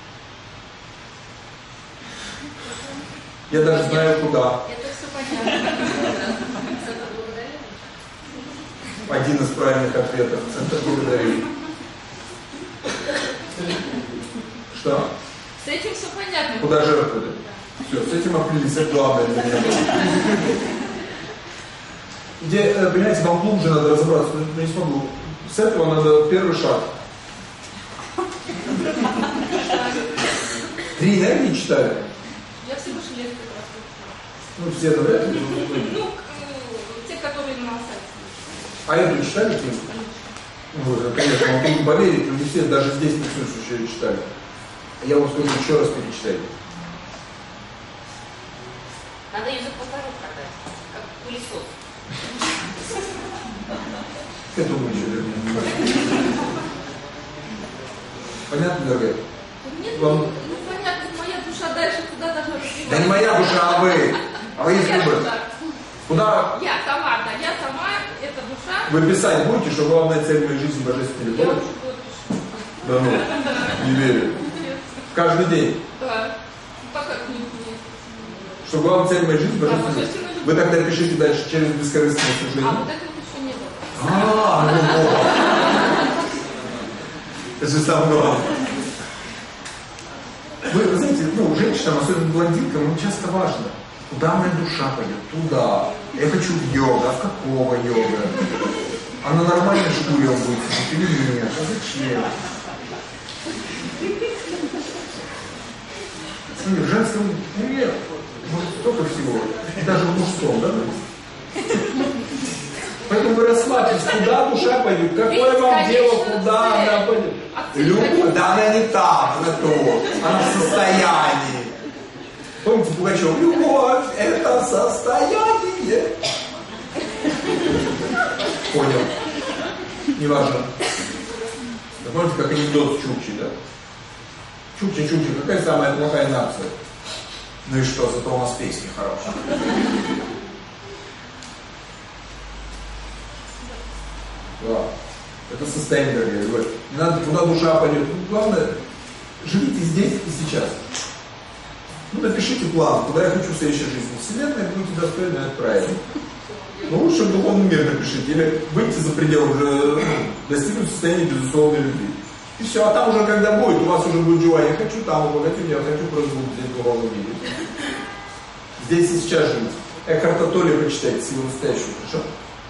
Speaker 1: Я даже знаю, куда.
Speaker 2: Это все понятно.
Speaker 1: Один из правильных ответов. Центр благодарю. Что?
Speaker 5: С этим все понятно.
Speaker 1: Куда жертвовали? Все, с этим определились. Это главное для меня. Где, понимаете, вам глубже надо разобраться, но не смогу. С этого надо первый шаг. 3 энергии читали?
Speaker 5: Я всего лишь лет как раз.
Speaker 1: Ну, все это вряд ли.
Speaker 5: Ну, те, которые на сайте.
Speaker 1: А эту читали книгу? Ну, конечно, вам трудно поверить, но не все, даже здесь присутствующие читали. Я вам скажу, еще раз перечитайте.
Speaker 2: Надо ее за 1,5 продать, как пылесос.
Speaker 1: К этому еще вернее. Понятно, дорогая?
Speaker 5: Нет,
Speaker 1: Вам...
Speaker 5: ну понятно, моя душа дальше куда должна развиваться.
Speaker 1: Да не моя душа, а вы. А вы есть выбор. Куда?
Speaker 5: Я сама, эта душа.
Speaker 1: Вы писать будете, что главная цель моей жизни божественная
Speaker 5: Я
Speaker 1: любовь?
Speaker 5: уже год пишу.
Speaker 1: Да ну, не верю. Каждый день.
Speaker 5: Да. Пока книгу нет.
Speaker 1: Что главная цель моей жизни божественная любовь.
Speaker 5: божественная любовь.
Speaker 1: Вы тогда пишите дальше через бескорыстное
Speaker 5: А
Speaker 1: служение.
Speaker 5: вот этого еще не было.
Speaker 1: Ну вот. Это же самое главное. Вы знаете, женщинам, особенно блондинкам, часто важно. Куда моя душа пойдет? Туда. Я хочу в йогу. А в какого йога? А на нормальной шкуре он будет сидеть или нет? А зачем? Смотри, в женском мире может столько всего. И даже в мужском, да? Поэтому вы расслабьтесь, куда душа пойдет, какое вам дело, куда она пойдет. Любовь, да она не там, она то, она в состоянии. Помните Пугачев? Любовь – это состояние. Понял. Неважно. Вы помните, как анекдот с Чукчей, да? Чукча, какая самая плохая нация? Ну и что, зато у нас песни хорошие. Да. Это состояние, дорогие. Не надо, куда душа пойдет. Главное, живите здесь и сейчас. Ну, напишите план, куда я хочу в следующей жизни. Вселенная будет достойно отправить. Ну, лучше в духовный мир напишите. Или выйти за пределы, уже достигнуть состояния безусловной любви. И все, а там уже когда будет, у вас уже будет желание. Я хочу там обогатить, я хочу просто быть здесь в духовном мире. Здесь и сейчас жить. Экхарта Толле прочитайте, силу настоящую, хорошо?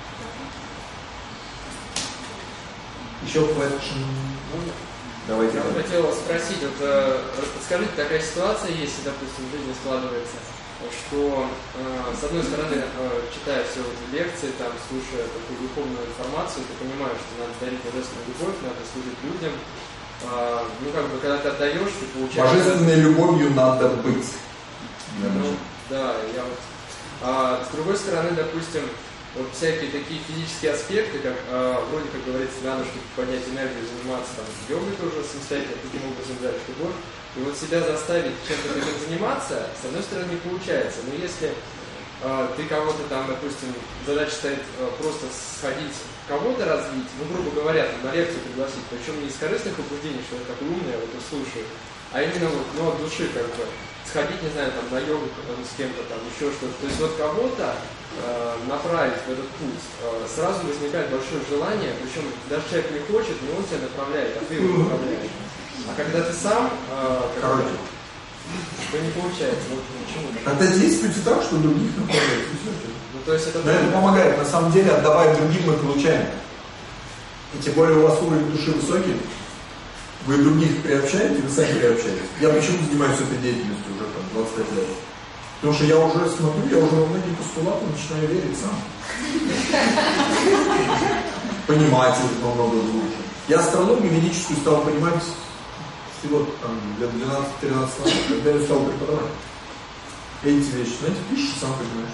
Speaker 1: Еще question? Давайте.
Speaker 7: Я хотел спросить, вот подскажите, такая ситуация есть, допустим, в жизни складывается, что с одной стороны, читая все вот лекции, там, слушая такую духовную информацию, ты понимаешь, что надо дарить божественную любовь, надо служить людям. Ну, как бы, когда ты отдаешь, ты получаешь...
Speaker 1: Божественной любовью надо быть.
Speaker 7: Ну, да, я вот... А с другой стороны, допустим, вот всякие такие физические аспекты, как вроде как говорится, надо, чтобы поднять энергию, заниматься там йогой тоже самостоятельно, таким образом дальше, вот. И вот себя заставить чем-то таким заниматься, с одной стороны, не получается. Но если ты кого-то там, допустим, задача стоит просто сходить, кого-то развить, ну, грубо говоря, там, на лекцию пригласить, причем не из корыстных побуждений, что я такой умный, я вот слушаю, а именно вот, ну, от души, как бы, сходить, не знаю, там, на йогу с кем-то, там, еще что-то. То есть вот кого-то направить в этот путь, сразу возникает большое желание, причем даже человек не хочет, но он тебя направляет, а ты его направляешь. А когда ты сам, то не получается. Вот почему?
Speaker 1: Тогда действуйте так, что других направляете.
Speaker 7: Ну, то есть это...
Speaker 1: Да, это помогает. На самом деле, отдавая другим, мы получаем. И тем более у вас уровень души высокий, вы других приобщаете, вы сами приобщаетесь. Я почему занимаюсь этой деятельностью уже там 25 лет? Потому что я уже смотрю, я уже во многие постулаты начинаю верить сам. Понимать их намного лучше. Я астрологию ведическую стал понимать всего там, лет 12-13 назад, когда я стал преподавать. Эти вещи, знаете, пишешь, сам понимаешь.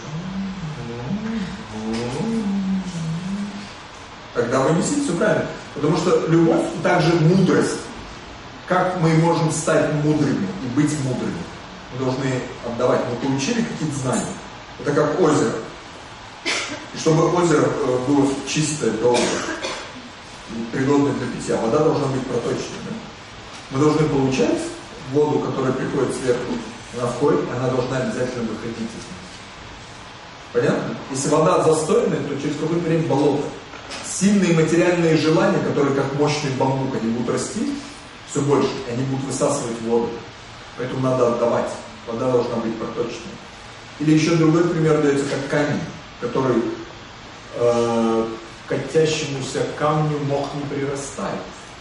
Speaker 1: Тогда вы несите все правильно. Потому что любовь и также мудрость. Как мы можем стать мудрыми и быть мудрыми? Мы должны отдавать. Мы получили какие-то знания. Это как озеро. И чтобы озеро было чистое, долгое, пригодное для питья, вода должна быть проточной. Да? Мы должны получать воду, которая приходит сверху. Она входит, она должна обязательно выходить из нас. Понятно? Если вода застойная, то через какое-то время болото. Сильные материальные желания, которые как мощный бамбук, они будут расти все больше, и они будут высасывать воду. Поэтому надо отдавать. Вода должна быть проточной. Или еще другой пример дается, как камень, который к катящемуся камню мох не прирастает.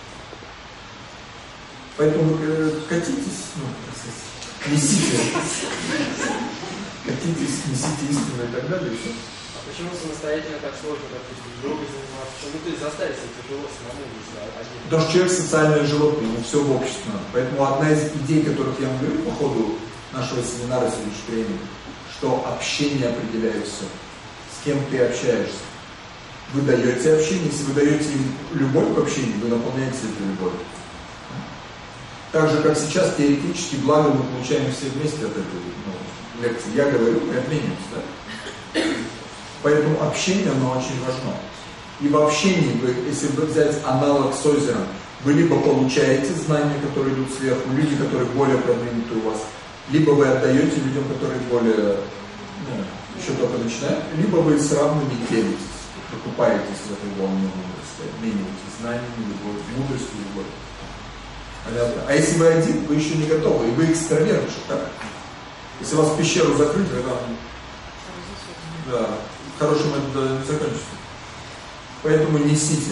Speaker 1: Поэтому катитесь, несите. Катитесь, несите истину и так далее, и все.
Speaker 7: Почему самостоятельно так сложно, допустим, йогой заниматься? Почему ты заставить себя тяжело самому, если один?
Speaker 1: Потому что человек социальное животное, ему все в обществе надо. Поэтому одна из идей, которых я вам говорю по ходу нашего семинара сегодняшнего времени, что общение определяет все. С кем ты общаешься. Вы даете общение, если вы даете им любовь к общению, вы наполняете эту любовь. Так же, как сейчас, теоретически, благо мы получаем все вместе от этой лекции. Я говорю, мы обмениваемся, да? Поэтому общение, оно очень важно. И в общении, вы, если взять аналог с озером, вы либо получаете знания, которые идут сверху, люди, которые более продвинуты у вас, либо вы отдаете людям, которые более, еще только начинают, либо вы с равными делитесь, покупаетесь в этой волне мудрости, обмениваетесь знаниями, любовью, мудростью, любовью. Понятно? А если вы один, вы еще не готовы, и вы экстраверт, так? Если вас в пещеру закрыть, вы там... Да, хорошим это не закончится. Поэтому несите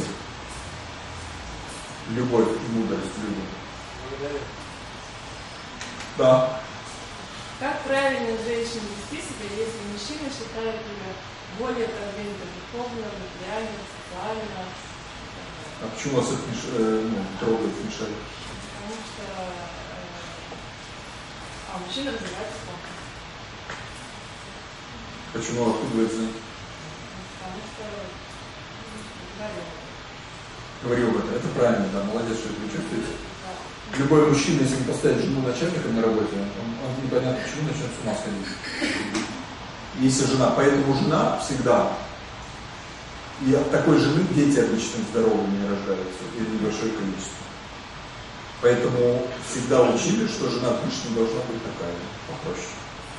Speaker 1: любовь и мудрость людям.
Speaker 7: Благодарю.
Speaker 1: Да.
Speaker 8: Как правильно женщине вести себя, если мужчина считает ее более продвинутым духовно, материально, социально?
Speaker 1: А почему вас это трогает, мешает?
Speaker 8: Потому что мужчина развивается сам.
Speaker 1: Почему? Откуда вы это знаете?
Speaker 8: Потому что
Speaker 1: Говорил об этом. Это правильно, да, молодец, что это вы чувствуете. Любой мужчина, если не поставить жену начальником на работе, он непонятно почему начнет с ума сходить. Если жена, поэтому жена всегда, и от такой жены дети обычно здоровыми не рождаются, или небольшое количество. Поэтому всегда учили, что жена от мужчины должна быть такая, попроще.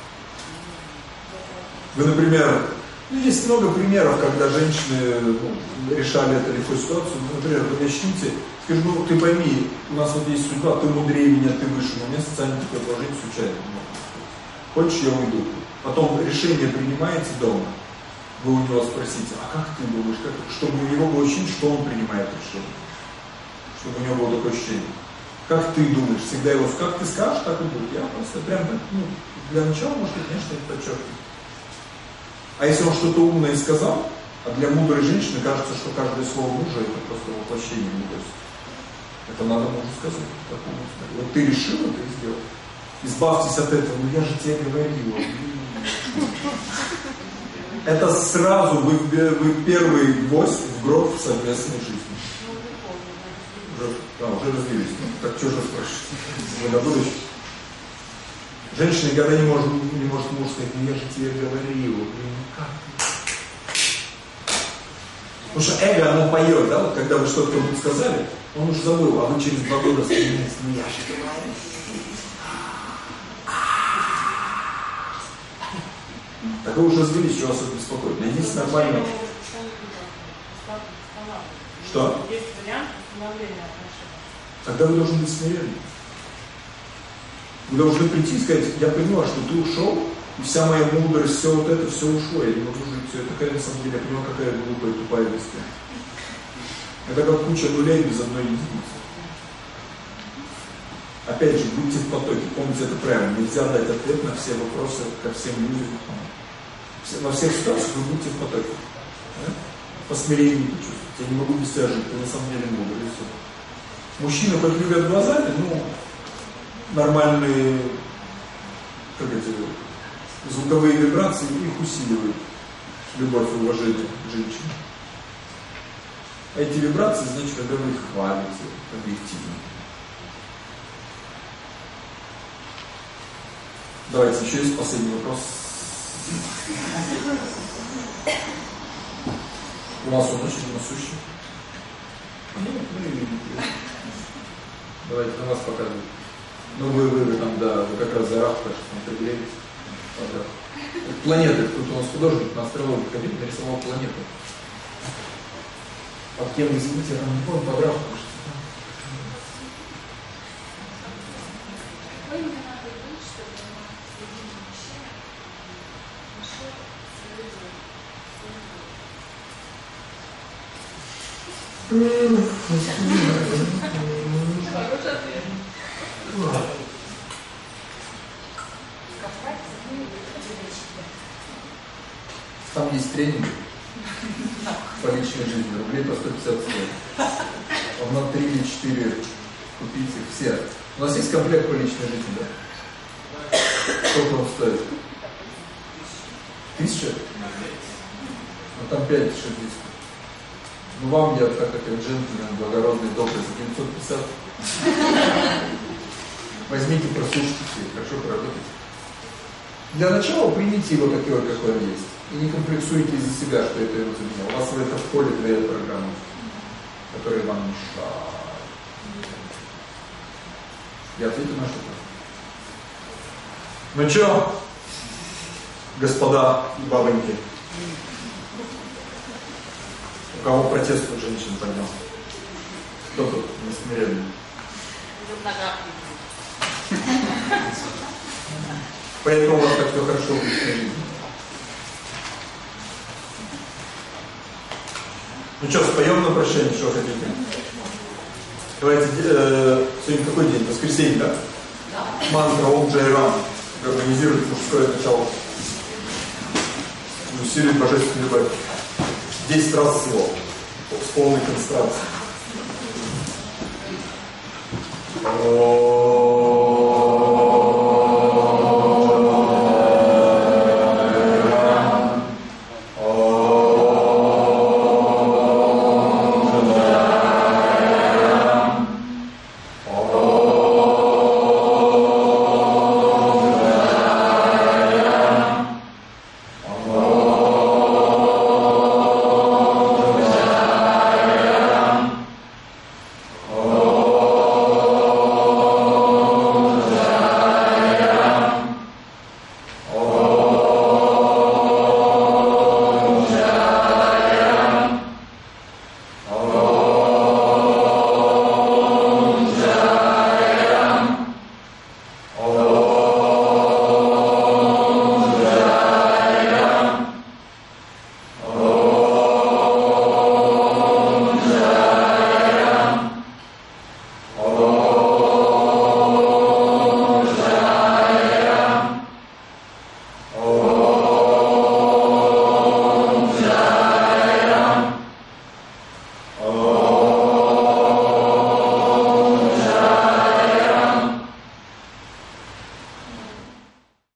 Speaker 1: Вы, например, есть много примеров, когда женщины решали эту легкую ситуацию. Например, вы начните, скажу, ну ты пойми, у нас вот есть судьба, ты мудрее меня, ты выше, но у меня социальное такое положение случайно. Хочешь, я уйду. Потом решение принимаете дома, вы у него спросите, а как ты думаешь, чтобы у него было ощущение, что он принимает решение, чтобы у него было такое ощущение. Как ты думаешь, всегда его, как ты скажешь, так и будет. Я просто прям так, для начала, может быть, конечно, это подчеркиваю. А если он что-то умное сказал, а для мудрой женщины кажется, что каждое слово мужа это просто воплощение мудрости. Это надо мужу сказать. Вот ты решила, ты сделал. Избавьтесь от этого, ну я же тебе говорила. Это сразу вы первый гвоздь в гроб в совместной жизни. Уже развились. Так что же спрашивать? На будущее. Женщина никогда не может муж сказать, ну я же тебе говорила. Как? Потому что эго, оно поет, да? Вот когда вы что-то кому-то сказали, он уже забыл, а вы через 2 года вспоминаете, ну я же говорила. Так вы уже развелись, что вас это беспокоит? Найдите нормально. Что?
Speaker 8: Есть вариант установления отношений.
Speaker 1: Тогда вы должны быть смиренны. Вы должны прийти и сказать, я поняла, что ты ушел, и вся моя мудрость, все вот это, все ушло, я не могу жить, все это, какая на самом деле, я поняла, какая глупая, тупая весть. Это как куча нулей без одной единицы. Опять же, будьте в потоке, помните это правильно, нельзя дать ответ на все вопросы ко всем людям. Во всех ситуациях вы будьте в потоке. Да? По смирению почувствуйте. Я не могу без тебя жить, ты на самом деле мудрый. Мужчины хоть любят глазами, ну, нормальные, как эти, звуковые вибрации их усиливают. Любовь и уважение к женщине. А эти вибрации, значит, когда вы их хвалите объективно. Давайте, еще есть последний вопрос. У вас он очень насущий. Давайте, на вас показывают. Ну вы там, да, вы как раз за раф, так что там пригрелись. Планеты, тут у нас художник на астрологии ходил, нарисовал планету. Под кем, извините, я там не помню, под раф, потому что... Там есть тренинг по личной жизни, рублей по 150 стоит. Ровно 3 или 4 купите все. У нас есть комплект по личной жизни, да? Сколько он стоит? 1000? Ну там 5 дисков. Ну вам я, так как я джентльмен, благородный, добрый, за 950. Возьмите, прослушайте, хорошо поработайте. Для начала примите его такой, какой он есть. И не комплексуйте из-за себя, что это его заменило. У вас в это входит две программы, которые вам мешают. Я ответил на что-то. Ну что, господа и бабоньки? У кого протест у женщин поднял? Кто тут несмиренный? Поэтому у вас так все хорошо в личной жизни. Ну что, споем на прощание, что хотите? Давайте, сегодня какой день? Воскресенье, да? Да. Мантра Ом Джай Рам организирует мужское начало. Усиливает божественную любовь. 10 раз всего. С полной концентрацией.